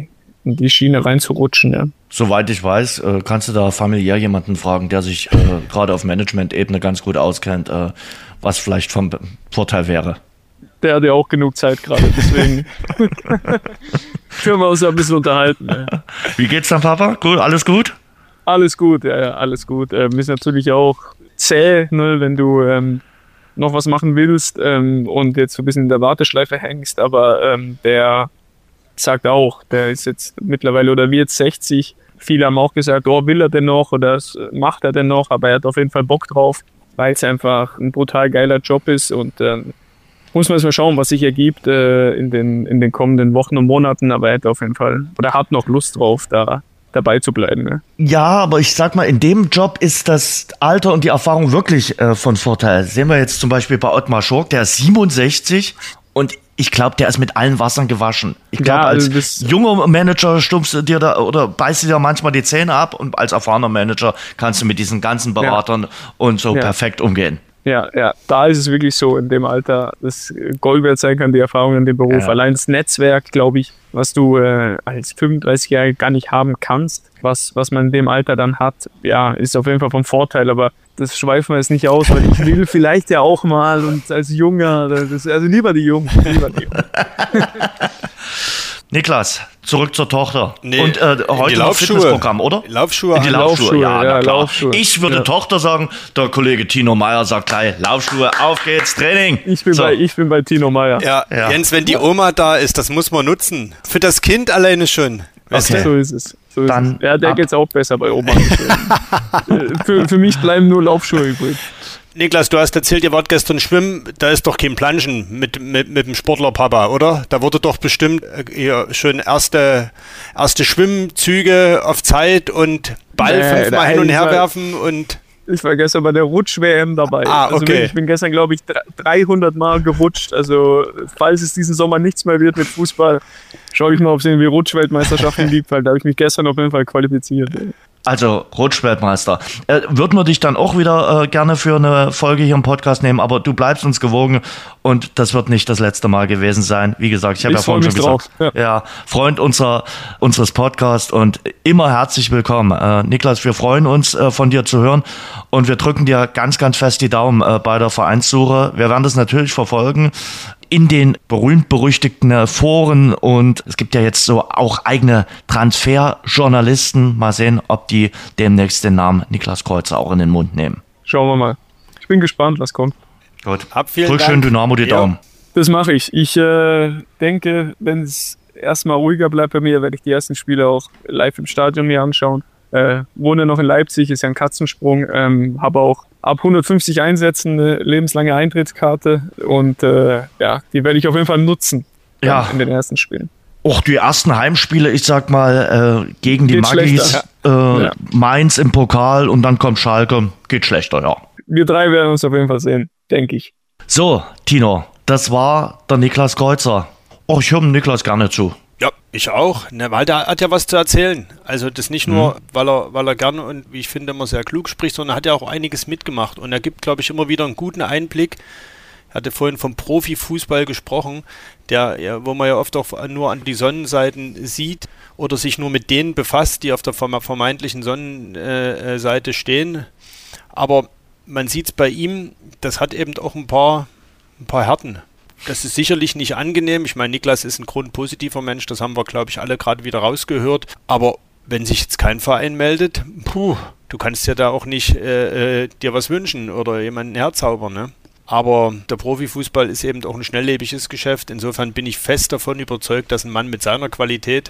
in die Schiene reinzurutschen. Ja. Soweit ich weiß, äh, kannst du da familiär jemanden fragen, der sich äh, gerade auf Management-Ebene ganz gut auskennt, äh, was vielleicht vom Vorteil wäre. Der hat ja auch genug Zeit gerade, deswegen können wir uns ja ein bisschen unterhalten. Ja. Wie geht's dann, Papa? Gut, alles gut? Alles gut, ja, ja, alles gut. Ähm, ist natürlich auch zäh, ne, wenn du ähm, noch was machen willst ähm, und jetzt so ein bisschen in der Warteschleife hängst, aber ähm, der sagt auch, der ist jetzt mittlerweile oder wird sechzig. Viele haben auch gesagt, oh, will er denn noch oder macht er denn noch, aber er hat auf jeden Fall Bock drauf, weil es einfach ein brutal geiler Job ist und ähm, muss man jetzt mal schauen, was sich ergibt äh, in den, in den kommenden Wochen und Monaten, aber er hat auf jeden Fall oder hat noch Lust drauf, da dabei zu bleiben. Ne? Ja, aber ich sag mal, in dem Job ist das Alter und die Erfahrung wirklich äh, von Vorteil. Sehen wir jetzt zum Beispiel bei Ottmar Schork, der ist siebenundsechzig und ich glaube, der ist mit allen Wassern gewaschen. Ich glaube, ja, also als junger Manager stumpfst du dir da oder beißt du dir manchmal die Zähne ab und als erfahrener Manager kannst du mit diesen ganzen Beratern ja. und so ja. perfekt umgehen. Ja, ja, da ist es wirklich so in dem Alter, dass Gold wert sein kann, die Erfahrung in dem Beruf. Ja. Allein das Netzwerk, glaube ich, was du äh, als fünfunddreißigjähriger gar nicht haben kannst, was, was man in dem Alter dann hat, ja, ist auf jeden Fall vom Vorteil, aber das schweifen wir jetzt nicht aus, weil ich will vielleicht ja auch mal und als Junger, das, also lieber die Jungen, lieber die Jungen. Niklas, zurück zur Tochter. Nee, und äh, heute noch Fitnessprogramm, oder? Laufschuhe. In die Laufschuhe, Laufschuhe ja, ja na klar. Laufschuhe. Ich würde ja. Tochter sagen, der Kollege Tino Meyer sagt gleich, Laufschuhe, auf geht's, Training. Ich bin, so. bei, ich bin bei Tino Meyer. Ja, ja, Jens, wenn die Oma da ist, das muss man nutzen. Für das Kind alleine schon. Weißt okay. du? So ist es. So ist Dann es. Ja, der geht's auch besser bei Oma. für, für mich bleiben nur Laufschuhe übrig. Niklas, du hast erzählt, ihr wart gestern schwimmen, da ist doch kein Planschen mit, mit, mit dem Sportlerpapa, oder? Da wurde doch bestimmt äh, schon erste, erste Schwimmzüge auf Zeit und Ball nee, fünfmal hin und her werfen und... Ich war gestern bei der Rutsch-W M dabei. Ah, okay. Also wirklich, ich bin gestern, glaube ich, dreihundert Mal gerutscht. Also falls es diesen Sommer nichts mehr wird mit Fußball, schaue ich mal, ob es irgendwie Rutschweltmeisterschaften gibt, weil da habe ich mich gestern auf jeden Fall qualifiziert. Also Rutschweltmeister. Äh, würden wir dich dann auch wieder äh, gerne für eine Folge hier im Podcast nehmen, aber du bleibst uns gewogen und das wird nicht das letzte Mal gewesen sein. Wie gesagt, ich habe ja vorhin schon gesagt, ja. ja, Freund unser, unseres Podcasts und immer herzlich willkommen. Äh, Niklas, wir freuen uns, äh, von dir zu hören und wir drücken dir ganz, ganz fest die Daumen äh, bei der Vereinssuche. Wir werden das natürlich verfolgen in den berühmt-berüchtigten Foren und es gibt ja jetzt so auch eigene Transferjournalisten. Mal sehen, ob die demnächst den Namen Niklas Kreuzer auch in den Mund nehmen. Schauen wir mal. Ich bin gespannt, was kommt. Gut. Drück schön Dynamo die Daumen. Ja, das mache ich. Ich äh, denke, wenn es erstmal ruhiger bleibt bei mir, werde ich die ersten Spiele auch live im Stadion mir anschauen. Äh, wohne noch in Leipzig, ist ja ein Katzensprung, ähm, habe auch ab hundertfünfzig Einsätzen eine lebenslange Eintrittskarte und äh, ja, die werde ich auf jeden Fall nutzen ja. in den ersten Spielen. Och, die ersten Heimspiele, ich sag mal, äh, gegen die geht Magis, äh, ja. Mainz im Pokal und dann kommt Schalke, geht schlechter, ja. Wir drei werden uns auf jeden Fall sehen, denke ich. So, Tino, das war der Niklas Kreuzer. Oh, ich höre dem Niklas gerne zu. Ja, ich auch, ne, weil der hat ja was zu erzählen. Also das nicht nur, mhm. weil er, weil er gerne und wie ich finde immer sehr klug spricht, sondern er hat ja auch einiges mitgemacht und er gibt, glaube ich, immer wieder einen guten Einblick. Er hatte vorhin vom Profifußball gesprochen, der, ja, wo man ja oft auch nur an die Sonnenseiten sieht oder sich nur mit denen befasst, die auf der vermeintlichen Sonnenseite stehen. Aber man sieht es bei ihm, das hat eben auch ein paar, ein paar Härten. Das ist sicherlich nicht angenehm. Ich meine, Niklas ist ein grundpositiver Mensch, das haben wir, glaube ich, alle gerade wieder rausgehört. Aber wenn sich jetzt kein Verein meldet, puh, du kannst ja da auch nicht äh, äh, dir was wünschen oder jemanden herzaubern, ne? Aber der Profifußball ist eben auch ein schnelllebiges Geschäft. Insofern bin ich fest davon überzeugt, dass ein Mann mit seiner Qualität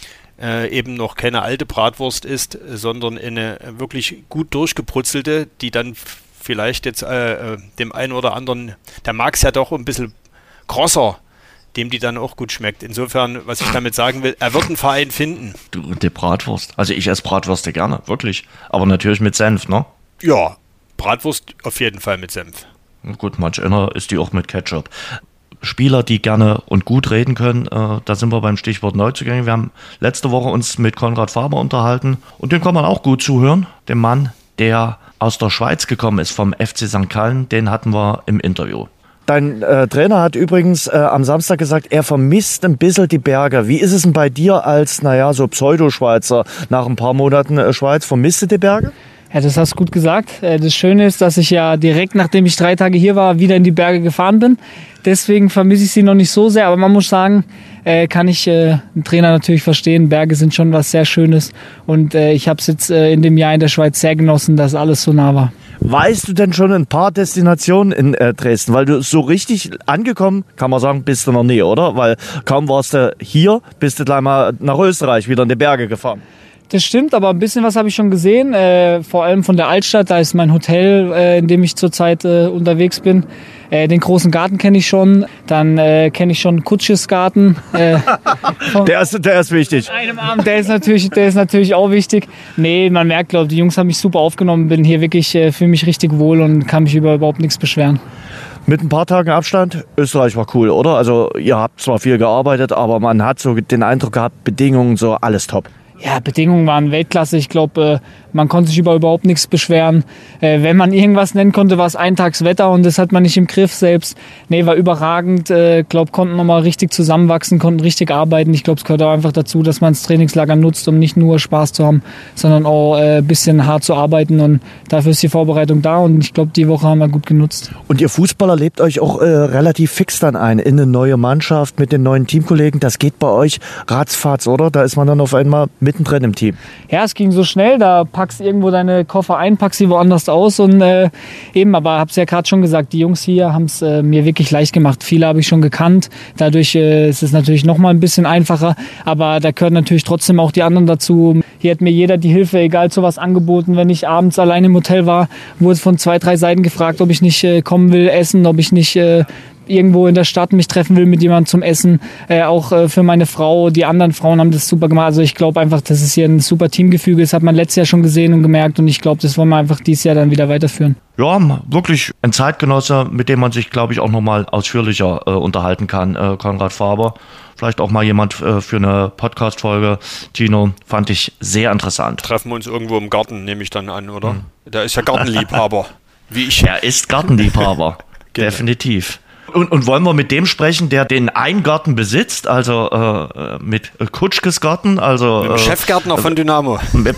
äh, eben noch keine alte Bratwurst ist, sondern eine wirklich gut durchgebrutzelte, die dann vielleicht jetzt äh, dem einen oder anderen, der mag es ja doch ein bisschen krosser, dem die dann auch gut schmeckt. Insofern, was ich damit sagen will, er wird einen Verein finden. Du, die Bratwurst. Also ich esse Bratwürste gerne, wirklich. Aber natürlich mit Senf, ne? Ja, Bratwurst auf jeden Fall mit Senf. Gut, manch einer isst die auch mit Ketchup. Spieler, die gerne und gut reden können, äh, da sind wir beim Stichwort Neuzugänge. Wir haben letzte Woche uns mit Konrad Faber unterhalten und dem kann man auch gut zuhören. Dem Mann, der aus der Schweiz gekommen ist, vom F C Sankt Gallen, den hatten wir im Interview. Dein äh, Trainer hat übrigens äh, am Samstag gesagt, er vermisst ein bisschen die Berge. Wie ist es denn bei dir als, naja, so Pseudo-Schweizer nach ein paar Monaten äh, Schweiz? Vermisst du die Berge? Ja, das hast du gut gesagt. Das Schöne ist, dass ich ja direkt, nachdem ich drei Tage hier war, wieder in die Berge gefahren bin. Deswegen vermisse ich sie noch nicht so sehr. Aber man muss sagen, äh, kann ich äh, einen Trainer natürlich verstehen. Berge sind schon was sehr Schönes. Und äh, ich habe es jetzt äh, in dem Jahr in der Schweiz sehr genossen, dass alles so nah war. Weißt du denn schon ein paar Destinationen in äh, Dresden? Weil du so richtig angekommen, kann man sagen, bist du noch nie, oder? Weil kaum warst du hier, bist du gleich mal nach Österreich wieder in die Berge gefahren. Das stimmt, aber ein bisschen was habe ich schon gesehen, äh, vor allem von der Altstadt, da ist mein Hotel, äh, in dem ich zurzeit äh, unterwegs bin. Äh, den großen Garten kenne ich schon, dann äh, kenne ich schon Kutsches Garten. Äh, der, ist, der ist wichtig. Einem Abend, der ist natürlich, der ist natürlich auch wichtig. Nee, man merkt, glaube ich, die Jungs haben mich super aufgenommen, bin hier wirklich, äh, fühle mich richtig wohl und kann mich über überhaupt nichts beschweren. Mit ein paar Tagen Abstand, Österreich war cool, oder? Also ihr habt zwar viel gearbeitet, aber man hat so den Eindruck gehabt, Bedingungen, so alles top. Ja, Bedingungen waren Weltklasse. Ich glaube, man konnte sich über überhaupt nichts beschweren. Wenn man irgendwas nennen konnte, war es Eintagswetter und das hat man nicht im Griff selbst. Nee, war überragend. Ich glaube, konnten nochmal richtig zusammenwachsen, konnten richtig arbeiten. Ich glaube, es gehört auch einfach dazu, dass man das Trainingslager nutzt, um nicht nur Spaß zu haben, sondern auch ein bisschen hart zu arbeiten. Und dafür ist die Vorbereitung da und ich glaube, die Woche haben wir gut genutzt. Und ihr Fußballer lebt euch auch äh, relativ fix dann ein in eine neue Mannschaft mit den neuen Teamkollegen. Das geht bei euch ratzfatz, oder? Da ist man dann auf einmal mittendrin im Team. Ja, es ging so schnell, da packst irgendwo deine Koffer ein, packst sie woanders aus und äh, eben, aber hab's ja gerade schon gesagt, die Jungs hier haben es äh, mir wirklich leicht gemacht. Viele habe ich schon gekannt, dadurch äh, ist es natürlich noch mal ein bisschen einfacher, aber da gehören natürlich trotzdem auch die anderen dazu. Hier hat mir jeder die Hilfe, egal zu was angeboten, wenn ich abends allein im Hotel war, wurde von zwei, drei Seiten gefragt, ob ich nicht äh, kommen will, essen, ob ich nicht äh, irgendwo in der Stadt mich treffen will mit jemandem zum Essen, äh, auch äh, für meine Frau, die anderen Frauen haben das super gemacht, also ich glaube einfach, dass es hier ein super Teamgefüge ist, hat man letztes Jahr schon gesehen und gemerkt und ich glaube, das wollen wir einfach dieses Jahr dann wieder weiterführen. Ja, wirklich ein Zeitgenosse, mit dem man sich, glaube ich, auch nochmal ausführlicher äh, unterhalten kann, äh, Konrad Faber. Vielleicht auch mal jemand äh, für eine Podcast-Folge. Tino, fand ich sehr interessant. Treffen wir uns irgendwo im Garten, nehme ich dann an, oder? Hm. Der ist ja Gartenliebhaber, wie ich. Er ist Gartenliebhaber, genau. Definitiv. Und, und wollen wir mit dem sprechen, der den Eingarten besitzt, also äh, mit Kutschkes Garten, also mit dem äh, Chefgärtner von Dynamo. Mit,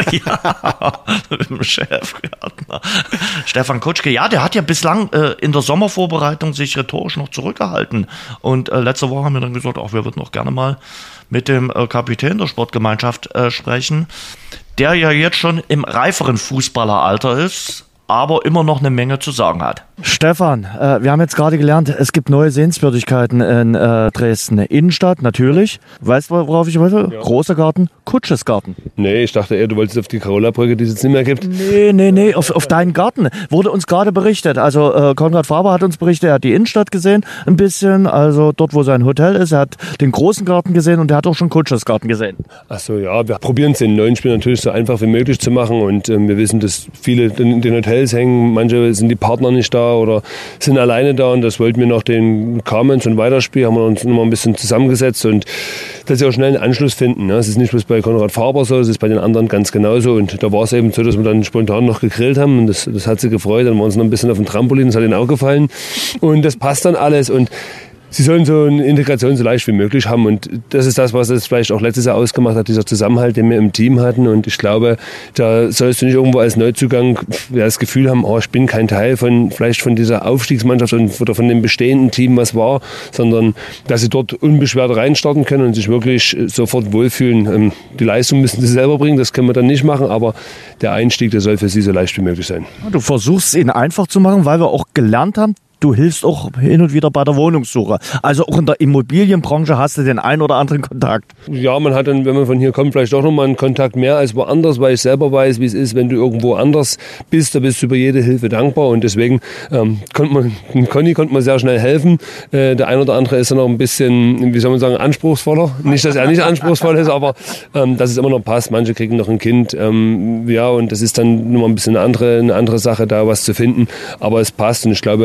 ja, mit dem Chefgärtner. Stefan Kutschke, ja, der hat ja bislang äh, in der Sommervorbereitung sich rhetorisch noch zurückgehalten. Und äh, letzte Woche haben wir dann gesagt, auch wir würden noch gerne mal mit dem äh, Kapitän der Sportgemeinschaft äh, sprechen, der ja jetzt schon im reiferen Fußballeralter ist, aber immer noch eine Menge zu sagen hat. Stefan, äh, wir haben jetzt gerade gelernt, es gibt neue Sehenswürdigkeiten in äh, Dresden. Innenstadt, natürlich. Weißt du, worauf ich wollte? Ja. Großer Garten, Kutsches Garten. Nee, ich dachte eher, du wolltest auf die Carola-Brücke, die es jetzt nicht mehr gibt. Nee, nee, nee, auf, auf deinen Garten. Wurde uns gerade berichtet. Also äh, Konrad Faber hat uns berichtet, er hat die Innenstadt gesehen, ein bisschen. Also dort, wo sein Hotel ist. Er hat den großen Garten gesehen und er hat auch schon Kutsches Garten gesehen. Ach so, ja. Wir probieren es den neuen Spielern natürlich so einfach wie möglich zu machen. Und ähm, wir wissen, dass viele in den Hotels hängen. Manche sind die Partner nicht da oder sind alleine da und das wollten wir nach den Carmens und Weiterspiel, haben wir uns noch mal ein bisschen zusammengesetzt und dass sie auch schnell einen Anschluss finden. Es ist nicht bloß bei Konrad Faber so, es ist bei den anderen ganz genauso und da war es eben so, dass wir dann spontan noch gegrillt haben und das, das hat sie gefreut, dann waren sie noch ein bisschen auf dem Trampolin, das hat ihnen auch gefallen und das passt dann alles und sie sollen so eine Integration so leicht wie möglich haben und das ist das, was es vielleicht auch letztes Jahr ausgemacht hat, dieser Zusammenhalt, den wir im Team hatten und ich glaube, da sollst du nicht irgendwo als Neuzugang ja, das Gefühl haben, oh, ich bin kein Teil von vielleicht von dieser Aufstiegsmannschaft oder von dem bestehenden Team, was war, sondern dass sie dort unbeschwert reinstarten können und sich wirklich sofort wohlfühlen. Die Leistung müssen sie selber bringen, das können wir dann nicht machen, aber der Einstieg, der soll für sie so leicht wie möglich sein. Du versuchst es ihnen einfach zu machen, weil wir auch gelernt haben, du hilfst auch hin und wieder bei der Wohnungssuche. Also auch in der Immobilienbranche hast du den einen oder anderen Kontakt. Ja, man hat dann, wenn man von hier kommt, vielleicht auch nochmal einen Kontakt mehr als woanders, weil ich selber weiß, wie es ist, wenn du irgendwo anders bist. Da bist du über jede Hilfe dankbar und deswegen ähm, konnte man, Conny konnte man sehr schnell helfen. Äh, der ein oder andere ist dann noch ein bisschen, wie soll man sagen, anspruchsvoller. Nicht, dass er nicht anspruchsvoll ist, aber ähm, dass es immer noch passt. Manche kriegen noch ein Kind. Ähm, ja, und das ist dann nochmal ein bisschen eine andere, eine andere Sache, da was zu finden. Aber es passt und ich glaube,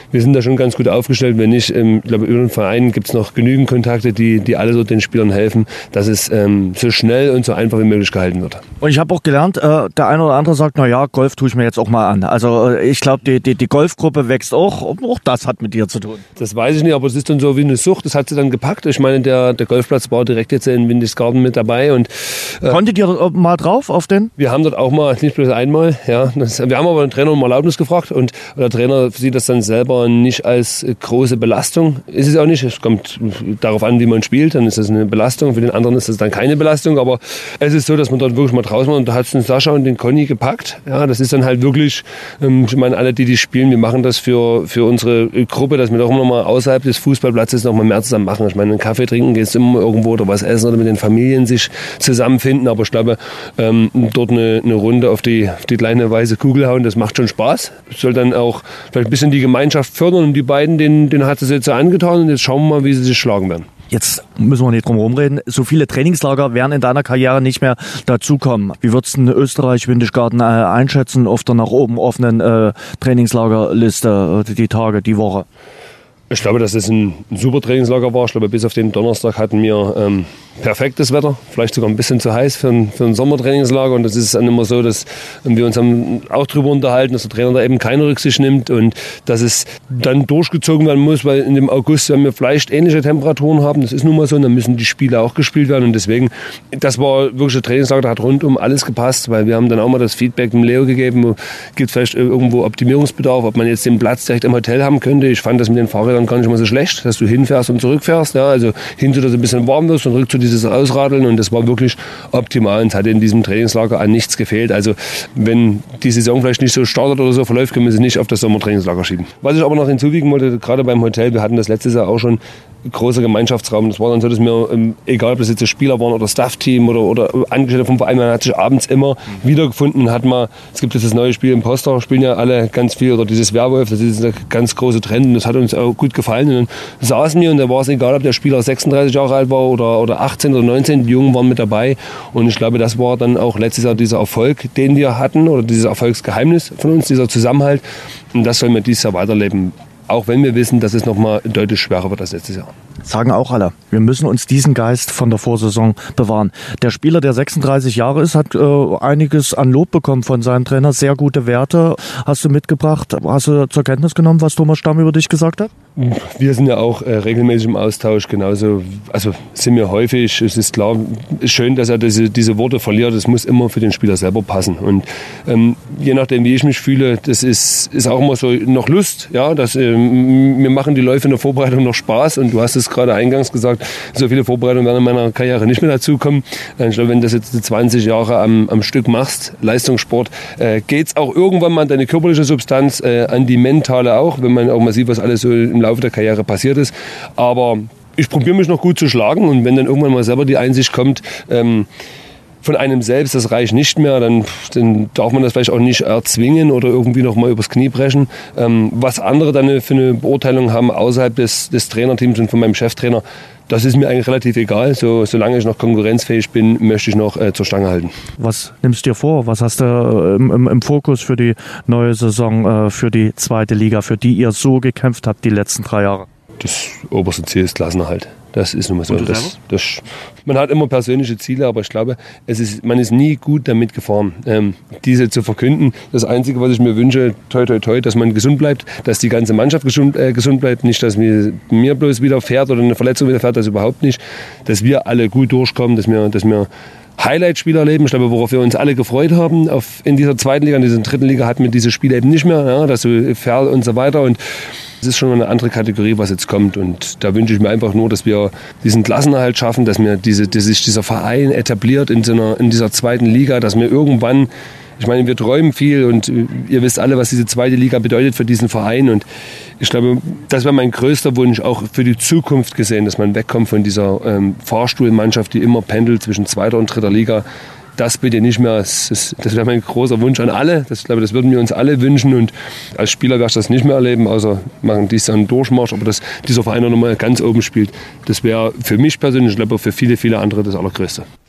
wir sind da schon ganz gut aufgestellt. Wenn nicht, ähm, ich glaube, über den Verein gibt es noch genügend Kontakte, die, die alle so den Spielern helfen, dass es ähm, so schnell und so einfach wie möglich gehalten wird. Und ich habe auch gelernt, äh, der eine oder andere sagt, na ja, Golf tue ich mir jetzt auch mal an. Also äh, ich glaube, die, die, die Golfgruppe wächst auch. Auch das hat mit dir zu tun. Das weiß ich nicht, aber es ist dann so wie eine Sucht. Das hat sie dann gepackt. Ich meine, der, der Golfplatz war direkt jetzt in Windisgarten mit dabei. Und, äh, Konntet ihr mal drauf auf den? Wir haben dort auch mal, nicht bloß einmal, ja. Das, wir haben aber den Trainer um Erlaubnis gefragt und der Trainer sieht das dann selber nicht als große Belastung. Ist es auch nicht. Es kommt darauf an, wie man spielt. Dann ist das eine Belastung. Für den anderen ist das dann keine Belastung. Aber es ist so, dass man dort wirklich mal draußen war und da hat es den Sascha und den Conny gepackt. Ja, das ist dann halt wirklich, ähm, ich meine, alle, die die spielen, wir machen das für, für unsere Gruppe, dass wir doch immer noch mal außerhalb des Fußballplatzes noch mal mehr zusammen machen. Ich meine, einen Kaffee trinken gehst immer irgendwo oder was essen oder mit den Familien sich zusammenfinden. Aber ich glaube, ähm, dort eine, eine Runde auf die, auf die kleine weiße Kugel hauen, das macht schon Spaß. Das soll dann auch vielleicht ein bisschen die Gemeinschaft fördern und die beiden, denen, denen hat es jetzt so angetan und jetzt schauen wir mal, wie sie sich schlagen werden. Jetzt müssen wir nicht drum herum reden. So viele Trainingslager werden in deiner Karriere nicht mehr dazukommen. Wie würdest du Österreich, Windischgarten äh, einschätzen auf der nach oben offenen äh, Trainingslagerliste, äh, die Tage, die Woche? Ich glaube, dass es ein, ein super Trainingslager war. Ich glaube, bis auf den Donnerstag hatten wir ähm, perfektes Wetter. Vielleicht sogar ein bisschen zu heiß für ein, für ein Sommertrainingslager. Und das ist dann immer so, dass wir uns haben auch darüber unterhalten, dass der Trainer da eben keine Rücksicht nimmt und dass es dann durchgezogen werden muss, weil in dem August, wenn wir vielleicht ähnliche Temperaturen haben, das ist nun mal so, und dann müssen die Spiele auch gespielt werden. Und deswegen, das war wirklich ein Trainingslager, da hat rundum alles gepasst, weil wir haben dann auch mal das Feedback dem Leo gegeben, gibt vielleicht irgendwo Optimierungsbedarf, ob man jetzt den Platz direkt im Hotel haben könnte. Ich fand das mit den Fahrrädern gar nicht mal so schlecht, dass du hinfährst und zurückfährst. Ja, also hin zu, dass es ein bisschen warm wirst und rück zu dieses Ausradeln. Und das war wirklich optimal und es hat in diesem Trainingslager an nichts gefehlt. Also wenn die Saison vielleicht nicht so startet oder so verläuft, können wir sie nicht auf das Sommertrainingslager schieben. Was ich aber noch hinzufügen wollte, gerade beim Hotel, wir hatten das letztes Jahr auch schon, großer Gemeinschaftsraum. Das war dann so, dass wir, egal ob das jetzt Spieler waren oder Staff-Team oder, oder Angestellte vom Verein, man hat sich abends immer wiedergefunden. Hat mal, es gibt jetzt das neue Spiel Imposter, spielen ja alle ganz viel, oder dieses Werwolf, das ist ein ganz großer Trend und das hat uns auch gut gefallen. Und dann saßen wir und da war es egal, ob der Spieler sechsunddreißig Jahre alt war oder, oder achtzehn oder neunzehn, die Jungen waren mit dabei. Und ich glaube, das war dann auch letztes Jahr dieser Erfolg, den wir hatten, oder dieses Erfolgsgeheimnis von uns, dieser Zusammenhalt. Und das sollen wir dieses Jahr weiterleben. Auch wenn wir wissen, dass es noch mal deutlich schwerer wird als letztes Jahr. Sagen auch alle. Wir müssen uns diesen Geist von der Vorsaison bewahren. Der Spieler, der sechsunddreißig Jahre ist, hat äh, einiges an Lob bekommen von seinem Trainer. Sehr gute Werte hast du mitgebracht. Hast du zur Kenntnis genommen, was Thomas Stamm über dich gesagt hat? Wir sind ja auch äh, regelmäßig im Austausch. Genauso, also sind wir häufig. Es ist klar, ist schön, dass er diese, diese Worte verliert. Es muss immer für den Spieler selber passen. Und ähm, je nachdem, wie ich mich fühle, das ist, ist auch immer so noch Lust. Ja, dass, äh, mir machen die Läufe in der Vorbereitung noch Spaß. Und du hast es gerade eingangs gesagt, so viele Vorbereitungen werden in meiner Karriere nicht mehr dazukommen. Ich glaube, wenn du das jetzt zwanzig Jahre am, am Stück machst, Leistungssport, äh, geht es auch irgendwann mal an deine körperliche Substanz, äh, an die mentale auch, wenn man auch mal sieht, was alles so im Laufe der Karriere passiert ist. Aber ich probiere mich noch gut zu schlagen und wenn dann irgendwann mal selber die Einsicht kommt, ähm, von einem selbst, das reicht nicht mehr, dann, dann darf man das vielleicht auch nicht erzwingen oder irgendwie noch mal übers Knie brechen. Ähm, was andere dann für eine Beurteilung haben außerhalb des, des Trainerteams und von meinem Cheftrainer, das ist mir eigentlich relativ egal. So, solange ich noch konkurrenzfähig bin, möchte ich noch äh, zur Stange halten. Was nimmst du dir vor? Was hast du äh, im, im Fokus für die neue Saison, äh, für die zweite Liga, für die ihr so gekämpft habt die letzten drei Jahre? Das oberste Ziel ist Klassenerhalt. Das ist nun mal so. Das, das, man hat immer persönliche Ziele, aber ich glaube, es ist, man ist nie gut damit gefahren, ähm, diese zu verkünden. Das Einzige, was ich mir wünsche, toi toi toi, dass man gesund bleibt, dass die ganze Mannschaft gesund, äh, gesund bleibt, nicht, dass mir, mir bloß wieder fährt oder eine Verletzung wieder fährt, das überhaupt nicht. Dass wir alle gut durchkommen, dass wir, dass wir Highlight-Spieler erleben. Ich glaube, worauf wir uns alle gefreut haben auf, in dieser zweiten Liga, in dieser dritten Liga hatten wir diese Spiele eben nicht mehr, ja, dass so Ferl und so weiter. Und es ist schon eine andere Kategorie, was jetzt kommt. Und da wünsche ich mir einfach nur, dass wir diesen Klassenerhalt schaffen, dass, wir diese, dass sich dieser Verein etabliert in, so einer, in dieser zweiten Liga, dass wir irgendwann, ich meine, wir träumen viel und ihr wisst alle, was diese zweite Liga bedeutet für diesen Verein. Und ich glaube, das wäre mein größter Wunsch, auch für die Zukunft gesehen, dass man wegkommt von dieser ähm, Fahrstuhlmannschaft, die immer pendelt zwischen zweiter und dritter Liga. Das bitte nicht mehr. Das, ist, das wäre mein großer Wunsch an alle. Das, ich glaube, das würden wir uns alle wünschen. Und als Spieler werde ich das nicht mehr erleben, außer machen dies einen Durchmarsch. Aber dass dieser Verein noch mal ganz oben spielt, das wäre für mich persönlich, ich glaube, für viele, viele andere das Allergrößte.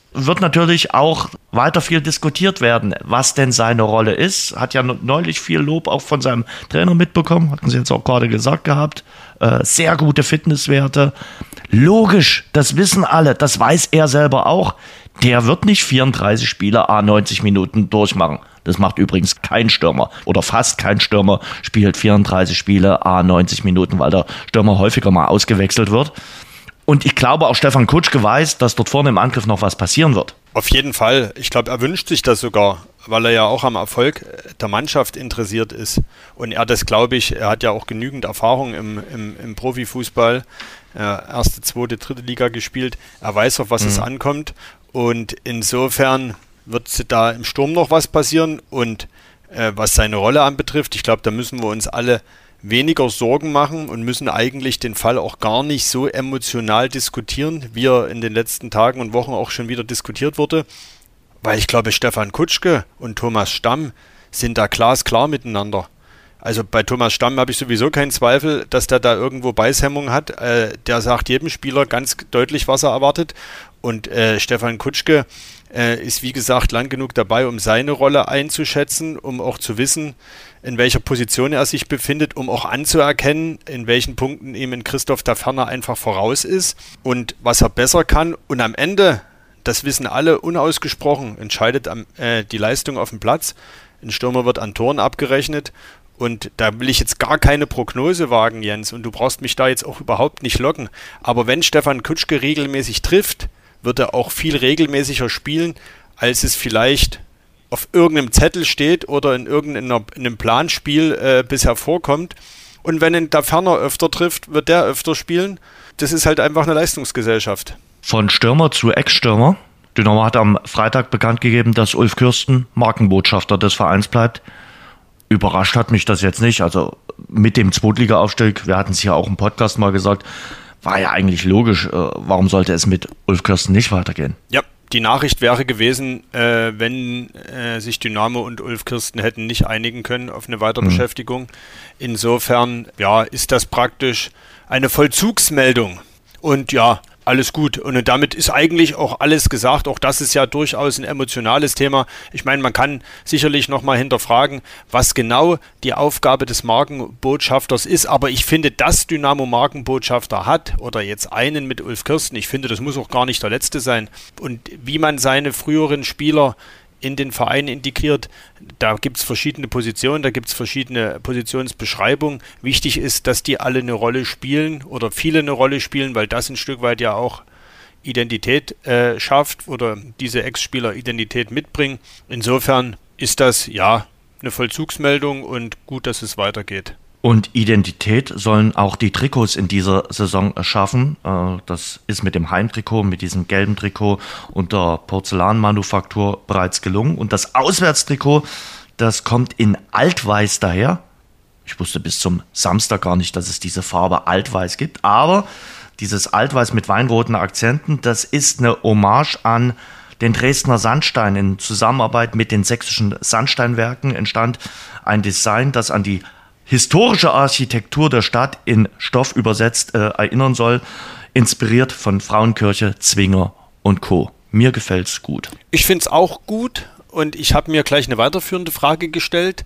wird natürlich auch weiter viel diskutiert werden, was denn seine Rolle ist. Hat ja neulich viel Lob auch von seinem Trainer mitbekommen, hatten Sie jetzt auch gerade gesagt gehabt. Äh, sehr gute Fitnesswerte. Logisch, das wissen alle, das weiß er selber auch. Der wird nicht vierunddreißig Spiele à neunzig Minuten durchmachen. Das macht übrigens kein Stürmer oder fast kein Stürmer spielt vierunddreißig Spiele à neunzig Minuten, weil der Stürmer häufiger mal ausgewechselt wird. Und ich glaube, auch Stefan Kutschke weiß, dass dort vorne im Angriff noch was passieren wird. Auf jeden Fall. Ich glaube, er wünscht sich das sogar, weil er ja auch am Erfolg der Mannschaft interessiert ist. Und er das, glaube ich, er hat ja auch genügend Erfahrung im, im, im Profifußball. Äh, erste, zweite, dritte Liga gespielt. Er weiß, auf was mhm. es ankommt. Und insofern wird da im Sturm noch was passieren. Und äh, was seine Rolle anbetrifft, ich glaube, da müssen wir uns alle weniger Sorgen machen und müssen eigentlich den Fall auch gar nicht so emotional diskutieren, wie er in den letzten Tagen und Wochen auch schon wieder diskutiert wurde, weil ich glaube, Stefan Kutschke und Thomas Stamm sind da glasklar miteinander. Also bei Thomas Stamm habe ich sowieso keinen Zweifel, dass der da irgendwo Beißhemmung hat. Äh, der sagt jedem Spieler ganz deutlich, was er erwartet. Und äh, Stefan Kutschke äh, ist, wie gesagt, lang genug dabei, um seine Rolle einzuschätzen, um auch zu wissen, in welcher Position er sich befindet, um auch anzuerkennen, in welchen Punkten ihm in Christoph Taferner einfach voraus ist und was er besser kann. Und am Ende, das wissen alle unausgesprochen, entscheidet am, äh, die Leistung auf dem Platz. Ein Stürmer wird an Toren abgerechnet. Und da will ich jetzt gar keine Prognose wagen, Jens. Und du brauchst mich da jetzt auch überhaupt nicht locken. Aber wenn Stefan Kutschke regelmäßig trifft, wird er auch viel regelmäßiger spielen, als es vielleicht auf irgendeinem Zettel steht oder in irgendeinem in einem Planspiel äh, bisher vorkommt. Und wenn ihn da Ferner öfter trifft, wird der öfter spielen. Das ist halt einfach eine Leistungsgesellschaft. Von Stürmer zu Ex-Stürmer. Dynamo hat am Freitag bekannt gegeben, dass Ulf Kirsten Markenbotschafter des Vereins bleibt. Überrascht hat mich das jetzt nicht. Also mit dem Zweitliga-Aufstieg, wir hatten es ja auch im Podcast mal gesagt, war ja eigentlich logisch. Warum sollte es mit Ulf Kirsten nicht weitergehen? Ja. Die Nachricht wäre gewesen, äh, wenn äh, sich Dynamo und Ulf Kirsten hätten nicht einigen können auf eine Weiterbeschäftigung. Mhm. Insofern, ja, ist das praktisch eine Vollzugsmeldung. Und ja, alles gut. Und damit ist eigentlich auch alles gesagt. Auch das ist ja durchaus ein emotionales Thema. Ich meine, man kann sicherlich nochmal hinterfragen, was genau die Aufgabe des Markenbotschafters ist. Aber ich finde, dass Dynamo Markenbotschafter hat oder jetzt einen mit Ulf Kirsten, ich finde, das muss auch gar nicht der letzte sein. Und wie man seine früheren Spieler in den Verein integriert, da gibt es verschiedene Positionen, da gibt es verschiedene Positionsbeschreibungen. Wichtig ist, dass die alle eine Rolle spielen oder viele eine Rolle spielen, weil das ein Stück weit ja auch Identität äh, schafft oder diese Ex-Spieler Identität mitbringen. Insofern ist das ja eine Vollzugsmeldung und gut, dass es weitergeht. Und Identität sollen auch die Trikots in dieser Saison schaffen. Das ist mit dem Heimtrikot, mit diesem gelben Trikot und der Porzellanmanufaktur bereits gelungen. Und das Auswärtstrikot, das kommt in Altweiß daher. Ich wusste bis zum Samstag gar nicht, dass es diese Farbe Altweiß gibt. Aber dieses Altweiß mit weinroten Akzenten, das ist eine Hommage an den Dresdner Sandstein. In Zusammenarbeit mit den sächsischen Sandsteinwerken entstand ein Design, das an die historische Architektur der Stadt in Stoff übersetzt äh, erinnern soll, inspiriert von Frauenkirche, Zwinger und Co. Mir gefällt's gut. Ich find's auch gut und ich habe mir gleich eine weiterführende Frage gestellt.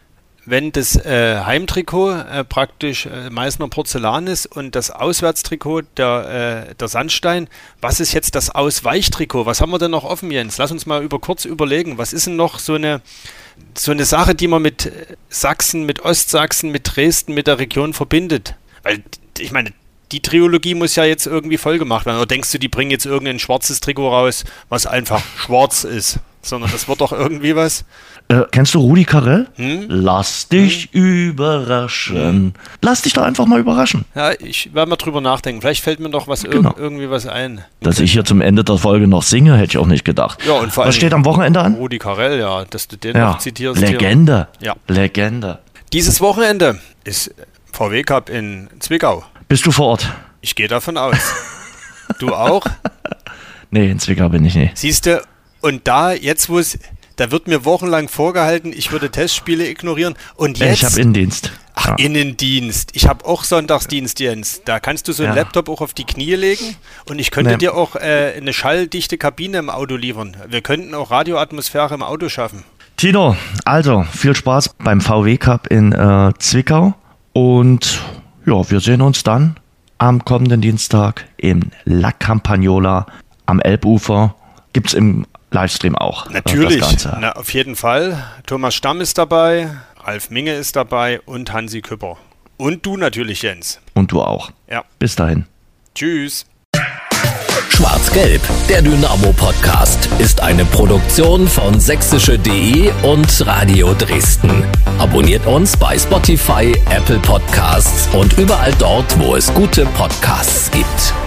Wenn das äh, Heimtrikot äh, praktisch äh, Meißner Porzellan ist und das Auswärtstrikot der, äh, der Sandstein, was ist jetzt das Ausweichtrikot? Was haben wir denn noch offen, Jens? Lass uns mal über kurz überlegen. Was ist denn noch so eine so eine Sache, die man mit Sachsen, mit Ostsachsen, mit Dresden, mit der Region verbindet? Weil, ich meine, die Trilogie muss ja jetzt irgendwie voll gemacht werden. Oder denkst du, die bringen jetzt irgendein schwarzes Trikot raus, was einfach schwarz ist? Sondern das wird doch irgendwie was. Äh, kennst du Rudi Carrell? Hm? Lass dich hm? überraschen. Hm. Lass dich doch einfach mal überraschen. Ja, ich werde mal drüber nachdenken. Vielleicht fällt mir doch was genau. irg- irgendwie was ein. Dass okay. ich hier zum Ende der Folge noch singe, hätte ich auch nicht gedaad. Ja, und vor was steht am Wochenende an? Rudi Carrell, ja, dass du den ja. noch zitierst. Legende. Hier. Ja. Legende. Dieses Wochenende ist V W Cup in Zwickau. Bist du vor Ort? Ich gehe davon aus. Du auch? Nee, in Zwickau bin ich nicht. Siehst du, und da, jetzt wo es, da wird mir wochenlang vorgehalten, ich würde Testspiele ignorieren. Und jetzt, ich habe Innendienst. Ach, Ja. Innendienst. Ich habe auch Sonntagsdienst, Jens. Da kannst du so einen Ja. Laptop auch auf die Knie legen und ich könnte Nee. dir auch äh, eine schalldichte Kabine im Auto liefern. Wir könnten auch Radioatmosphäre im Auto schaffen. Tino, also viel Spaß beim V W Cup in äh, Zwickau und ja, wir sehen uns dann am kommenden Dienstag in La Campagnola am Elbufer. Gibt's im Livestream auch. äh, Natürlich, Das Ganze. na, auf jeden Fall. Thomas Stamm ist dabei, Ralf Minge ist dabei und Hansi Küpper. Und du natürlich, Jens. Und du auch. Ja. Bis dahin. Tschüss. Schwarz-Gelb, der Dynamo-Podcast, ist eine Produktion von sächsische punkt de und Radio Dresden. Abonniert uns bei Spotify, Apple Podcasts und überall dort, wo es gute Podcasts gibt.